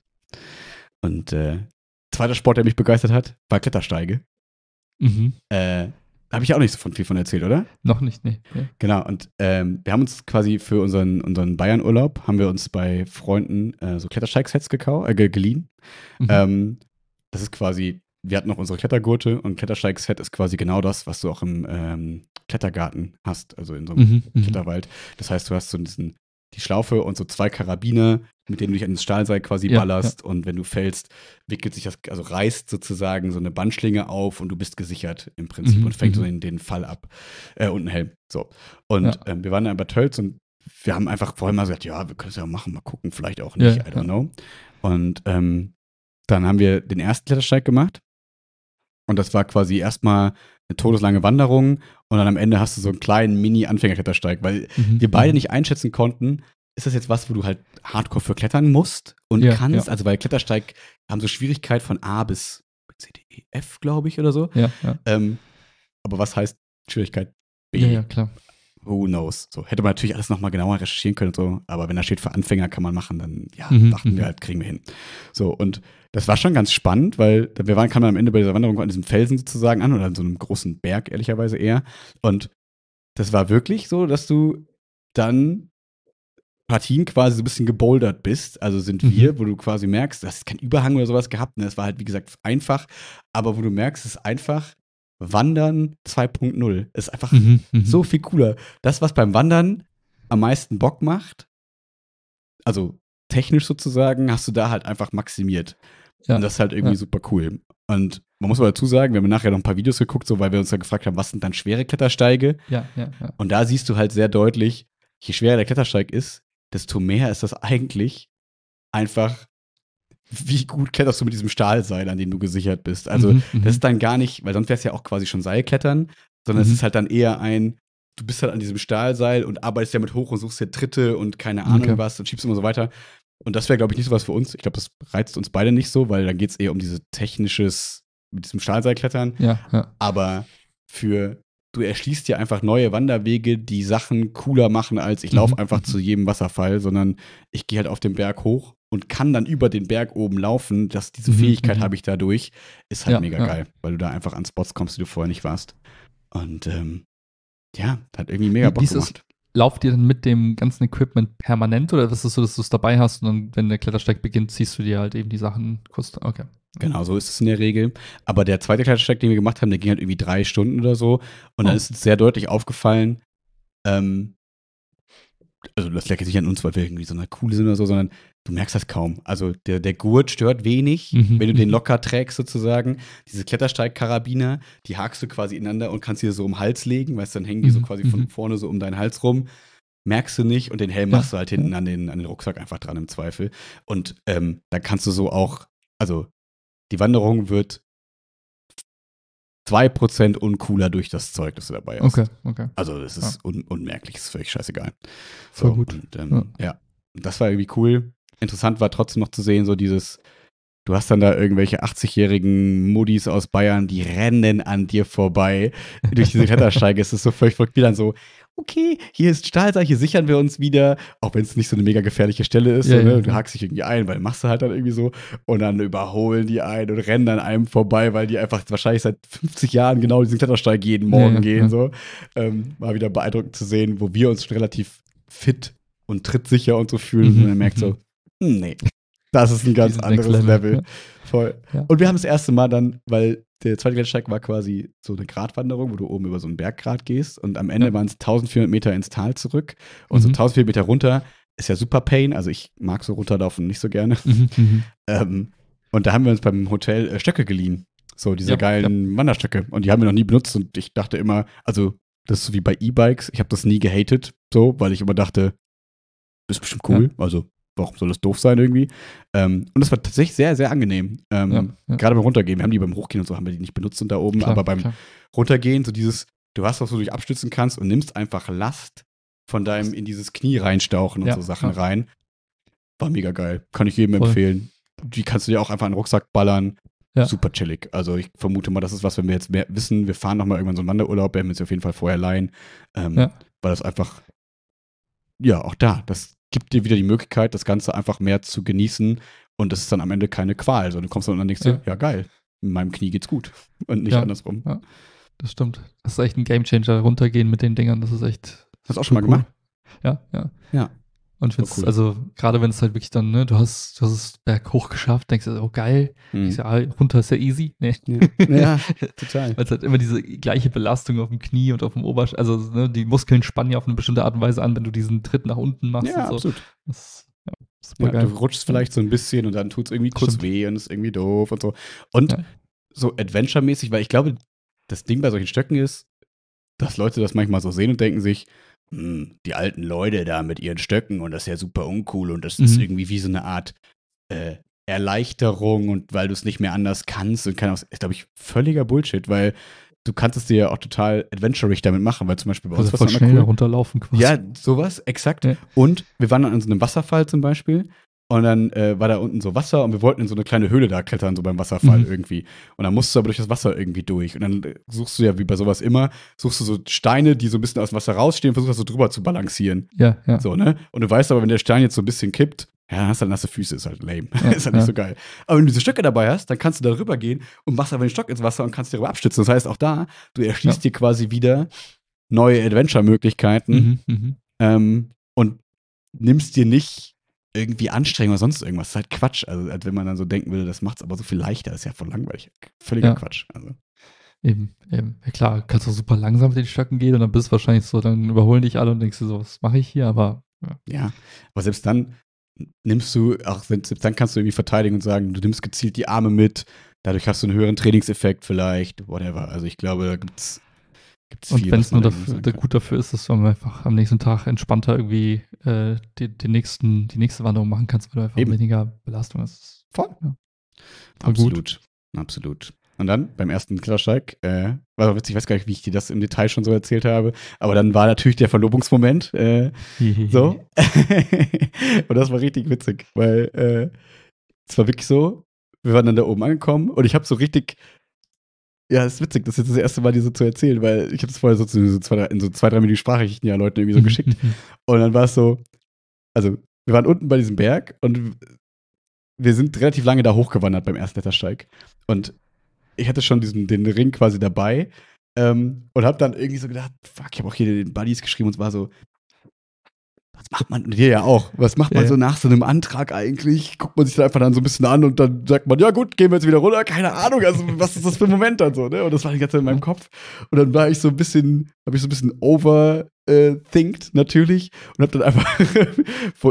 Und zweiter Sport, der mich begeistert hat, war Klettersteige. Habe ich auch nicht so viel von erzählt, oder? Noch nicht, nee. Genau, und wir haben uns quasi für unseren Bayern-Urlaub, haben wir uns bei Freunden so Klettersteig-Sets geliehen. Das ist quasi, wir hatten noch unsere Klettergurte und Klettersteig-Set ist quasi genau das, was du auch im Klettergarten hast, also in so einem Kletterwald. Das heißt, du hast so die Schlaufe und so 2 Karabiner, mit denen du dich an das Stahlseil quasi ballerst und wenn du fällst, wickelt sich das, also reißt sozusagen so eine Bandschlinge auf und du bist gesichert im Prinzip und fängt so den Fall ab und ein Helm. So. Und wir waren dann bei Tölz und wir haben einfach vorhin mal gesagt, ja, wir können es ja machen, mal gucken, vielleicht auch nicht, I don't know. Und dann haben wir den ersten Klettersteig gemacht und das war quasi erstmal eine todeslange Wanderung und dann am Ende hast du so einen kleinen Mini-Anfängerklettersteig, weil wir beide nicht einschätzen konnten, ist das jetzt was, wo du halt hardcore für klettern musst und kannst? Also weil Klettersteig haben so Schwierigkeit von A bis C, D, E, F, glaube ich, oder so. Aber was heißt Schwierigkeit B? Ja, klar. Who knows? So, hätte man natürlich alles nochmal genauer recherchieren können und so, aber wenn da steht für Anfänger, kann man machen, dann dachten wir halt, kriegen wir hin. So, und das war schon ganz spannend, weil kamen am Ende bei dieser Wanderung an diesem Felsen sozusagen an oder an so einem großen Berg, ehrlicherweise eher. Und das war wirklich so, dass du dann Partien quasi so ein bisschen gebouldert bist, also sind wir, wo du quasi merkst, das ist kein Überhang oder sowas gehabt, ne? Das war halt, wie gesagt, einfach, aber wo du merkst, es ist einfach, Wandern 2.0. Ist einfach Mhm. so viel cooler. Das, was beim Wandern am meisten Bock macht, also technisch sozusagen, hast du da halt einfach maximiert. Ja. Und das ist halt irgendwie super cool. Und man muss aber dazu sagen, wir haben nachher noch ein paar Videos geguckt, so weil wir uns dann gefragt haben, was sind dann schwere Klettersteige? Ja. Und da siehst du halt sehr deutlich, je schwerer der Klettersteig ist, desto mehr ist das eigentlich einfach, wie gut kletterst du mit diesem Stahlseil, an dem du gesichert bist. Also das ist dann gar nicht, weil sonst wäre es ja auch quasi schon Seilklettern, sondern es ist halt dann eher du bist halt an diesem Stahlseil und arbeitest damit hoch und suchst dir Tritte und keine Ahnung was und schiebst immer so weiter. Und das wäre, glaube ich, nicht so was für uns. Ich glaube, das reizt uns beide nicht so, weil dann geht es eher um dieses technisches, mit diesem Stahlseilklettern. Ja. Aber du erschließt dir einfach neue Wanderwege, die Sachen cooler machen, als ich laufe einfach zu jedem Wasserfall, sondern ich gehe halt auf den Berg hoch und kann dann über den Berg oben laufen. Diese Fähigkeit habe ich dadurch. Ist halt mega geil, weil du da einfach an Spots kommst, die du vorher nicht warst. Und hat irgendwie mega Bock gemacht. Lauft ihr dann mit dem ganzen Equipment permanent oder ist es so, dass du es dabei hast und dann, wenn der Klettersteig beginnt, ziehst du dir halt eben die Sachen kurz? Okay. Genau, so ist es in der Regel. Aber der zweite Klettersteig, den wir gemacht haben, der ging halt irgendwie 3 Stunden oder so. Und dann ist es sehr deutlich aufgefallen, also das lag jetzt nicht an uns, weil wir irgendwie so eine coole sind oder so, sondern du merkst das kaum. Also der Gurt stört wenig, wenn du den locker trägst sozusagen. Diese Klettersteigkarabiner, die hakst du quasi ineinander und kannst dir so um den Hals legen, weißt du, dann hängen die so quasi von vorne so um deinen Hals rum. Merkst du nicht und den Helm machst du halt hinten an den Rucksack einfach dran im Zweifel. Und dann kannst du so auch, also die Wanderung wird 2% uncooler durch das Zeug, das du dabei hast. Okay. Also das ist unmerklich, das ist völlig scheißegal. Voll gut. Und, das war irgendwie cool. Interessant war trotzdem noch zu sehen, so dieses, du hast dann da irgendwelche 80-jährigen Muddis aus Bayern, die rennen an dir vorbei durch diese Klettersteige. Es ist so völlig verrückt, wie dann so, okay, hier ist Stahlseil, hier sichern wir uns wieder, auch wenn es nicht so eine mega gefährliche Stelle ist. Du hakst dich irgendwie ein, weil machst du halt dann irgendwie so und dann überholen die einen und rennen an einem vorbei, weil die einfach wahrscheinlich seit 50 Jahren genau diesen Klettersteig jeden Morgen gehen. So. War wieder beeindruckend zu sehen, wo wir uns schon relativ fit und trittsicher und so fühlen und man merkt so, nee, das ist ein ganz anderes Level. Voll. Ja. Und wir haben das erste Mal dann, weil der zweite Klettersteig war quasi so eine Gratwanderung, wo du oben über so einen Berggrat gehst und am Ende waren es 1400 Meter ins Tal zurück und so 1400 Meter runter ist ja super Pain, also ich mag so runterlaufen nicht so gerne. Und da haben wir uns beim Hotel Stöcke geliehen, so diese geilen Wanderstöcke und die haben wir noch nie benutzt und ich dachte immer, also das ist so wie bei E-Bikes, ich habe das nie gehatet, so, weil ich immer dachte, das ist bestimmt cool, also warum soll das doof sein irgendwie? Und das war tatsächlich sehr, sehr angenehm. Gerade beim Runtergehen. Wir haben die beim Hochgehen und so, haben wir die nicht benutzt und da oben, aber beim Runtergehen, so dieses, du hast was, wo du dich abstützen kannst und nimmst einfach Last von deinem in dieses Knie reinstauchen und so Sachen rein. War mega geil. Kann ich jedem empfehlen. Die kannst du dir auch einfach in den Rucksack ballern. Ja. Super chillig. Also ich vermute mal, das ist was, wenn wir jetzt mehr wissen, wir fahren nochmal irgendwann so einen Wanderurlaub, werden wir uns auf jeden Fall vorher leihen. Weil das einfach, auch das gibt dir wieder die Möglichkeit, das Ganze einfach mehr zu genießen und das ist dann am Ende keine Qual. Also du kommst dann und denkst dir, ja geil, in meinem Knie geht's gut und nicht andersrum. Ja, das stimmt. Das ist echt ein Gamechanger, runtergehen mit den Dingern, das ist echt. Hast du auch schon mal gemacht? Ja. Und ich finde es, also gerade wenn es halt wirklich dann, ne, du hast es berghoch geschafft, denkst du, oh geil, runter ist ja easy. Nee. Ja, total. Weil es halt immer diese gleiche Belastung auf dem Knie und auf dem Oberschenkel, also ne, die Muskeln spannen ja auf eine bestimmte Art und Weise an, wenn du diesen Tritt nach unten machst. Ja, und so. absolut. Das ist super geil. Du rutschst vielleicht so ein bisschen und dann tut es irgendwie kurz weh und ist irgendwie doof und so. Und so Adventure-mäßig, weil ich glaube, das Ding bei solchen Stöcken ist, dass Leute das manchmal so sehen und denken sich, die alten Leute da mit ihren Stöcken und das ist ja super uncool und das ist irgendwie wie so eine Art Erleichterung und weil du es nicht mehr anders kannst und ist, glaube ich, völliger Bullshit, weil du kannst es dir ja auch total adventurig damit machen, weil zum Beispiel bei uns was schnell runterlaufen quasi. Ja, sowas, exakt. Ja. Und wir waren dann an so einem Wasserfall zum Beispiel und dann war da unten so Wasser und wir wollten in so eine kleine Höhle da klettern, so beim Wasserfall irgendwie. Und dann musst du aber durch das Wasser irgendwie durch. Und dann suchst du ja, wie bei sowas immer, suchst du so Steine, die so ein bisschen aus dem Wasser rausstehen und versuchst das so drüber zu balancieren. Ja. So, ne? Und du weißt aber, wenn der Stein jetzt so ein bisschen kippt, dann hast du nasse Füße, ist halt lame. Ist halt nicht so geil. Aber wenn du diese Stöcke dabei hast, dann kannst du da rüber gehen und machst aber den Stock ins Wasser und kannst dich darüber abstützen. Das heißt, auch da, du erschließt dir quasi wieder neue Adventure-Möglichkeiten und nimmst dir nicht irgendwie Anstrengung oder sonst irgendwas. Das ist halt Quatsch. Also, als wenn man dann so denken würde, das macht es aber so viel leichter. Das ist ja voll langweilig. Völliger Quatsch. Also. Eben. Ja, klar, kannst du super langsam mit den Stöcken gehen und dann bist du wahrscheinlich so, dann überholen dich alle und denkst du so, was mache ich hier? Aber Ja, aber selbst dann nimmst du, selbst dann kannst du irgendwie verteidigen und sagen, du nimmst gezielt die Arme mit, dadurch hast du einen höheren Trainingseffekt vielleicht, whatever. Also ich glaube, da gibt's und viel, wenn was es nur man irgendwie sagen kann. gut dafür ist, dass du einfach am nächsten Tag entspannter irgendwie die nächste Wanderung machen kannst, weil du einfach Eben. weniger Belastung hast. Voll. Ja. Voll gut. Absolut. Und dann beim ersten Klettersteig, war witzig, ich weiß gar nicht, wie ich dir das im Detail schon so erzählt habe, aber dann war natürlich der Verlobungsmoment, so. Und das war richtig witzig, weil es war wirklich so, wir waren dann da oben angekommen und ich habe so richtig, ja, ist witzig, das ist jetzt das erste Mal, dir so zu erzählen, weil ich habe es vorher so in so 2-3 Minuten Sprachnachrichten ja Leuten irgendwie so geschickt. Und dann war es so, also wir waren unten bei diesem Berg und wir sind relativ lange da hochgewandert beim ersten Klettersteig. Und ich hatte schon den Ring quasi dabei und habe dann irgendwie so gedacht, fuck, ich habe auch hier den Buddies geschrieben und es war so, was macht man, und hier ja auch, was macht man so nach so einem Antrag eigentlich? Guckt man sich dann einfach dann so ein bisschen an und dann sagt man, ja gut, gehen wir jetzt wieder runter, keine Ahnung, also was ist das für ein Moment dann so, ne? Und das war die ganze Zeit in meinem Kopf und dann war ich so ein bisschen, habe ich so ein bisschen overthinkt natürlich und habe dann einfach vor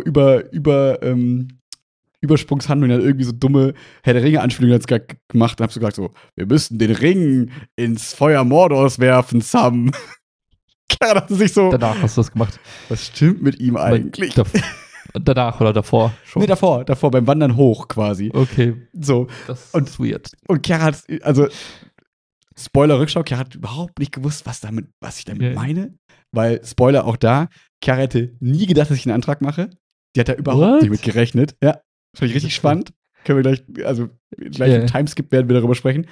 Übersprungshandlungen dann irgendwie so dumme Herr der Ringe-Anspielungen gemacht und hab so gesagt so, wir müssen den Ring ins Feuer Mordors werfen, Sam. Klar, dachte sich so, Danach hast du das gemacht. was stimmt mit ihm eigentlich? Danach oder davor schon? Nee, davor, beim Wandern hoch quasi. Okay. So. Das Und- ist weird. Und Chiara hat, also, Spoiler-Rückschau, Chiara hat überhaupt nicht gewusst, was ich damit Ja. meine. Weil, Spoiler auch da, Chiara hätte nie gedacht, dass ich einen Antrag mache. Die hat da überhaupt What? nicht mit gerechnet. Ja, fand ich richtig spannend. Können wir gleich, also gleich im Timeskip werden wir darüber sprechen.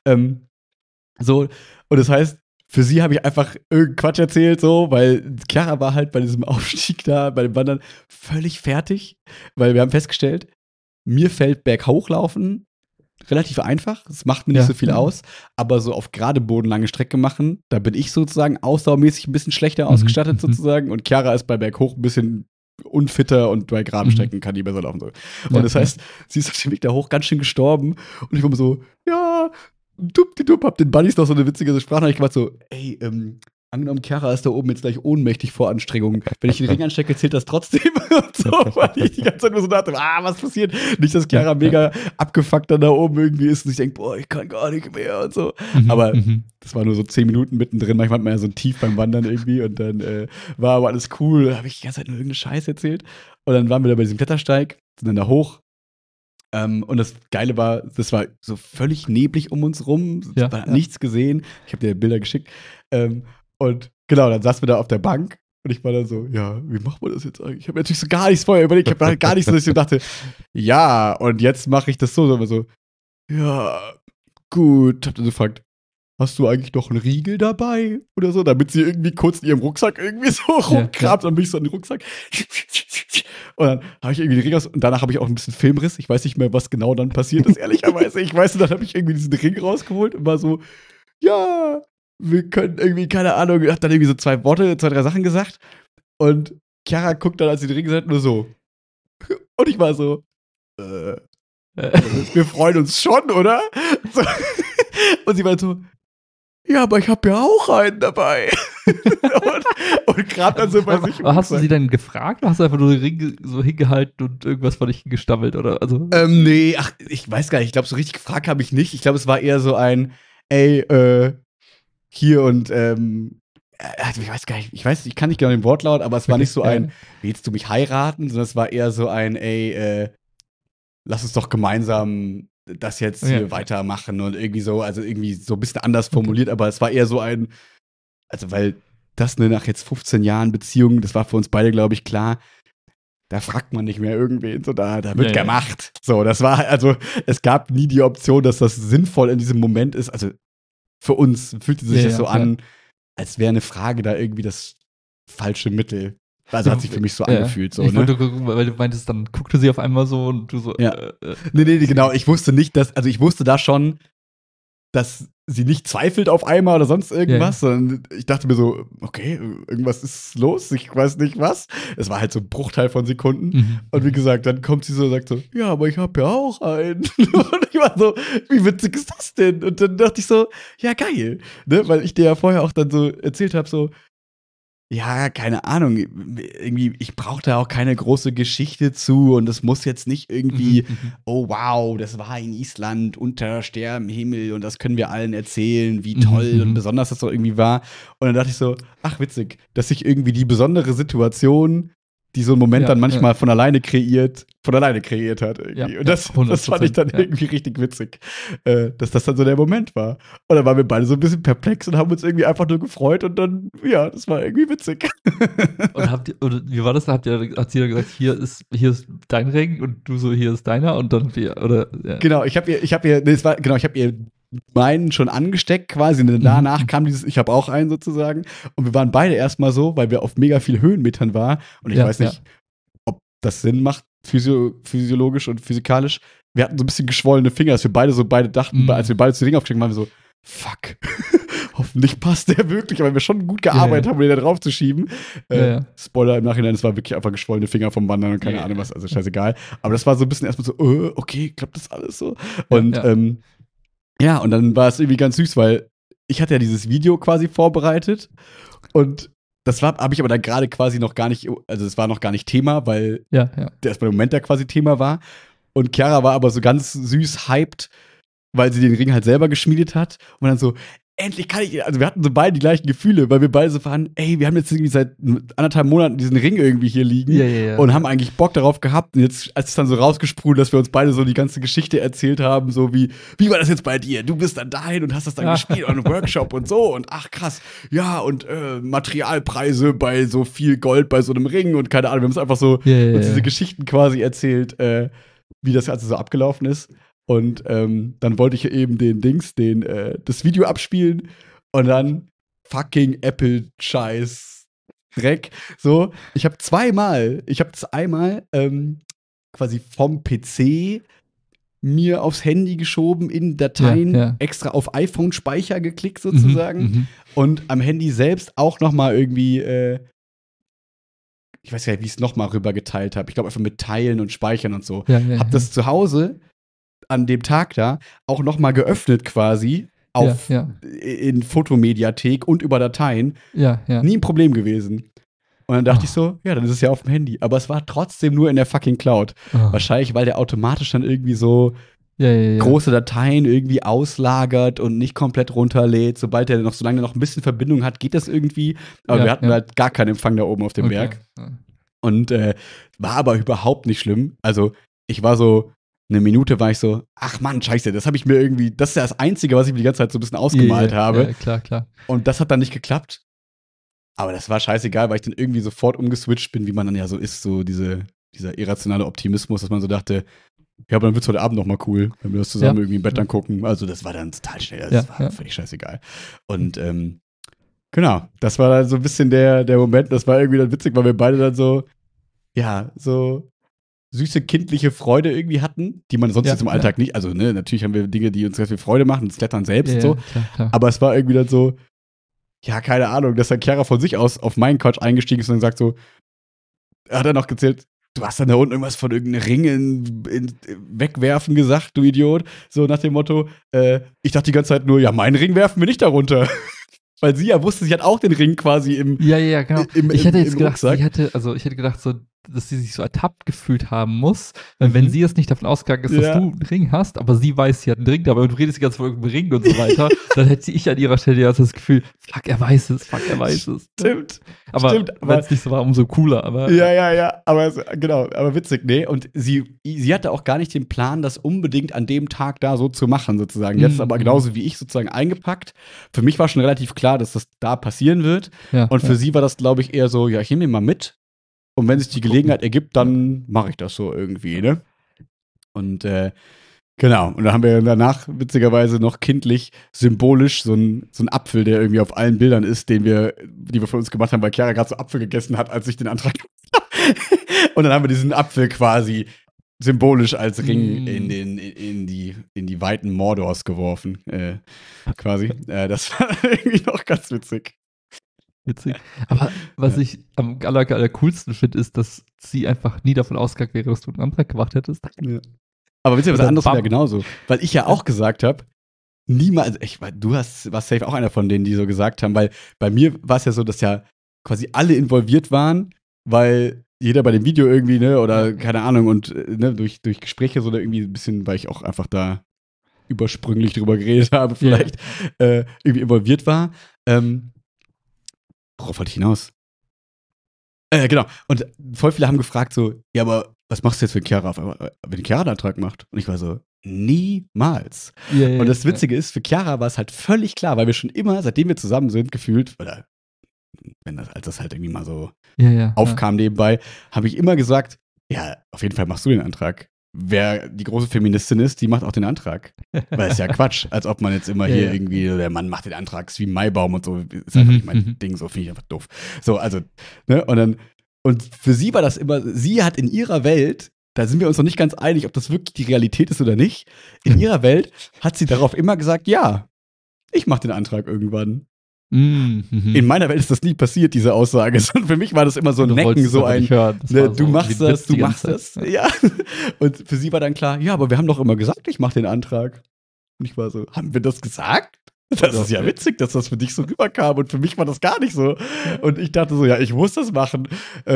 So, und das heißt, für sie habe ich einfach irgendeinen Quatsch erzählt, so, weil Chiara war halt bei diesem Aufstieg da, bei dem Wandern völlig fertig, weil wir haben festgestellt, mir fällt Berghochlaufen relativ einfach, es macht mir nicht so viel aus, aber so auf gerade Boden lange Strecke machen, da bin ich sozusagen ausdauermäßig ein bisschen schlechter ausgestattet sozusagen und Chiara ist bei Berghoch ein bisschen unfitter und bei geraden Strecken kann die besser laufen. So. Und das heißt, sie ist auf dem Weg da hoch ganz schön gestorben und ich war immer so, ja, hab den Buddies noch so eine witzige Sprachnachricht gemacht, so, ey, angenommen, Chiara ist da oben jetzt gleich ohnmächtig vor Anstrengung. Wenn ich den Ring anstecke, zählt das trotzdem. Und so, weil ich die ganze Zeit nur so dachte, was passiert? Nicht, dass Chiara mega abgefuckt dann da oben irgendwie ist und ich denke, boah, ich kann gar nicht mehr und so. Aber das war nur so 10 Minuten mittendrin. Manchmal hat man ja so ein Tief beim Wandern irgendwie und dann war aber alles cool. Da habe ich die ganze Zeit nur irgendeine Scheiße erzählt. Und dann waren wir da bei diesem Klettersteig, sind dann da hoch. Und das Geile war, das war so völlig neblig um uns rum. Man hat nichts gesehen. Ich habe dir Bilder geschickt. Und genau, dann saßen wir da auf der Bank und ich war dann so, ja, wie macht man das jetzt eigentlich? Ich habe natürlich so gar nichts vorher überlegt. Ich habe halt gar nichts, dass ich so dachte, ja, und jetzt mache ich das so. Aber so, ja, gut. Hab dann so gefragt, hast du eigentlich noch einen Riegel dabei? Oder so, damit sie irgendwie kurz in ihrem Rucksack irgendwie so rumkramt. Dann bin ich so in den Rucksack. Und dann habe ich irgendwie den Ring aus und danach habe ich auch ein bisschen Filmriss. Ich weiß nicht mehr, was genau dann passiert ist, ehrlicherweise. Ich weiß, und dann habe ich irgendwie diesen Ring rausgeholt und war so, ja, wir können irgendwie, keine Ahnung, hat dann irgendwie so 2, 3 Sachen gesagt. Und Chiara guckt dann, als sie den Ring gesagt hat, nur so. Und ich war so, wir freuen uns schon, oder? So. Und sie war so, ja, aber ich habe ja auch einen dabei. und gerade dann so bei sich. Hast du sie dann gefragt oder hast du einfach nur den Ring so hingehalten und irgendwas von dich gestammelt? Oder? Also? Nee, ich weiß gar nicht. Ich glaube, so richtig gefragt habe ich nicht. Ich glaube, es war eher so ein, ey, hier und, ich weiß gar nicht, ich kann nicht genau den Wortlaut, aber es war nicht so ein, willst du mich heiraten, sondern es war eher so ein, ey, lass uns doch gemeinsam das jetzt hier weitermachen und irgendwie so, also irgendwie so ein bisschen anders formuliert, aber es war eher so ein, also weil das nach jetzt 15 Jahren Beziehung, das war für uns beide, glaube ich, klar, da fragt man nicht mehr irgendwen, so da wird gemacht. So, das war, also es gab nie die Option, dass das sinnvoll in diesem Moment ist, also für uns fühlte sich das so an, als wäre eine Frage da irgendwie das falsche Mittel. Also hat sich für mich so angefühlt. So, ich wollte gucken, weil du meintest, dann guckte sie auf einmal so und du so. Nee, genau. Ich wusste nicht, ich wusste da schon, dass sie nicht zweifelt auf einmal oder sonst irgendwas, sondern ich dachte mir so, okay, irgendwas ist los, ich weiß nicht was. Es war halt so ein Bruchteil von Sekunden. Und wie gesagt, dann kommt sie so und sagt so, ja, aber ich habe ja auch einen. Und ich war so, wie witzig ist das denn? Und dann dachte ich so, ja, geil. Ne? Weil ich dir ja vorher auch dann so erzählt habe, so, ja, keine Ahnung. Irgendwie, ich brauche da auch keine große Geschichte zu und es muss jetzt nicht irgendwie, oh wow, das war in Island unter Sternenhimmel und das können wir allen erzählen, wie toll und besonders das doch irgendwie war. Und dann dachte ich so, ach witzig, dass sich irgendwie die besondere Situation, die so ein Moment dann manchmal von alleine kreiert hat irgendwie. Ja, und das fand ich dann irgendwie richtig witzig, dass das dann so der Moment war. Und dann waren wir beide so ein bisschen perplex und haben uns irgendwie einfach nur gefreut und dann, ja, das war irgendwie witzig. Und wie war das? Hat sie dann gesagt, hier ist dein Ring und du so, hier ist deiner und dann oder ja. Genau, ich habe ihr meinen schon angesteckt quasi und danach kam dieses, ich habe auch einen sozusagen und wir waren beide erstmal so, weil wir auf mega viel Höhenmetern waren und ich weiß nicht, ob das Sinn macht, physiologisch und physikalisch. Wir hatten so ein bisschen geschwollene Finger, dass wir beide dachten, als wir beide zu Ding aufgestiegen waren, wir so, fuck, hoffentlich passt der wirklich, weil wir schon gut gearbeitet haben, um den da drauf zu schieben. Spoiler im Nachhinein, es war wirklich einfach geschwollene Finger vom Wandern und keine Ahnung was, also scheißegal. Aber das war so ein bisschen erstmal so, okay, klappt das alles so? Und und dann war es irgendwie ganz süß, weil ich hatte ja dieses Video quasi vorbereitet und das habe ich aber dann gerade quasi noch gar nicht, also es war noch gar nicht Thema, weil der erstmal im Moment da quasi Thema war. Und Chiara war aber so ganz süß hyped, weil sie den Ring halt selber geschmiedet hat. Und dann so, endlich kann ich, also wir hatten so beide die gleichen Gefühle, weil wir beide so waren, ey, wir haben jetzt irgendwie seit 1,5 Monaten diesen Ring irgendwie hier liegen und haben eigentlich Bock darauf gehabt. Und jetzt, als es dann so rausgesprudelt, dass wir uns beide so die ganze Geschichte erzählt haben, so wie war das jetzt bei dir? Du bist dann dahin und hast das dann gespielt und einen Workshop und so und ach krass, ja und Materialpreise bei so viel Gold bei so einem Ring und keine Ahnung, wir haben uns einfach so uns diese Geschichten quasi erzählt, wie das Ganze so abgelaufen ist. Und dann wollte ich eben das Video abspielen und dann fucking Apple-Scheiß Dreck. So, ich habe das einmal quasi vom PC mir aufs Handy geschoben, in Dateien extra auf iPhone-Speicher geklickt sozusagen und am Handy selbst auch noch mal irgendwie ich weiß gar nicht, wie ich es noch mal rübergeteilt habe. Ich glaube einfach mit Teilen und Speichern und so. Hab das zu Hause an dem Tag da auch noch mal geöffnet quasi in Fotomediathek und über Dateien. Nie ein Problem gewesen. Und dann dachte ich so, ja, dann ist es ja auf dem Handy. Aber es war trotzdem nur in der fucking Cloud. Wahrscheinlich, weil der automatisch dann irgendwie so große Dateien irgendwie auslagert und nicht komplett runterlädt. Solange der noch ein bisschen Verbindung hat, geht das irgendwie. Aber wir hatten halt gar keinen Empfang da oben auf dem Berg. Und war aber überhaupt nicht schlimm. Also ich war so, eine Minute war ich so, ach Mann, scheiße, das habe ich mir irgendwie, das ist ja das Einzige, was ich mir die ganze Zeit so ein bisschen ausgemalt habe. Ja, klar. Und das hat dann nicht geklappt. Aber das war scheißegal, weil ich dann irgendwie sofort umgeswitcht bin, wie man dann ja so ist, so dieser irrationale Optimismus, dass man so dachte, ja, aber dann wird's heute Abend noch mal cool, wenn wir das zusammen irgendwie im Bett dann gucken. Also das war dann total schnell, das war völlig scheißegal. Und genau, das war dann so ein bisschen der Moment, das war irgendwie dann witzig, weil wir beide dann so süße kindliche Freude irgendwie hatten, die man sonst jetzt im Alltag nicht, also ne, natürlich haben wir Dinge, die uns ganz viel Freude machen, das Klettern selbst und so, klar. Aber es war irgendwie dann so, ja, keine Ahnung, dass dann Chiara von sich aus auf meinen Couch eingestiegen ist und sagt so, hat er noch gezählt, du hast dann da unten irgendwas von irgendeinem Ring wegwerfen gesagt, du Idiot, so nach dem Motto, ich dachte die ganze Zeit nur, ja, meinen Ring werfen wir nicht darunter. Weil sie ja wusste, sie hat auch den Ring quasi im genau. Ich hätte jetzt gedacht, Rucksack. ich hätte gedacht, so, dass sie sich so ertappt gefühlt haben muss, wenn sie jetzt nicht davon ausgegangen ist, dass du einen Ring hast, aber sie weiß, sie hat einen Ring dabei und du redest die ganze Zeit von irgendeinem Ring und so weiter, dann hätte ich an ihrer Stelle ja das Gefühl, fuck, er weiß es. Stimmt. Aber wenn es nicht so war, umso cooler. Aber aber witzig, nee. Und sie hatte auch gar nicht den Plan, das unbedingt an dem Tag da so zu machen, sozusagen. Jetzt aber genauso wie ich sozusagen eingepackt. Für mich war schon relativ klar, dass das da passieren wird. Und für sie war das, glaube ich, eher so, ja, ich nehme ihn mal mit. Und wenn sich die Gelegenheit ergibt, dann mache ich das so irgendwie, ne? Und genau. Und dann haben wir danach witzigerweise noch kindlich, symbolisch so einen Apfel, der irgendwie auf allen Bildern ist, die wir von uns gemacht haben, weil Chiara gerade so Apfel gegessen hat, als ich den Antrag gemacht habe. Und dann haben wir diesen Apfel quasi symbolisch als Ring in die Weiten Mordors geworfen, quasi. Das war irgendwie noch ganz witzig. Witzig. Aber was ich am coolsten finde, ist, dass sie einfach nie davon ausgegangen wäre, dass du einen Antrag gemacht hättest. Ja. Aber wisst ihr, was Oder anderes bam. wäre genauso. Weil ich ja auch gesagt habe, niemals, du warst safe auch einer von denen, die so gesagt haben, weil bei mir war es ja so, dass ja quasi alle involviert waren, weil jeder bei dem Video irgendwie, ne, oder keine Ahnung, und ne, durch Gespräche so da irgendwie ein bisschen, weil ich auch einfach da übersprünglich drüber geredet habe, vielleicht, irgendwie involviert war. Worauf wollte ich hinaus? Genau. Und voll viele haben gefragt so, ja, aber was machst du jetzt, wenn Chiara einen Antrag macht? Und ich war so, niemals. Und das Witzige ist, für Chiara war es halt völlig klar, weil wir schon immer, seitdem wir zusammen sind, gefühlt, oder als das halt irgendwie mal so aufkam nebenbei, habe ich immer gesagt, ja, auf jeden Fall machst du den Antrag. Wer die große Feministin ist, die macht auch den Antrag. Weil es ja Quatsch, als ob man jetzt immer hier irgendwie, der Mann macht den Antrag, ist wie Maibaum und so, ist einfach nicht mein Ding, so finde ich einfach doof. So, also, ne, und für sie war das immer, sie hat in ihrer Welt, da sind wir uns noch nicht ganz einig, ob das wirklich die Realität ist oder nicht, in ihrer Welt hat sie darauf immer gesagt, ja, ich mach den Antrag irgendwann. In meiner Welt ist das nie passiert, diese Aussage. Und für mich war das immer so ein Necken, so ein, ne, du machst das. Ja. Und für sie war dann klar, ja, aber wir haben doch immer gesagt, ich mach den Antrag. Und ich war so, haben wir das gesagt? Das ist ja witzig, dass das für dich so rüberkam. Und für mich war das gar nicht so. Und ich dachte so, ja, ich muss das machen.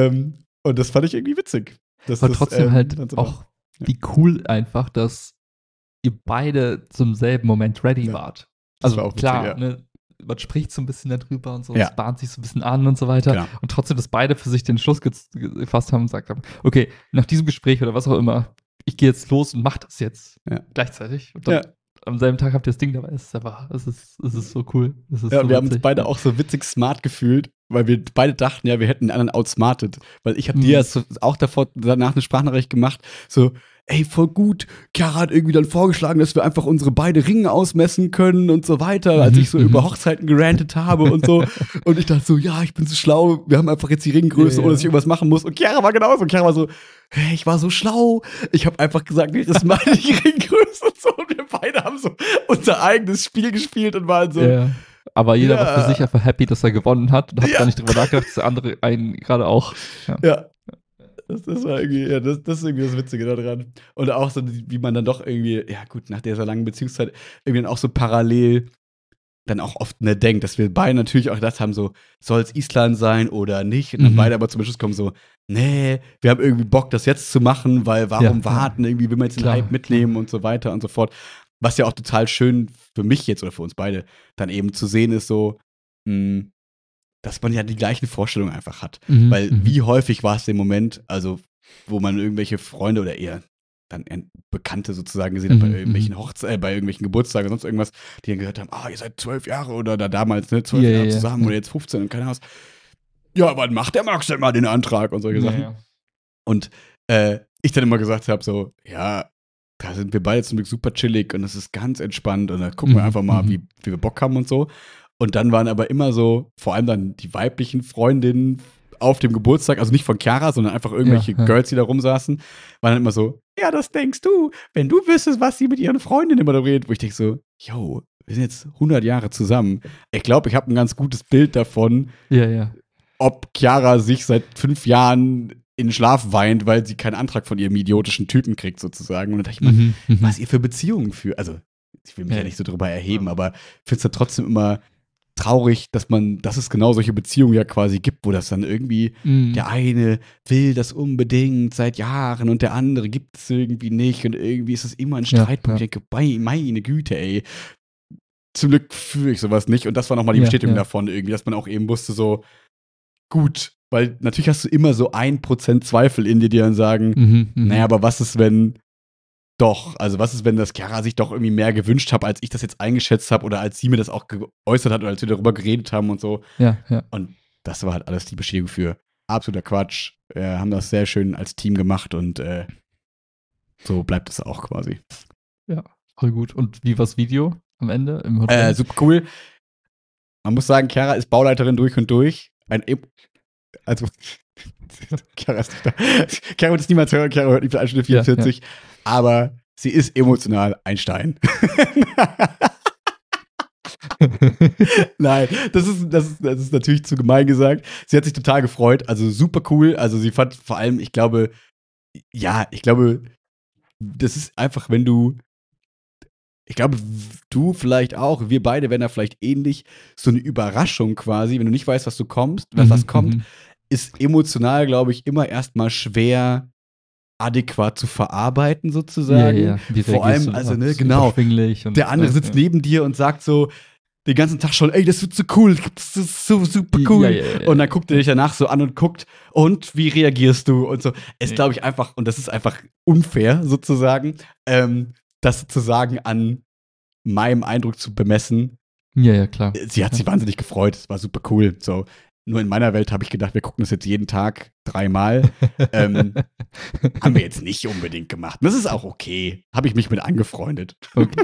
Und das fand ich irgendwie witzig. Aber trotzdem halt auch, wie cool einfach, dass ihr beide zum selben Moment ready wart. Also war auch klar, witzig, ne? Man spricht so ein bisschen darüber und so, es bahnt sich so ein bisschen an und so weiter. Genau. Und trotzdem, dass beide für sich den Schluss gefasst haben und gesagt haben, okay, nach diesem Gespräch oder was auch immer, ich gehe jetzt los und mach das jetzt gleichzeitig. Und dann am selben Tag habt ihr das Ding dabei. Es ist so cool. Es ist so wir haben uns beide auch so witzig smart gefühlt, weil wir beide dachten, ja, wir hätten den anderen outsmartet. Weil ich habe dir auch danach eine Sprachnachricht gemacht, so, ey, voll gut. Chiara hat irgendwie dann vorgeschlagen, dass wir einfach unsere beide Ringe ausmessen können und so weiter, als ich so über Hochzeiten gerantet habe und so. Und ich dachte so, ja, ich bin so schlau, wir haben einfach jetzt die Ringgröße, ohne dass ich irgendwas machen muss. Und Chiara war genauso. Und Chiara war so, hey, ich war so schlau. Ich habe einfach gesagt, das ist meine Ringgröße und so. Und wir beide haben so unser eigenes Spiel gespielt und waren so. Ja. Aber jeder war für sich einfach happy, dass er gewonnen hat und hat gar nicht drüber nachgedacht, dass der andere einen gerade auch. Ja. Das war irgendwie, das ist irgendwie das Witzige daran. Und auch so, wie man dann doch irgendwie, ja gut, nach dieser langen Beziehungszeit irgendwie dann auch so parallel dann auch oft denkt, dass wir beide natürlich auch gedacht haben, so, soll es Island sein oder nicht? Und dann beide aber zum Schluss kommen so, nee, wir haben irgendwie Bock, das jetzt zu machen, weil warum warten? Irgendwie will man jetzt den Hype mitnehmen und so weiter und so fort. Was ja auch total schön für mich jetzt oder für uns beide dann eben zu sehen ist, so, dass man ja die gleichen Vorstellungen einfach hat. Weil wie häufig war es der Moment, also wo man irgendwelche Freunde oder eher dann Bekannte sozusagen gesehen hat bei irgendwelchen bei irgendwelchen Geburtstagen oder sonst irgendwas, die dann gehört haben, ihr seid 12 Jahre oder da damals, ne, 12 Jahre zusammen oder jetzt 15 und keine Ahnung. Ja, wann macht der Max denn mal den Antrag und solche Sachen? Und ich dann immer gesagt habe, so, ja, da sind wir beide zum Glück super chillig und es ist ganz entspannt und da gucken wir einfach mal, wie wir Bock haben und so. Und dann waren aber immer so, vor allem dann die weiblichen Freundinnen auf dem Geburtstag, also nicht von Chiara, sondern einfach irgendwelche Girls, die da rumsaßen, waren dann immer so, ja, das denkst du, wenn du wüsstest, was sie mit ihren Freundinnen immer da redet, wo ich denke so, yo, wir sind jetzt 100 Jahre zusammen. Ich glaube, ich habe ein ganz gutes Bild davon, ob Chiara sich seit 5 Jahren in den Schlaf weint, weil sie keinen Antrag von ihrem idiotischen Typen kriegt, sozusagen. Und da dachte ich mir, was ihr für Beziehungen führt. Also, ich will mich ja nicht so drüber erheben, aber ich finde es ja trotzdem immer traurig, dass es genau solche Beziehungen ja quasi gibt, wo das dann irgendwie der eine will das unbedingt seit Jahren und der andere gibt es irgendwie nicht und irgendwie ist es immer ein Streitpunkt. Ich denke, meine Güte, ey. Zum Glück fühle ich sowas nicht und das war nochmal die Bestätigung davon irgendwie, dass man auch eben wusste so, gut, weil natürlich hast du immer so 1% Zweifel in dir, die dann sagen, naja, aber was ist, wenn doch, also was ist, wenn das Chiara sich doch irgendwie mehr gewünscht hat, als ich das jetzt eingeschätzt habe oder als sie mir das auch geäußert hat oder als wir darüber geredet haben und so. Und das war halt alles die Bestätigung für absoluter Quatsch. Wir haben das sehr schön als Team gemacht und so bleibt es auch quasi. Ja, voll gut. Und wie war das Video am Ende im Hotel? Super cool. Man muss sagen, Chiara ist Bauleiterin durch und durch. Also, Chiara ist nicht da. Chiara wird es niemals hören, Chiara hört nicht bis 1 Stunde 44, aber sie ist emotional ein Stein. Nein, das ist natürlich zu gemein gesagt. Sie hat sich total gefreut, also super cool. Also sie fand vor allem, ich glaube, das ist einfach, wenn du, ich glaube, du vielleicht auch, wir beide werden da vielleicht ähnlich, so eine Überraschung quasi, wenn du nicht weißt, was kommt, ist emotional, glaube ich, immer erstmal schwer adäquat zu verarbeiten sozusagen. Wie Vor reagierst allem, du also, da? ne, Ist genau. überschwinglich und, Der andere sitzt neben dir und sagt so den ganzen Tag schon, ey, das wird so cool, das ist so super cool. Ja. Und dann guckt er dich danach so an und guckt, und wie reagierst du? Und so. Es glaube ich einfach, und das ist einfach unfair sozusagen, das sozusagen an meinem Eindruck zu bemessen. Ja, klar. Sie hat sich wahnsinnig gefreut, es war super cool. So. Nur in meiner Welt habe ich gedacht, wir gucken das jetzt jeden Tag 3-mal. Haben wir jetzt nicht unbedingt gemacht. Das ist auch okay. Habe ich mich mit angefreundet. Okay,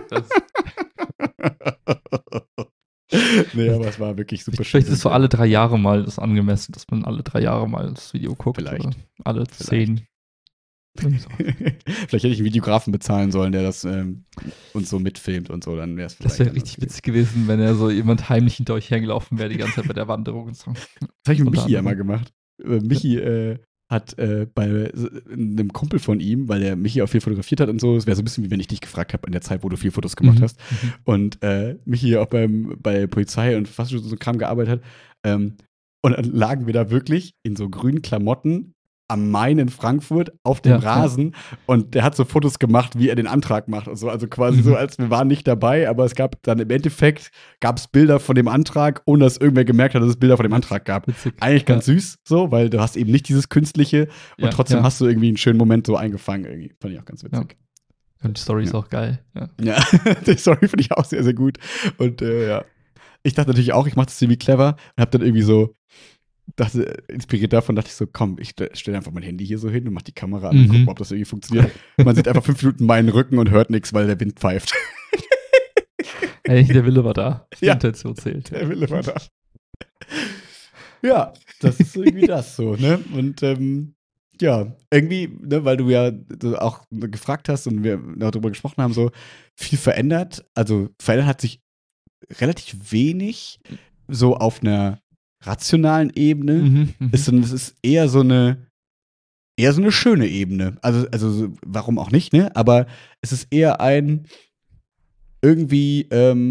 Nee, aber es war wirklich super schön. Vielleicht ist so alle 3 Jahre mal das angemessen, dass man alle 3 Jahre mal das Video guckt. Vielleicht. Oder alle 10. Vielleicht hätte ich einen Videografen bezahlen sollen, der das uns so mitfilmt und so. Dann wäre es vielleicht. Das wäre richtig witzig gewesen, wenn er so jemand heimlich hinter euch hergelaufen wäre die ganze Zeit bei der Wanderung und so. Das habe ich mit Michi einmal gemacht. Michi hat bei einem Kumpel von ihm, weil der Michi auch viel fotografiert hat und so, es wäre so ein bisschen wie wenn ich dich gefragt habe in der Zeit, wo du viel Fotos gemacht hast. Und Michi auch bei Polizei und fast schon so Kram gearbeitet hat. Und dann lagen wir da wirklich in so grünen Klamotten am Main in Frankfurt auf dem Rasen und der hat so Fotos gemacht, wie er den Antrag macht und so. Also quasi so, als wir waren nicht dabei, aber es gab dann im Endeffekt Bilder von dem Antrag, ohne dass irgendwer gemerkt hat, dass es Bilder von dem Antrag gab. Witzig. Eigentlich ganz süß, so, weil du hast eben nicht dieses Künstliche und trotzdem hast du irgendwie einen schönen Moment so eingefangen. Irgendwie. Fand ich auch ganz witzig. Ja. Und die Story ist auch geil. Ja, die Story finde ich auch sehr, sehr gut. Und ich dachte natürlich auch, ich mache das ziemlich clever und habe dann irgendwie so inspiriert davon dachte ich so, komm, ich stelle einfach mein Handy hier so hin und mach die Kamera an und guck mal, ob das irgendwie funktioniert. Man sieht einfach 5 Minuten meinen Rücken und hört nichts, weil der Wind pfeift. Ey, der Wille war da. Die Ja. Intention zählt. Der Wille war da. Ja, das ist irgendwie das so, ne? Und ja, irgendwie, ne, weil du ja auch gefragt hast und wir darüber gesprochen haben, so viel verändert. Also verändert hat sich relativ wenig so auf einer rationalen Ebene. Es ist eher so eine schöne Ebene. Also warum auch nicht, ne? Aber es ist eher ein irgendwie,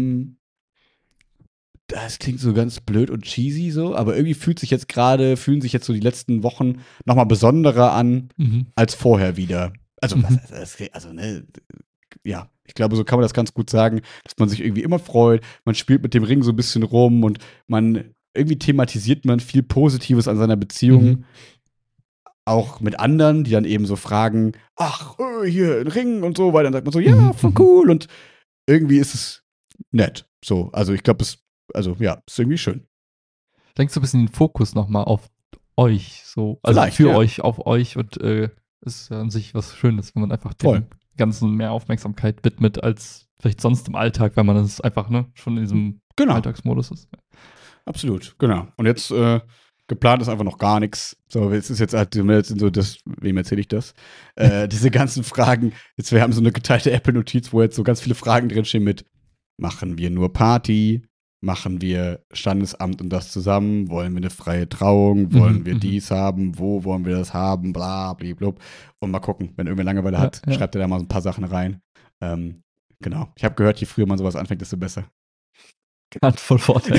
das klingt so ganz blöd und cheesy so, aber irgendwie fühlen sich jetzt so die letzten Wochen nochmal besonderer an als vorher wieder. Also, ne, ja, ich glaube, so kann man das ganz gut sagen, dass man sich irgendwie immer freut, man spielt mit dem Ring so ein bisschen rum und irgendwie thematisiert man viel Positives an seiner Beziehung. Auch mit anderen, die dann eben so fragen, ach, hier, ein Ring und so weiter. Dann sagt man so, ja, voll cool. Und irgendwie ist es nett. So, also ich glaube, ist irgendwie schön. Denkst du ein bisschen den Fokus nochmal auf euch, so, also Vielleicht, für ja. euch, auf euch und ist ja an sich was Schönes, wenn man einfach dem Ganzen mehr Aufmerksamkeit widmet als vielleicht sonst im Alltag, weil man das einfach, ne, schon in diesem Alltagsmodus ist. Absolut, genau. Und jetzt geplant ist einfach noch gar nichts. So, es ist jetzt halt so das, wem erzähle ich das? Diese ganzen Fragen. Jetzt, wir haben so eine geteilte Apple-Notiz, wo jetzt so ganz viele Fragen drinstehen mit: Machen wir nur Party? Machen wir Standesamt und das zusammen? Wollen wir eine freie Trauung? Wollen wir dies haben? Wo wollen wir das haben? Bla, blablabla. Und mal gucken, wenn irgendwer Langeweile hat, schreibt er da mal so ein paar Sachen rein. Genau. Ich habe gehört, je früher man sowas anfängt, desto besser. Hat voll Vorteil.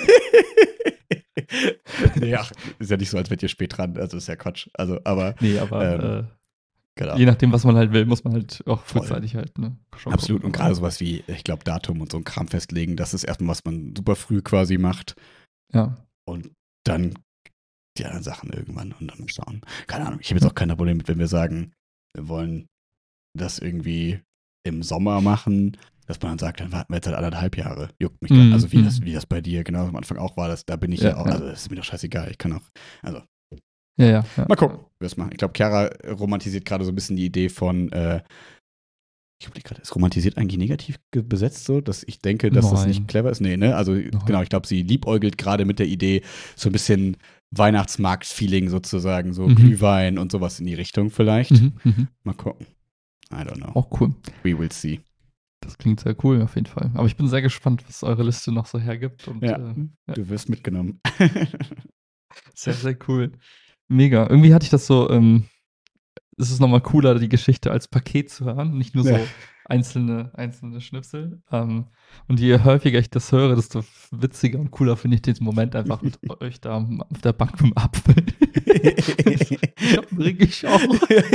Nee, ach, ist ja nicht so, als wärt ihr spät dran. Also ist ja Quatsch. Also, aber. Nee, aber genau. Je nachdem, was man halt will, muss man halt auch frühzeitig halt, ne? Absolut. Und gerade sowas wie, ich glaube, Datum und so ein Kram festlegen, das ist erstmal, was man super früh quasi macht. Ja. Und dann die anderen Sachen irgendwann und dann schauen. Keine Ahnung. Ich habe jetzt auch kein Problem mit, wenn wir sagen, wir wollen das irgendwie im Sommer machen, dass man dann sagt, dann warten wir jetzt halt 1,5 Jahre. Juckt mich dann. Also wie das bei dir genau am Anfang auch war, da bin ich ja auch, also das ist mir doch scheißegal. Ich kann auch, also. Ja. Mal gucken, wie wir es machen. Ich glaube, Chiara romantisiert gerade so ein bisschen die Idee von, ich überlege gerade, ist romantisiert eigentlich negativ besetzt so, dass ich denke, dass das nicht clever ist? Nee, ne? Also genau, ich glaube, sie liebäugelt gerade mit der Idee, so ein bisschen Weihnachtsmarkt-Feeling sozusagen, so Mhm. Glühwein und sowas in die Richtung vielleicht. Mal gucken. I don't know. Auch cool. We will see. Das klingt sehr cool auf jeden Fall. Aber ich bin sehr gespannt, was eure Liste noch so hergibt. Und, Ja, ja. du wirst mitgenommen. Sehr, sehr cool. Mega. Irgendwie hatte ich das so, es ist nochmal cooler, die Geschichte als Paket zu hören, nicht nur so Ja. einzelne Schnipsel. Und je häufiger ich das höre, desto witziger und cooler finde ich den Moment einfach mit euch da auf der Bank mit dem Apfel. Ich hab einen richtig auch.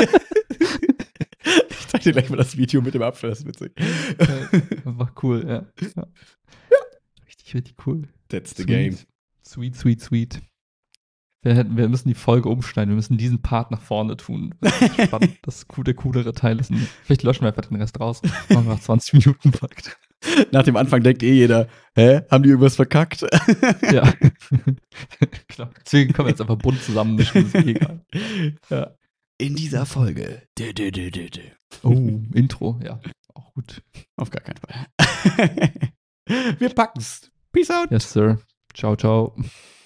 Ich zeig dir gleich mal das Video mit dem Apfel, das ist witzig. Einfach cool, ja. Richtig, richtig cool. That's the game. Sweet, sweet, sweet. Wir müssen die Folge umschneiden. Wir müssen diesen Part nach vorne tun. Das ist spannend. Das ist der coolere Teil ist. Vielleicht löschen wir einfach den Rest raus. Machen wir nach 20 Minuten Fakt. Nach dem Anfang denkt jeder, hä, haben die irgendwas verkackt? Ja. Klar. Deswegen können wir jetzt einfach bunt zusammenmischen. Ist egal. Ja. In dieser Folge. Oh, Intro, ja. Auch gut. Auf gar keinen Fall. Wir packen's. Peace out. Yes, sir. Ciao, ciao.